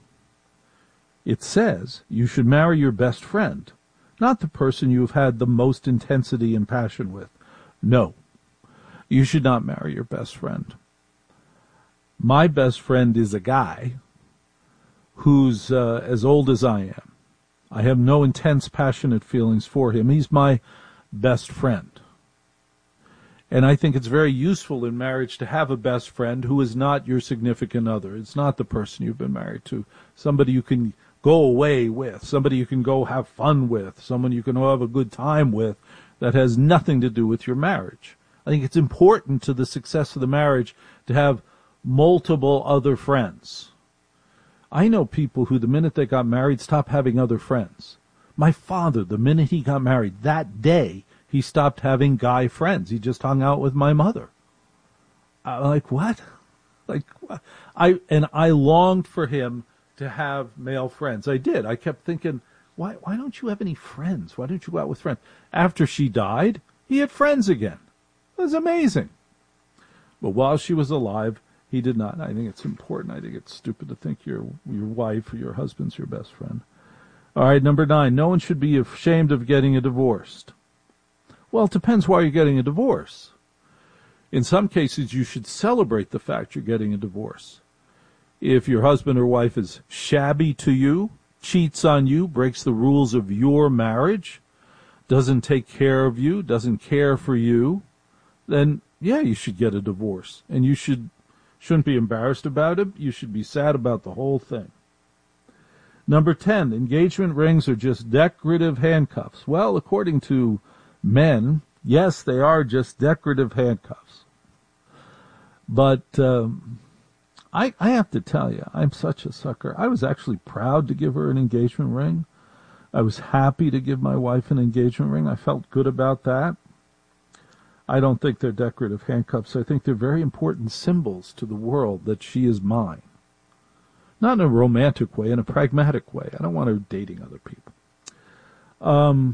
It says you should marry your best friend, not the person you've had the most intensity and passion with. No, you should not marry your best friend. My best friend is a guy who's uh, as old as I am. I have no intense, passionate feelings for him. He's my best friend. And I think it's very useful in marriage to have a best friend who is not your significant other. It's not the person you've been married to. Somebody you can go away with, somebody you can go have fun with, someone you can have a good time with that has nothing to do with your marriage. I think it's important to the success of the marriage to have multiple other friends. I know people who, the minute they got married, stopped having other friends. My father, the minute he got married, that day, he stopped having guy friends. He just hung out with my mother. I'm like, what? Like, I and I longed for him to have male friends. I did. I kept thinking, why why don't you have any friends? Why don't you go out with friends? After she died, he had friends again. It was amazing. But while she was alive, he did not. I think it's important. I think it's stupid to think your your wife or your husband's your best friend. All right, number nine, no one should be ashamed of getting a divorce. Well, it depends why you're getting a divorce. In some cases, you should celebrate the fact you're getting a divorce. If your husband or wife is shabby to you, cheats on you, breaks the rules of your marriage, doesn't take care of you, doesn't care for you, then, yeah, you should get a divorce. And you should, shouldn't be embarrassed about it. You should be sad about the whole thing. Number ten, engagement rings are just decorative handcuffs. Well, according to men, yes, they are just decorative handcuffs. But um, I, I have to tell you, I'm such a sucker. I was actually proud to give her an engagement ring. I was happy to give my wife an engagement ring. I felt good about that. I don't think they're decorative handcuffs. I think they're very important symbols to the world that she is mine. Not in a romantic way, in a pragmatic way. I don't want her dating other people. Um...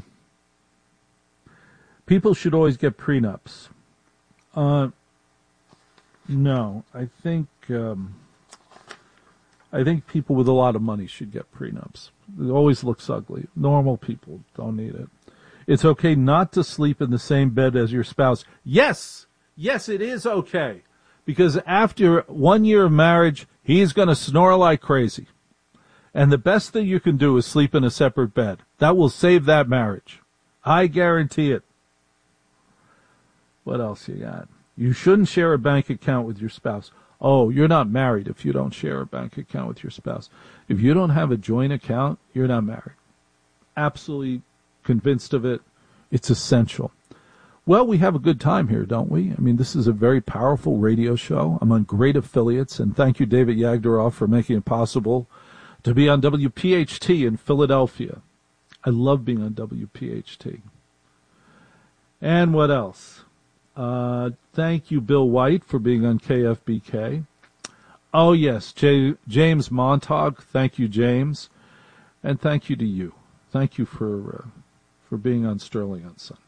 People should always get prenups. Uh, no, I think um, I think people with a lot of money should get prenups. It always looks ugly. Normal people don't need it. It's okay not to sleep in the same bed as your spouse. Yes, yes, it is okay. Because after one year of marriage, he's going to snore like crazy. And the best thing you can do is sleep in a separate bed. That will save that marriage. I guarantee it. What else you got? You shouldn't share a bank account with your spouse. Oh, you're not married if you don't share a bank account with your spouse. If you don't have a joint account, you're not married. Absolutely convinced of it. It's essential. Well, we have a good time here, don't we? I mean, this is a very powerful radio show. I'm on great affiliates, and thank you, David Yagdaroff, for making it possible to be on W P H T in Philadelphia. I love being on W P H T. And what else? Uh, thank you, Bill White, for being on K F B K. Oh, yes, J- James Montag. Thank you, James. And thank you to you. Thank you for uh, for being on Sterling on Sunday.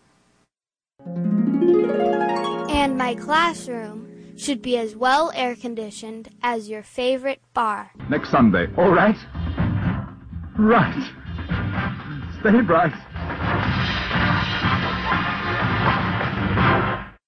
And my classroom should be as well air-conditioned as your favorite bar. Next Sunday. All right. Right. Stay bright.